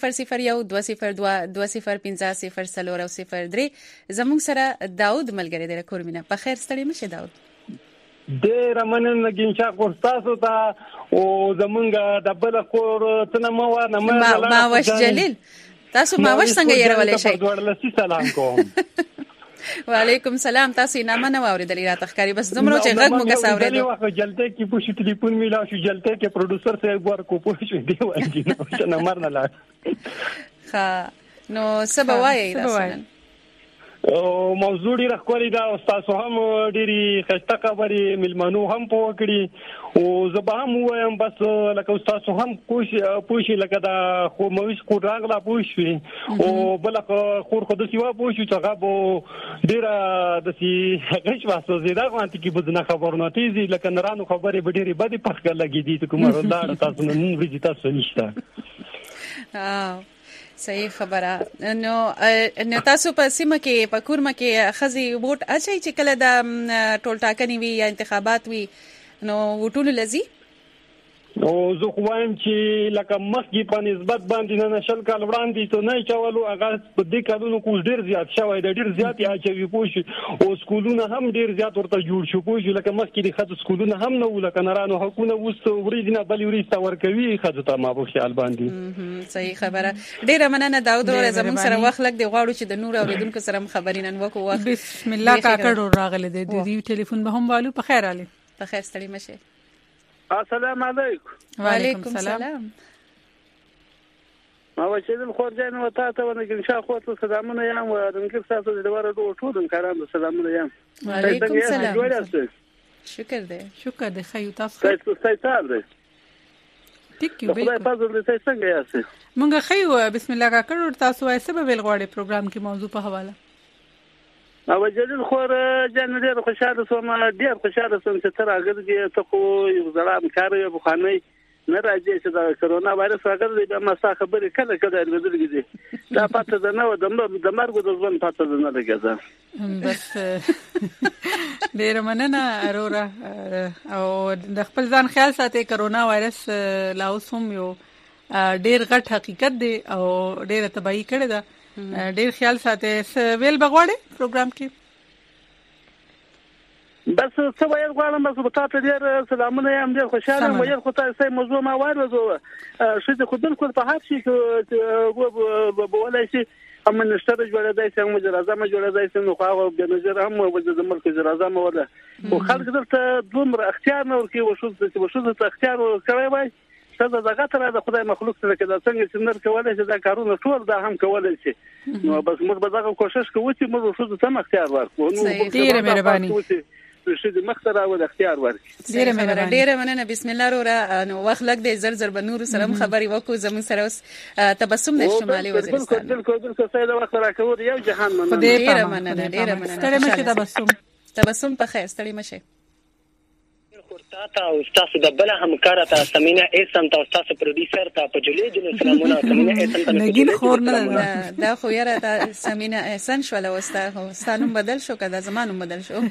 00120250003 زموږ سره داود ملګری دی کورمینه. په خیر ستړي مشه داود. ډېر مننه نگین شاه تاسو ته او زمونږ د بل کور څنګه ما وش جلیل تاسو ما وش څنګه يرولې شي. ورلسی سلام کوم. وعلیکم سلام. تاسو نه منو اوریدلې راته ښکاری بس زمرو چې غږ مو کس اوریدو. واخه جلته کې پوښتنه ټلیفون میلا شو جلته کې پروډوسر سره ورکو پوښتنه دی وایي نو مرنه لا. ها نو سبا وایي موضوع ډیره ښکلې ده او تاسو هم ډیرې ښایسته خبرې ملمنو هم په وکړي او زه به هم وایم بس لکه تاسو هم پوښي لکه دا خو موږ کو راغلا پوښي او بل خور خو د سیوا پوښي چې هغه به ډیره د سی غش واسو زیاده وانت کی بدنه خبرونه تیزی لکه نرانو خبرې به ډیره بده پخګه لګی دي ته کومه الله تاسو نن ورځ تاسو نشته صحیح خبره نو تاسو په سیمه کې په کورمه کې خزي ووټ اچي چې کله د ټول ټاکنې وي یا انتخابات وي نو وټول لذي او زه خو وایم چې لکه مخکې په نسبت باندې نه شل کال وړاندې ته نه چولو هغه په دې کارونو کو ډیر زیات شوی د ډیر زیات اچوي پوښ او سکولونه هم ډیر زیات ورته جوړ شو پوښ لکه مخکې د خاطر سکولونه هم نه ولکه نرانو حقونه وست ورېدنه بل ورېسته ورکوي خاطر ته ما په خیال باندې صحیح خبره ډیره مننه داود ور زموږ سره وخت لګ دی غواړو چې د نور اوریدونکو سره خبرې نن وکړو بسم الله کاکړ راغله د دې ټلیفون به هم والو په خیر علي په خیر ستړي مشه السلام علیکم وعلیکم السلام ما وشیدل خورجان وتا ته ونګل شاه خو ته سلامونه یم و دنګر ساتو د وره ټول کاران سلامونه یم وعلیکم السلام شکر دې خیو تاسو ستاسو ټیک یو به تاسو دې څنګه یاست مونږ خیو بسم الله کاکړ تاسو وایي سبب ویل غواړي پروګرام کې موضوع په حواله او جلیل خور جن ډیر خوشاله سوم ډیر خوشاله سوم چې تر هغه کې ته خو یو ځلام کار یو بخانه نه راځي چې دا کرونا وایرس راغلی د مسا خبرې کله کله ورېدلې دا پاتې ده نو د مرګ د ځوان پاتې ده نه لګیږي بس ډیر مننه اورا او د خپل ځان خیال ساتي کرونا وایرس لا اوسم یو ډیر غټ حقیقت دی او ډیر تباہی کړی ده ډیر خیال ساتي ویل بغواړي پروګرام کې بس څه وایي غواړم بس په تاسو ډیر سلامونه یم ډیر خوشاله یم ویل خو تاسو موضوع ما وایو شې خو بالکل په هر شي کې بولای شي هم منشتر جوړه دی هم وزیر اعظم جوړه دی نو خو هغه د نظر هم وزیر وزیر اعظم ولا خو خلک دلته دومره اختیار نه ورکوي وشو ته اختیار کړی وای څه دغه تر د خدای مخلوق سره کې دا څنګه چې نر کولای شي دا کارونه ټول دا هم کولای شي نو بس موږ به دا کوشش کوو چې موږ شو ته اختیار ورکړو نو ډیره مهرباني چې د مختره او اختیار ورکړي ډیره مننه بسم الله ورا نو وخت لګ دی زر به نور سره خبري وکړو زموږ سره اوس تبسم د شمالي وزیرستان بالکل سیده وخت راکوي یو جهان مننه ډیره مننه ستړي مشه تبسم په خیر ستړي مشه تاسو او تاسو د بل همکار ته سمینا اسم تاسو تاسو پروډوسر ته په جولې جن سلامونه سمینا اسم ته نګین خور نه دا خو یاره دا سمینا احسان شو لوسته ستانو بدل شو کدا زمانو بدل شو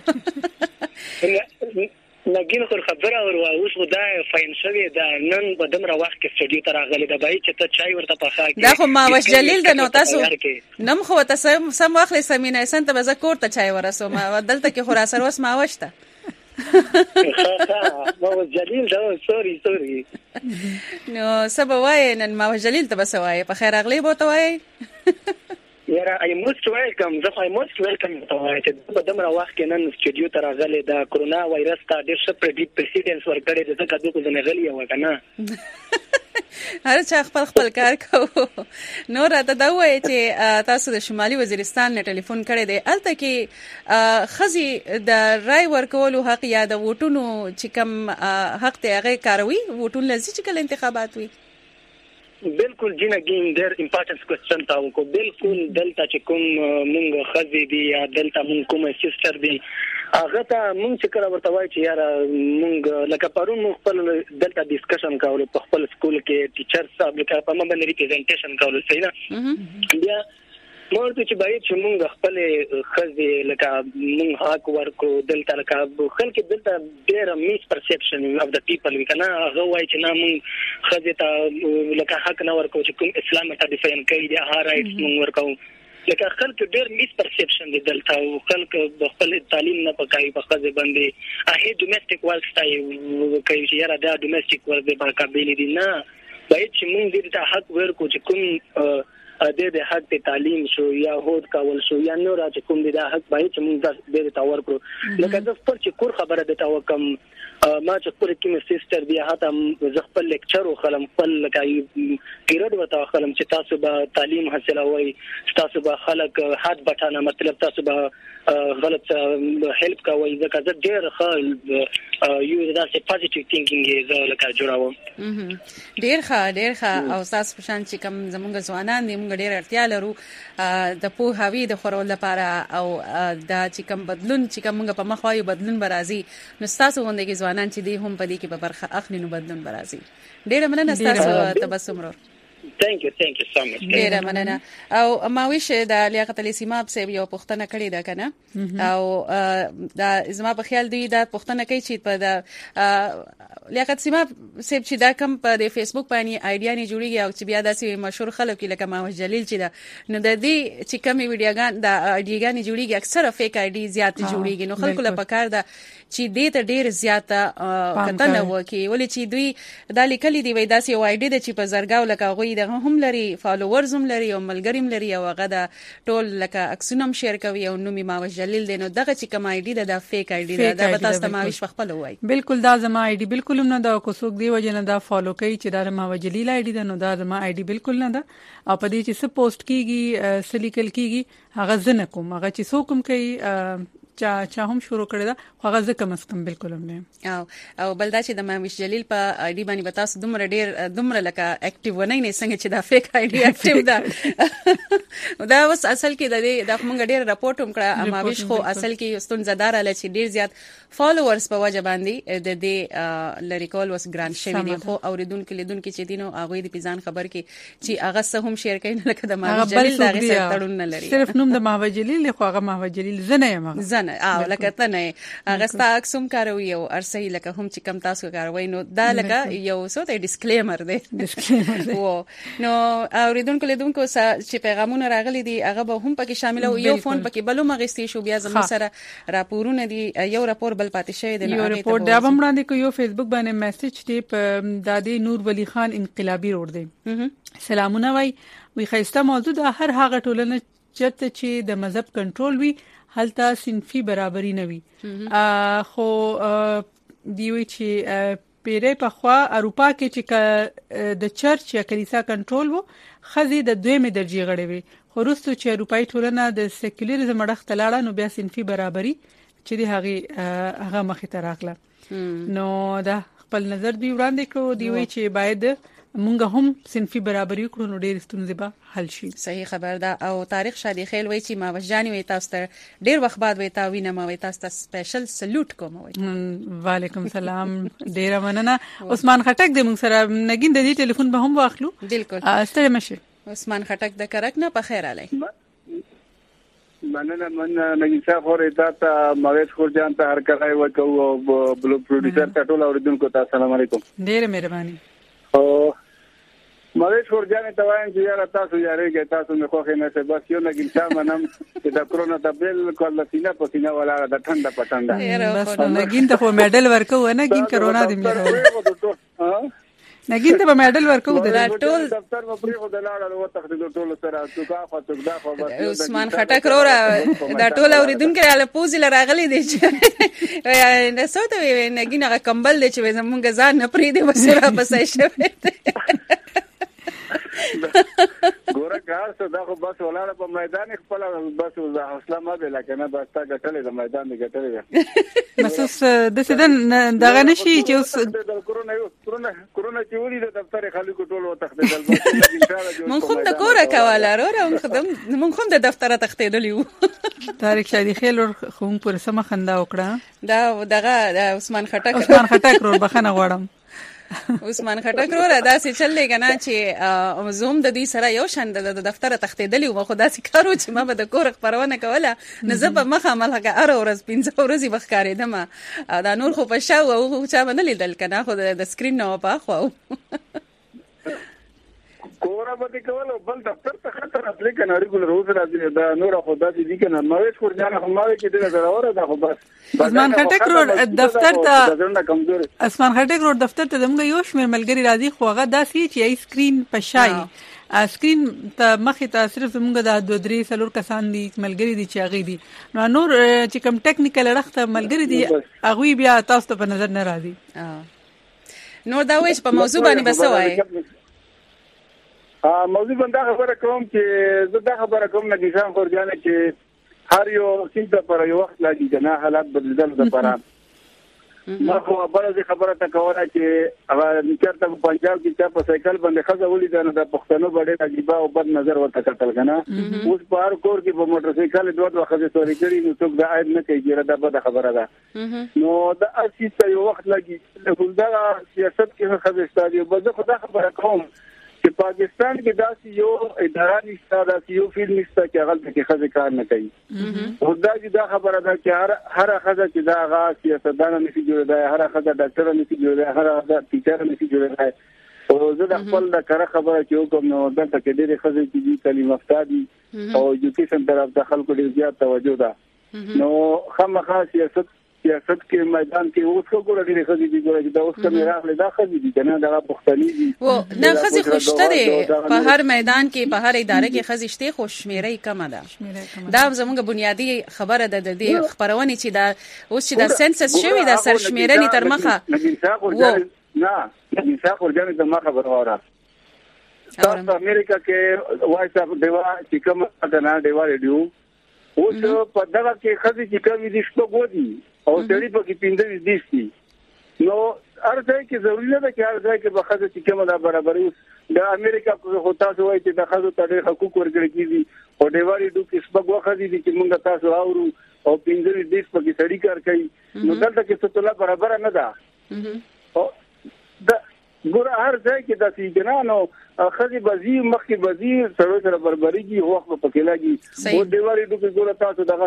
نګین خور خبره او اوس خدای فاین شوی دا نن په دمر وخت کې سټډیو ته راغلی دا بای چې ته چای ورته پخا دا خو ما وش جلیل د نو تاسو نم خو ته سم واخلې سمینا احسان ته بزه کور ته چای ورسو ما دلته کې خورا سر وس ما وشته ما جلیل دا سوري نو سبا وای نن ما جلیل ته بس وای په خیر اغلی بوته وای یاره I most welcome ته وای چې په دمر وخت کې نن سټډیو ته راغلی دا کرونا وایرس ته ډیر ښه پریزیډنټ ورکړی دی ځکه دوی کو نه غلی و کنه هر چا خپل کار کوو نو راته دا وای چې تاسو د شمالي وزیرستان نه ټلیفون کړی دی الته کې خزي د رای ورکولو حق یا د ووټونو چې کم حق ته هغه کاروي ووټون لزی چې کله انتخابات وي بالکل جنګین ډېر امپورټنت کوېسچن تاو کو بالکل دلته چې کوم مونږ خزي دي یا دلته مونږ کوم سیستر دي هغه ته مونږ چې کله ورته وای چې یاره مونږ لکه پرون مونږ خپل دلته ډیسکشن کاوه په خپل سکول کې ټیچر صاحب لکه په مبه ریپرزنټیشن کاوه صحیح نه بیا مور ته چې باید چې مونږ خپل خزي لکه مونږ حق ورکو دلته لکه خلک دلته ډېر میس پرسپشن اف د پیپل وکنه هغه وای چې نه مونږ خزي ته لکه حق نه ورکو چې کوم اسلام ته ډیفاین کوي د هغه رائټس مونږ ورکو لکه خلک ډېر میس پرسپشن دي دلته او خلک د خپل تعلیم نه پکای په خزي باندې هغه ډومېسټیک ورک سټای کوي چې یاره دا ډومېسټیک ورک به قابل دي نه باید چې مونږ دې ته حق ورکو چې کوم د حق ته تعلیم شو یا هود کول شو یا نور چې کوم د حق باید چې موږ د تاور کړو لکه د خپل چې کور خبره د تاو کم ما چې خپل کې سیستر بیا هاته ز خپل لیکچر او خلم خپل لکای پیریډ وتا خلم چې تاسو به تعلیم حاصلوي تاسو به خلک هات بټانه مطلب تاسو به غلط هیلپ کوي ځکه زه ډېر ښه یو داسې پوزټیو ثینکینګ زه لکه جوړوم. ډېر ښه او تاسو په شان چې کوم زموږ ځوانان دي موږ ډېر اړتیا لرو د پوهاوی د خورولو لپاره او دا چې کوم بدلون چې کوم موږ په مخ وایو بدلون برازي نو تاسو غونډه کې ځوانان چې دي هم په دې کې به برخه اخلي نو بدلون برازي. ډېر مننه تاسو تبسم ورو. Thank you so much. ډېر مننه. او ما ویش د لیاقت علي سیماب صاحب یو پوښتنه کړې ده کنه او دا زما په خیال دی دا پوښتنه کوي چې په د لیاقت سیماب صاحب چې دا کم په د فیسبوک باندې آیډیا نه جوړیږي او چې بیا داسې مشهور خلک لکه ماوش جلیل چې دا نو د دې چې کمی ویډیوګان د آیډیاګان جوړیږي اکثره فیک آیډي زیات جوړیږي نو خلکو لپاره کار ده چې دې ته ډېر زیاته کتنه وکړي ولې چې دوی دا لیکلي دی وای داسې یو آیډي د چې په زرګاو لکه غوي دغه هم لري فالوورز هم لري او ملګریم لري او هغه د ټول لکه اکسونم شیر کوي او نومي ماوش جلیل دی نو دغه چې کوم آیډي دا فیک آیډي دا به تاسو ته ماوش خپل وای. بالکل دا زما آیډي بالکل نه دا کوڅوک دی وجنه دا فالو کوي چې دا ماوش جلیل آیډي ده نو دا زما آیډي بالکل نه ده او په دې چې څه پوسټ کیږي سلیکل کیږي هغه زنه کوم هغه چې څوک کوي چا هم شروع کړی دا خو هغه ځکه مسکم بالکل هم نه او بل دا چې د ماوش جلیل په آیډي باندې به تاسو دومره لکه اکټیو ونی نه څنګه چې دا فیک آیډي اکټیو ده دا اوس اصل کې د موږ ډیر راپورټ هم کړه ماوش خو اصل کې ستونزدار ل چې ډیر زیات فالوورز په وجه باندې د دې لریکول وس ګران شوی دی خو اوریدونکو لیدونکو چې دینو هغه د پیزان خبر کې چې هغه سه هم شیر کین لکه د ماوش جلیل دا غي تړون نه لري صرف نوم د ماوش جلیل خو هغه ماوش جلیل زنه یم او لکه ته نه هغه ستا اکسوم کاروي او ارسي لکه هم چې کم تاسو کاروي نو دا لکه یو څه ته ډیسکلیمر دی نو اوریدونکو لیدونکو چې پیغامونه راغلي دي هغه به هم پکې شامل او یو فون پکې بلو مغستې شو بیا زموږ سره راپورونه دي یو راپور بل پاتې شوی دی یو راپور دا هم وړاندې کو یو فیسبوک باندې میسج دی په دادی نور ولی خان انقلابی روډ دی سلامونه وی خیسته موضوع د هر هغه ټولنه چرته چې د مذهب کنټرول وي هلته صنفي برابرۍ نه وي خو دیوي چې پیری په خوا اروپا کې چې د چرچ یا کلیسا کنټرول وو خزي د دویمه درجه غړي وي خو وروسته چې اروپאי ټولنه د سیکولریزم مړخ تلاړه نو بیا صنفي برابرۍ چې دی هغه مخې ته راغله نو دا خپل نظر دی وړاندې کړو دیوي چې باید مونږ هم صنفي برابرۍ کړو نو ډېر ستونزې به حل شي. صحیح خبر ده او تاریخ شادي خیل وای چې ماوش جاني وای تاسو ته ډېر وخت بعد وای تا وینم وای تاسو ته سپیشل سلوټ کوم وای. وعلیکم سلام ډېر مننه. عثمان خټک د مونږ سره نګین د دې ټلیفون به هم واخلو. بالکل ستړي مشه. عثمان خټک د کرک نه په خیر علي. مننه نګین صاحب اورې تا مویز خور جان ته هر کله وکاو او بلو پروډوسر ته ټول اوریدونکو ته السلام علیکم. ډېر مهرباني. او مویز خور جان ته وایم چې یاره تاسو یاريږئ تاسو نه خوښ نه څه بس یو نګین صاحب منم چې د کرونا د بالکل لسینه په سینه ولا د ټنډه پټنده بس نګین ته په میډل ورکو نه ګین کرونا دی میرو نګین ته په میډل ورکو د ټول دفتر په پریخو د لاړه او تخدید ټول سره توګه توګه خو بس عثمان خټک را دا ټول اوریدونکو له پوزي لراغلي دي چې نه سوته نګین هغه کمبل دي چې زمونږ ځان نه پری دی وسره بسای شوی ګوره کار څه دا خو بس ولاړه په میدان خپل بس حوصله ما به لکنه بس تا ګټلې د میدان دی ګټلې مسوس د سدن دغه نشي چې اوس کرونا چې ولې د دفتر خلکو ټول وتخدل بس مونږ هم د کوره کوله وروره مونږ هم د دفتر تختیدلیو تاریخ شادي خیل خو پر سم خندا وکړه دا دغه عثمان خټک رو بخنه غواړم عثمان خټک رو دا سې چلې کنه چې زوم د دې سره یو شند د دفتر تختیدلی و خو دا سې کارو چې ما به د کور خبرونه کوله نزب مخه ملګه ار ورځ 15 ورځې بخکارې دا نور خو په شاو او چا باندې لیدل کنه خو د سکرین نه په خو کورا به کول بل دفتر ته خطر اصلي کنه ریګولر اوس راځي دا نور خو داسې دي کنه نوې خور ځان خو ما کې دغه ضرور ده خو بس عثمان خټک روډ دفتر ته عثمان خټک روډ دفتر ته موږ یو شمېر ملګری راځي خو هغه داسې چې ای سکرین په شای سکرین ته مخې ته صرف زموږ د 2-3 کسان دي ملګری دي چې هغه دي نو نور چې کوم ټیکنیکل اړخ ته ملګری دي هغه بیا تاسو ته په نظر نه راځي نور دا وایي په موضوع باندې بس وایي موضوع باندې خبره کوم چې زه دا خبره کوم نه نشم خورجانه چې هر یو سیده پر یو وخت لاګي کنه حالات بدلدل لپاره ما خو برازي خبره تا کوله چې هغه چرته په پنجاب کې چې په سایکل باندې خزه ولیدل د پښتنو باندې عجیب او بد نظر ورته کتل کنه اوس په هر کور کې په موټر سایکل دوه خزه سوري کړي نو څوک دا عیب نه کوي چې دا بده خبره ده نو دا اسی ته یو وخت لاګي ولدا سیاست کې خزه ستادي بده خدا خبره کوم چې پاکستان کې داسې یو اداره نشته داسې یو فیلډ نشته چې هغه کې خزه کار نه کوي او دا خبره ده چې هر خزه چې دا هغه سیاستدان نشي جوړېدای هر خزه ډاکټر نشي جوړېدای هر خزه ټیچر نشي جوړېدای او زه د خپل د کار خبره چې کوم نو دلته کې ډېر خزه چې تعلیم یافته دي او ایجوکیشن طرف د خلکو ډېر زیات توجه ده نو خامخا سیاست کې میدان کې اوس کو ګورې لري خزي دي ګورې دا اوس کوم راغله دا خزي دي کنه دا پښتني دي و نه خزي خوشته دي په هر میدان کې په هر اداره کې خزي شته خو شمیرې کم ده دا زموږ بنیادی خبره ده د دې خبرونه چې دا اوس چې دا سنسس شوی دا سر شمیرنې تر مخه نه انصاف ورجانه د مخه وراره ساوث امریکا کې وایس اپ دیوا چې کوم د نه دیوا ریډیو اوس په دغه کې خزي چې کوم دي شپږ ودی او سړي په کې 15 دي شي نو ارځي کې ضروري نه ده چې ارځي کې په خزه چې کومه برابرۍ د امریکا په تاسو وایي چې د خزو ته حقوق ورکړي کیږي او دیواري دوه کې شپږ وخت دي چې موږ تاسو اورو او 15 دي په کې سړي کار کوي نو دلته کې څه برابر نه ده او د ګور هر ځای کې د سیجنانو خزي بزی مخکې بزی سره برابرېږي هو په پکې لاګي او دیواري دوه ګور تاسو د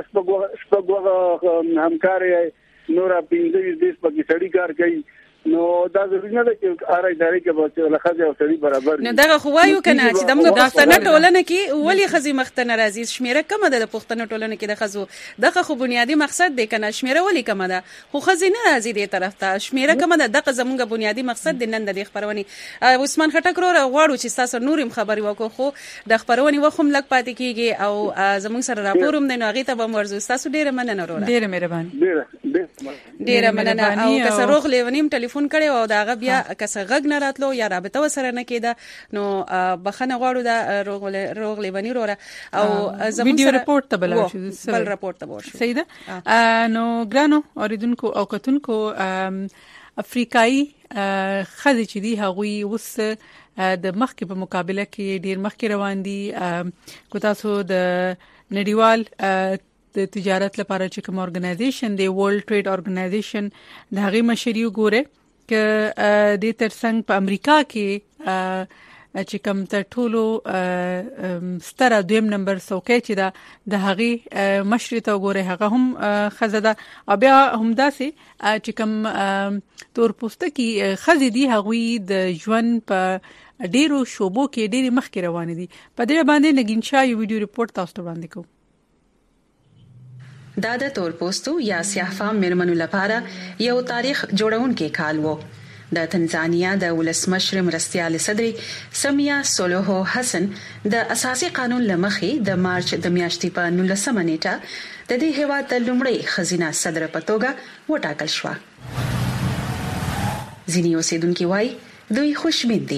شپږ همکاري نور 15 دي په کې سړي کار کوي نو دا ضروري نه ده چې اره ادارې کې به لخذ او سړي برابر نه دغه خو وایو کنه چې دغه پښتنه ټولنه کې ولی خزي مختنه راځي شمیره کم ده د پښتنه ټولنه کې د خزو دغه خو بنیادی مقصد دی کنه شمیره ولی کم ده خو خزي نه راځي دې طرف ته شمیره کم ده دغه زمونږ بنیادی مقصد دی نن د خبرونی عثمان خټک رو غواړو چې تاسو نورم خبري وکړو خو د خبرونی وخم لګ پاتې کیږي او زمونږ سره راپوروم دی نو هغه ته به مرزو تاسو ډیره مننه وروره ډیره مهرباني ډیره مننه او که سره روغ لیونیم ټلیفون کړي او داغه بیا کس غږ نه راتلو یا رابطه وسره نه کېده نو بخنه غواړو دا روغ لیونی وروره او زموږ ویډیو رپورټ ته بل شي بل رپورټ ته ورشي صحیح ده نو ګرانو اوریدونکو او کتونکو افریقایي خزي چې دی هغوی وس د مخکې په مقابله کې ډیر مخکې روان دي کو تاسو د نړیوال د تجارت لپاره چې کوم اورګنایزیشن دی ورلد ټریډ اورګنایزیشن د هغه مشري وګوره ک د ترڅنګ په امریکا کې چې کوم تر ټولو ستره دویم نمبر څوکۍ چې د هغه مشري ته وګوره هغه هم خزه ده او بیا هم داسې چې کوم تور پوستکي خزي دي هغوی د ژوند په ډیرو شوبو کې ډیره مخکې روان دي په دې باندې نګین شاه یو ویډیو رپورټ تاسو ته وړاندې کوم دا د تور پوستو یا سیاه‌فام مېرمنو لپاره یو تاریخ جوړونکي کال وو د تنزانیا د ولسمشر مرستيال صدري سمیا سولوهو حسن د اساسي قانون لمخې د مارچ د میاشتې په 19 نیټه د دې هیواد د لومړی خزینه صدر په توګه وټاکل شو ځینې اوسیدونکو وایي دوی خوشبین دي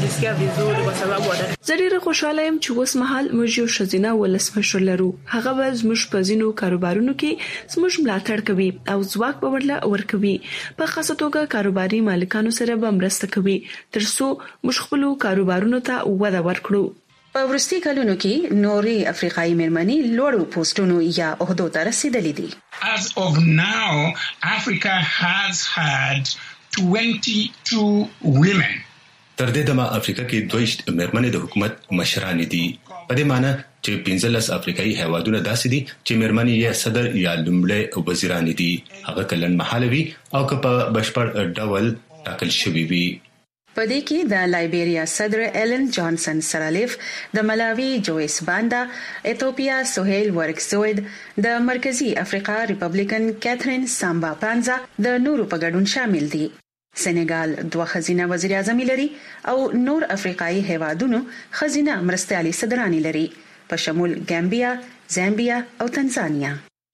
زه ډیره خوشاله یم چې اوس مهال موږ یو ښځینه ولسمشر لرو هغه به زموږ په ځینو کاروبارونو کې زموږ ملاتړ کوي او ځواک به ورکوي په خاصه توګه کاروباري مالکانو سره به مرسته کوي ترڅو موږ خپل کاروبارونو ته وده ورکړو په ورستي کلونو کې نوري افریقایي مېرمنې لوړو پوسټونو یا عہدو ته رسیدلې دي As of now, Africa has had 22 women. تر دې دمه افریقا کې 22 مېرمنې د حکومت مشران دي په دې معنی چې 15 افریقایي هیوادونه داسې دي چې مېرمنې یې صدر یا لومړی وزیران دي هغه کلن محلوي او که په بشپړ ډول ټاکل شوی وي په دې کې د لایبیریا صدر ایلن جانسن سرالیف د ملاوي جویس باندا ایتھوپیا سهیل ورکزوید د مرکزی افریقا ریپبلیکن کیترین سامبا پانزا د نورو په ګډون شامل دي سنگال 2 خزینه وزیر اعظم لري او نور افریقایي هیوادونو خزینه مرستيالي صدرانی لري په شمول ګامبیا، زامبیا او تنزانیا.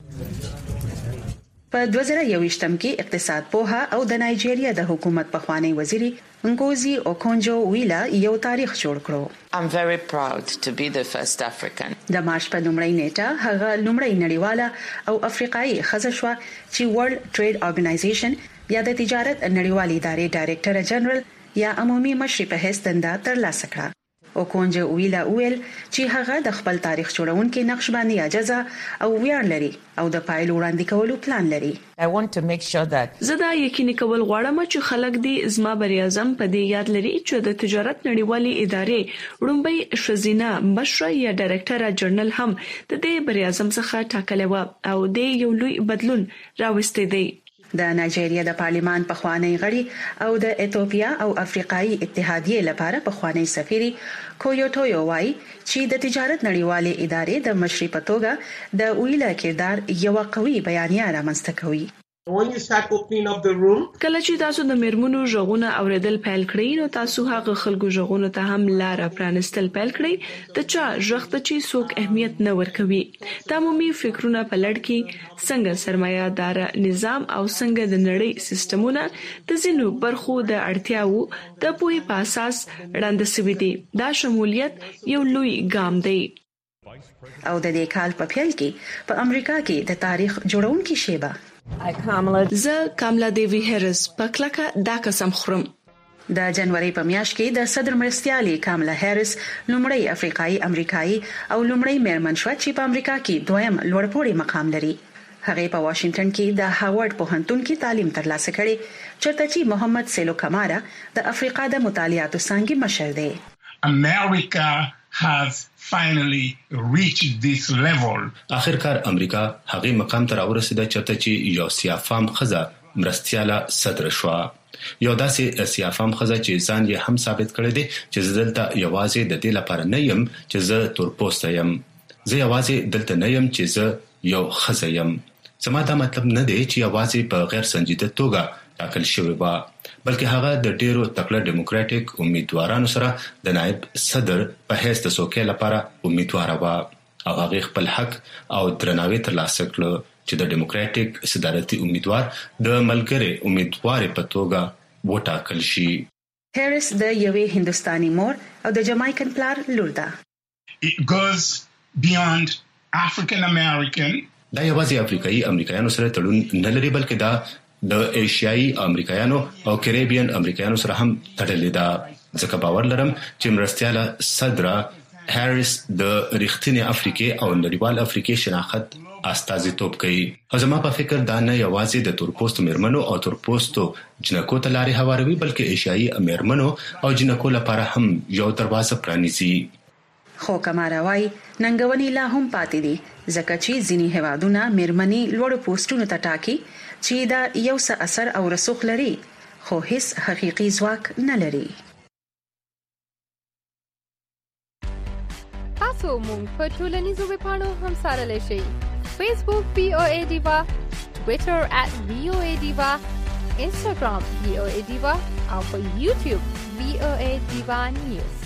په 2021 کې اقتصاد پوها او د نایجیریا د حکومت پخوانی وزیری نګوزي اوکونجو ویلا یو تاریخ جوړ کړو. I'm very proud to be the first African. د مارچ په لومړۍ نیټه هغه لومړی نړیواله او افریقایي ښځه شوه چې ورلد ټریډ اورګنایزیشن یا د تجارت نړیوالې ادارې ډایریکټر جنرال یا عمومي مشر په حیث دنده ترلاسه کړه. اوکونجو ویلا ویل چې هغه د خپل تاریخ جوړونکو نقش باندې اجازه او ویاړ لري او د پایل وړاندې کولو پلان لري. I want to make sure that زه دا یقیني کول غواړم چې خلک دې زما بری اعظم په دې یاد لري چې د تجارت نړیوالې ادارې وړومبي شزینه مشر یا ډایریکټر جنرال هم د دې بری اعظم څخه ټاکل و او د یو لوی بدلون راوستي دی. د نایجیریا د پارلیمان پخوانی غړي او د ایتوپیا او افریقایي اتحادیې لپاره پخوانی سفیر کویوټویو وايي چې د تجارت نړیوالې ادارې د مشري په توګه د ویلا کردار یو قوي بیانیه رامنځته کوي. When you start opening up the room, کله چې تاسو د میرمنو ژغونه اوریدل پیل کړئ نو تاسو هغه خلکو ژغونه ته هم لار پرانستل پیل کړئ د چا ژغ ته چې څوک اهمیت نه ورکوي. د عمومي فکرونه په لړ کې څنګه سرمایه دار نظام او څنګه د نړۍ سیستمونه د زینو برخو د اړتیاو د پوهې په اساس وړاندې شوي دي. دا شمولیت یو لوی ګام دی. او د دې کال په پیل کې په امریکا کې د تاریخ جوړونکي شیبه زه کاملا دیوی هریس په کلکه دا قسم خورم. د جنوري په میاشت کې د صدر مرستيالي کاملا هریس لومړی افریقایي امریکایي او لومړی میرمن شو چې په امریکا کې دویم لوړپوړی مقام لري. هغه په واشنگټن کې د هاوارد پوهنتون کې تعلیم ترلاسه کړي چېرته چې محمد سیلو کمارا د افریقا د مطالعاتو څانګې مشر دی. America has finally reached this level. آخرکار امریکا هغه مقام ته راورسیده چې یو سیافام خزه مرستياله صدر شو. یو داسې سیافام خزه چې ځان یې هم ثابت کړی دی چې دلته یوازې د دې لپاره نه يم چې زه تورپوسته يم. زه یوازې دلته نه يم چې زه یو خزه يم. زما دا مطلب نه دی چې یوازې په غیر سنجیده توګه ټاکل شوی و بلکې هغه د ډیرو تکړه ډیموکراټیک امیدوارانو سره د نائب صدر په حیث د سوکې لپاره امیدوار و او هغه خپل حق او درناوی ترلاسه کړ چې د ډیموکراټیک صدارتي امیدوار د ملګری امیدوار په توګه وټاکل شي. هریس د یوې هندستاني مور او د جمایکن پلار لور ده. It goes beyond African American. دا یوازې افریقایي امریکایانو سره تړون نه لري بلکې دا د ایشیایي امریکایانو او کریبین امریکایانو سره هم تړلې ده. ځکه باور لرم چې مرستياله صدر هریس د ریښتینی افریقای او نړیوال افریقای شناخت استازیتوب کوي. زما په فکر دا نه یوازې د تورپوستو میرمنو او تورپوستو جنکو ته لارې هواروي بلکې ایشیایي میرمنو او جنکو لپاره هم یو دروازه پرانیزي. خو کمارا وايي ننګونی لا هم پاتې دي ځکه چې ځینی هوادونه میرمنې لوړ پوسټونو ته ټاکي چې دا یو څه اثر او رسوخ لري خو هیڅ حقيقي ځواک نه لري. تاسو مونږ په ټولنیزو ویبپاڼو هم سره لشي. فیسبوک VOA Diva, Twitter @VOA Diva, Instagram VOA Diva او په یوټیوب VOA Diva News.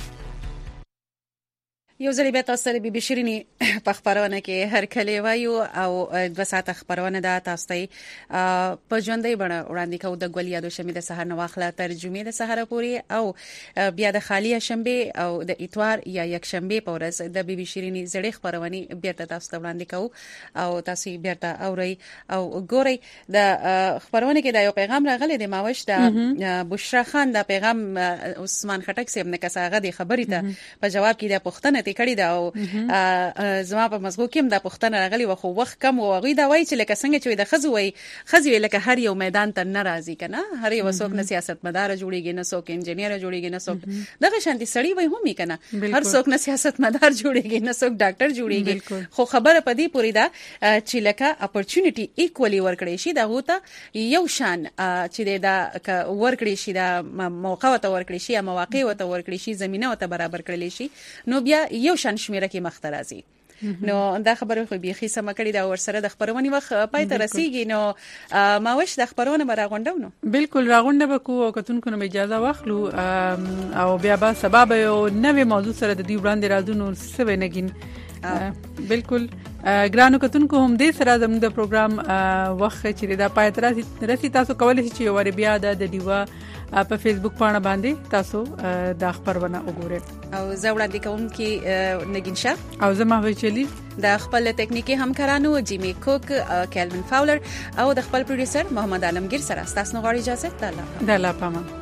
یو ځل بیا تاسو سره بي شيريني په خبرونه کې هر کله وایو او 2 ساعت خبرونه د تاسو ته په ژوندۍ بڼه وړاندې کوو د ګولیا د شمې د سحر نواخله ترجمه د سحر پوری او بیا د خالیه شنبه او د اتوار یا یک شنبه په ورځ د بي شيريني زړې خبرونه بیرته تاسو ته وړاندې کوو او تاسو بیرته اوري او ګوري د خبرونه کې د یو پیغام راغلی د ماوش د بشرا خان د پیغام عثمان خټک سیب نه کساغه د خبرې ته په جواب کې د پښتنه کړی دا او زما په مزغو کې د پښتنه راغلی و خو وخت کم او غوي دا وای چې لکه څنګه چې د خزو وای خزي لکه هر یو میدان ته ناراضي کنه هر یو څوک نه سیاستمدار جوړیږي نه څوک انجنیر جوړیږي نه څوک دغه شانتي سړی وای هم کنه هر څوک نه سیاستمدار جوړیږي نه څوک ډاکټر جوړیږي خو خبره پدې پوری دا چې لکه اپورچونټی ایکوالي ورکړي شي دا غوته یو شان چې دا ورکړي شي دا موقع ته ورکړي شي مواقع ته ورکړي شي زمينه ته برابر کړي شي نو بیا یو شان شمیره کې مخترازي نو دا خبره خو بيخي سم کړی دا ورسره د خبرونې وخت پای ته رسیدي نو ما وښ د خبرونه براغونډو نو بالکل راغونډه بکو او کتونکو نو اجازه واخلو او بیا به سبب یو نوې موضوع سره د دې وړاندې راځو سوي نګین بالکل ګرانو کتونکو هم دې سره زموږ د پروګرام وخت چې دا پای ته رسي تاسو کولای شئ چې ور بیا د دیوا په فیسبوک باندې باندې تاسو د خبرونه وګورئ او زه وړاندې کوم کې نګین شاه او زما وچلی د خپل ټکنیکی همکارانو جیمی کوک کیلوین فاولر او د خپل پروډوسر محمد عالمگیر سره تاسو غواړي اجازه ده د الله پامان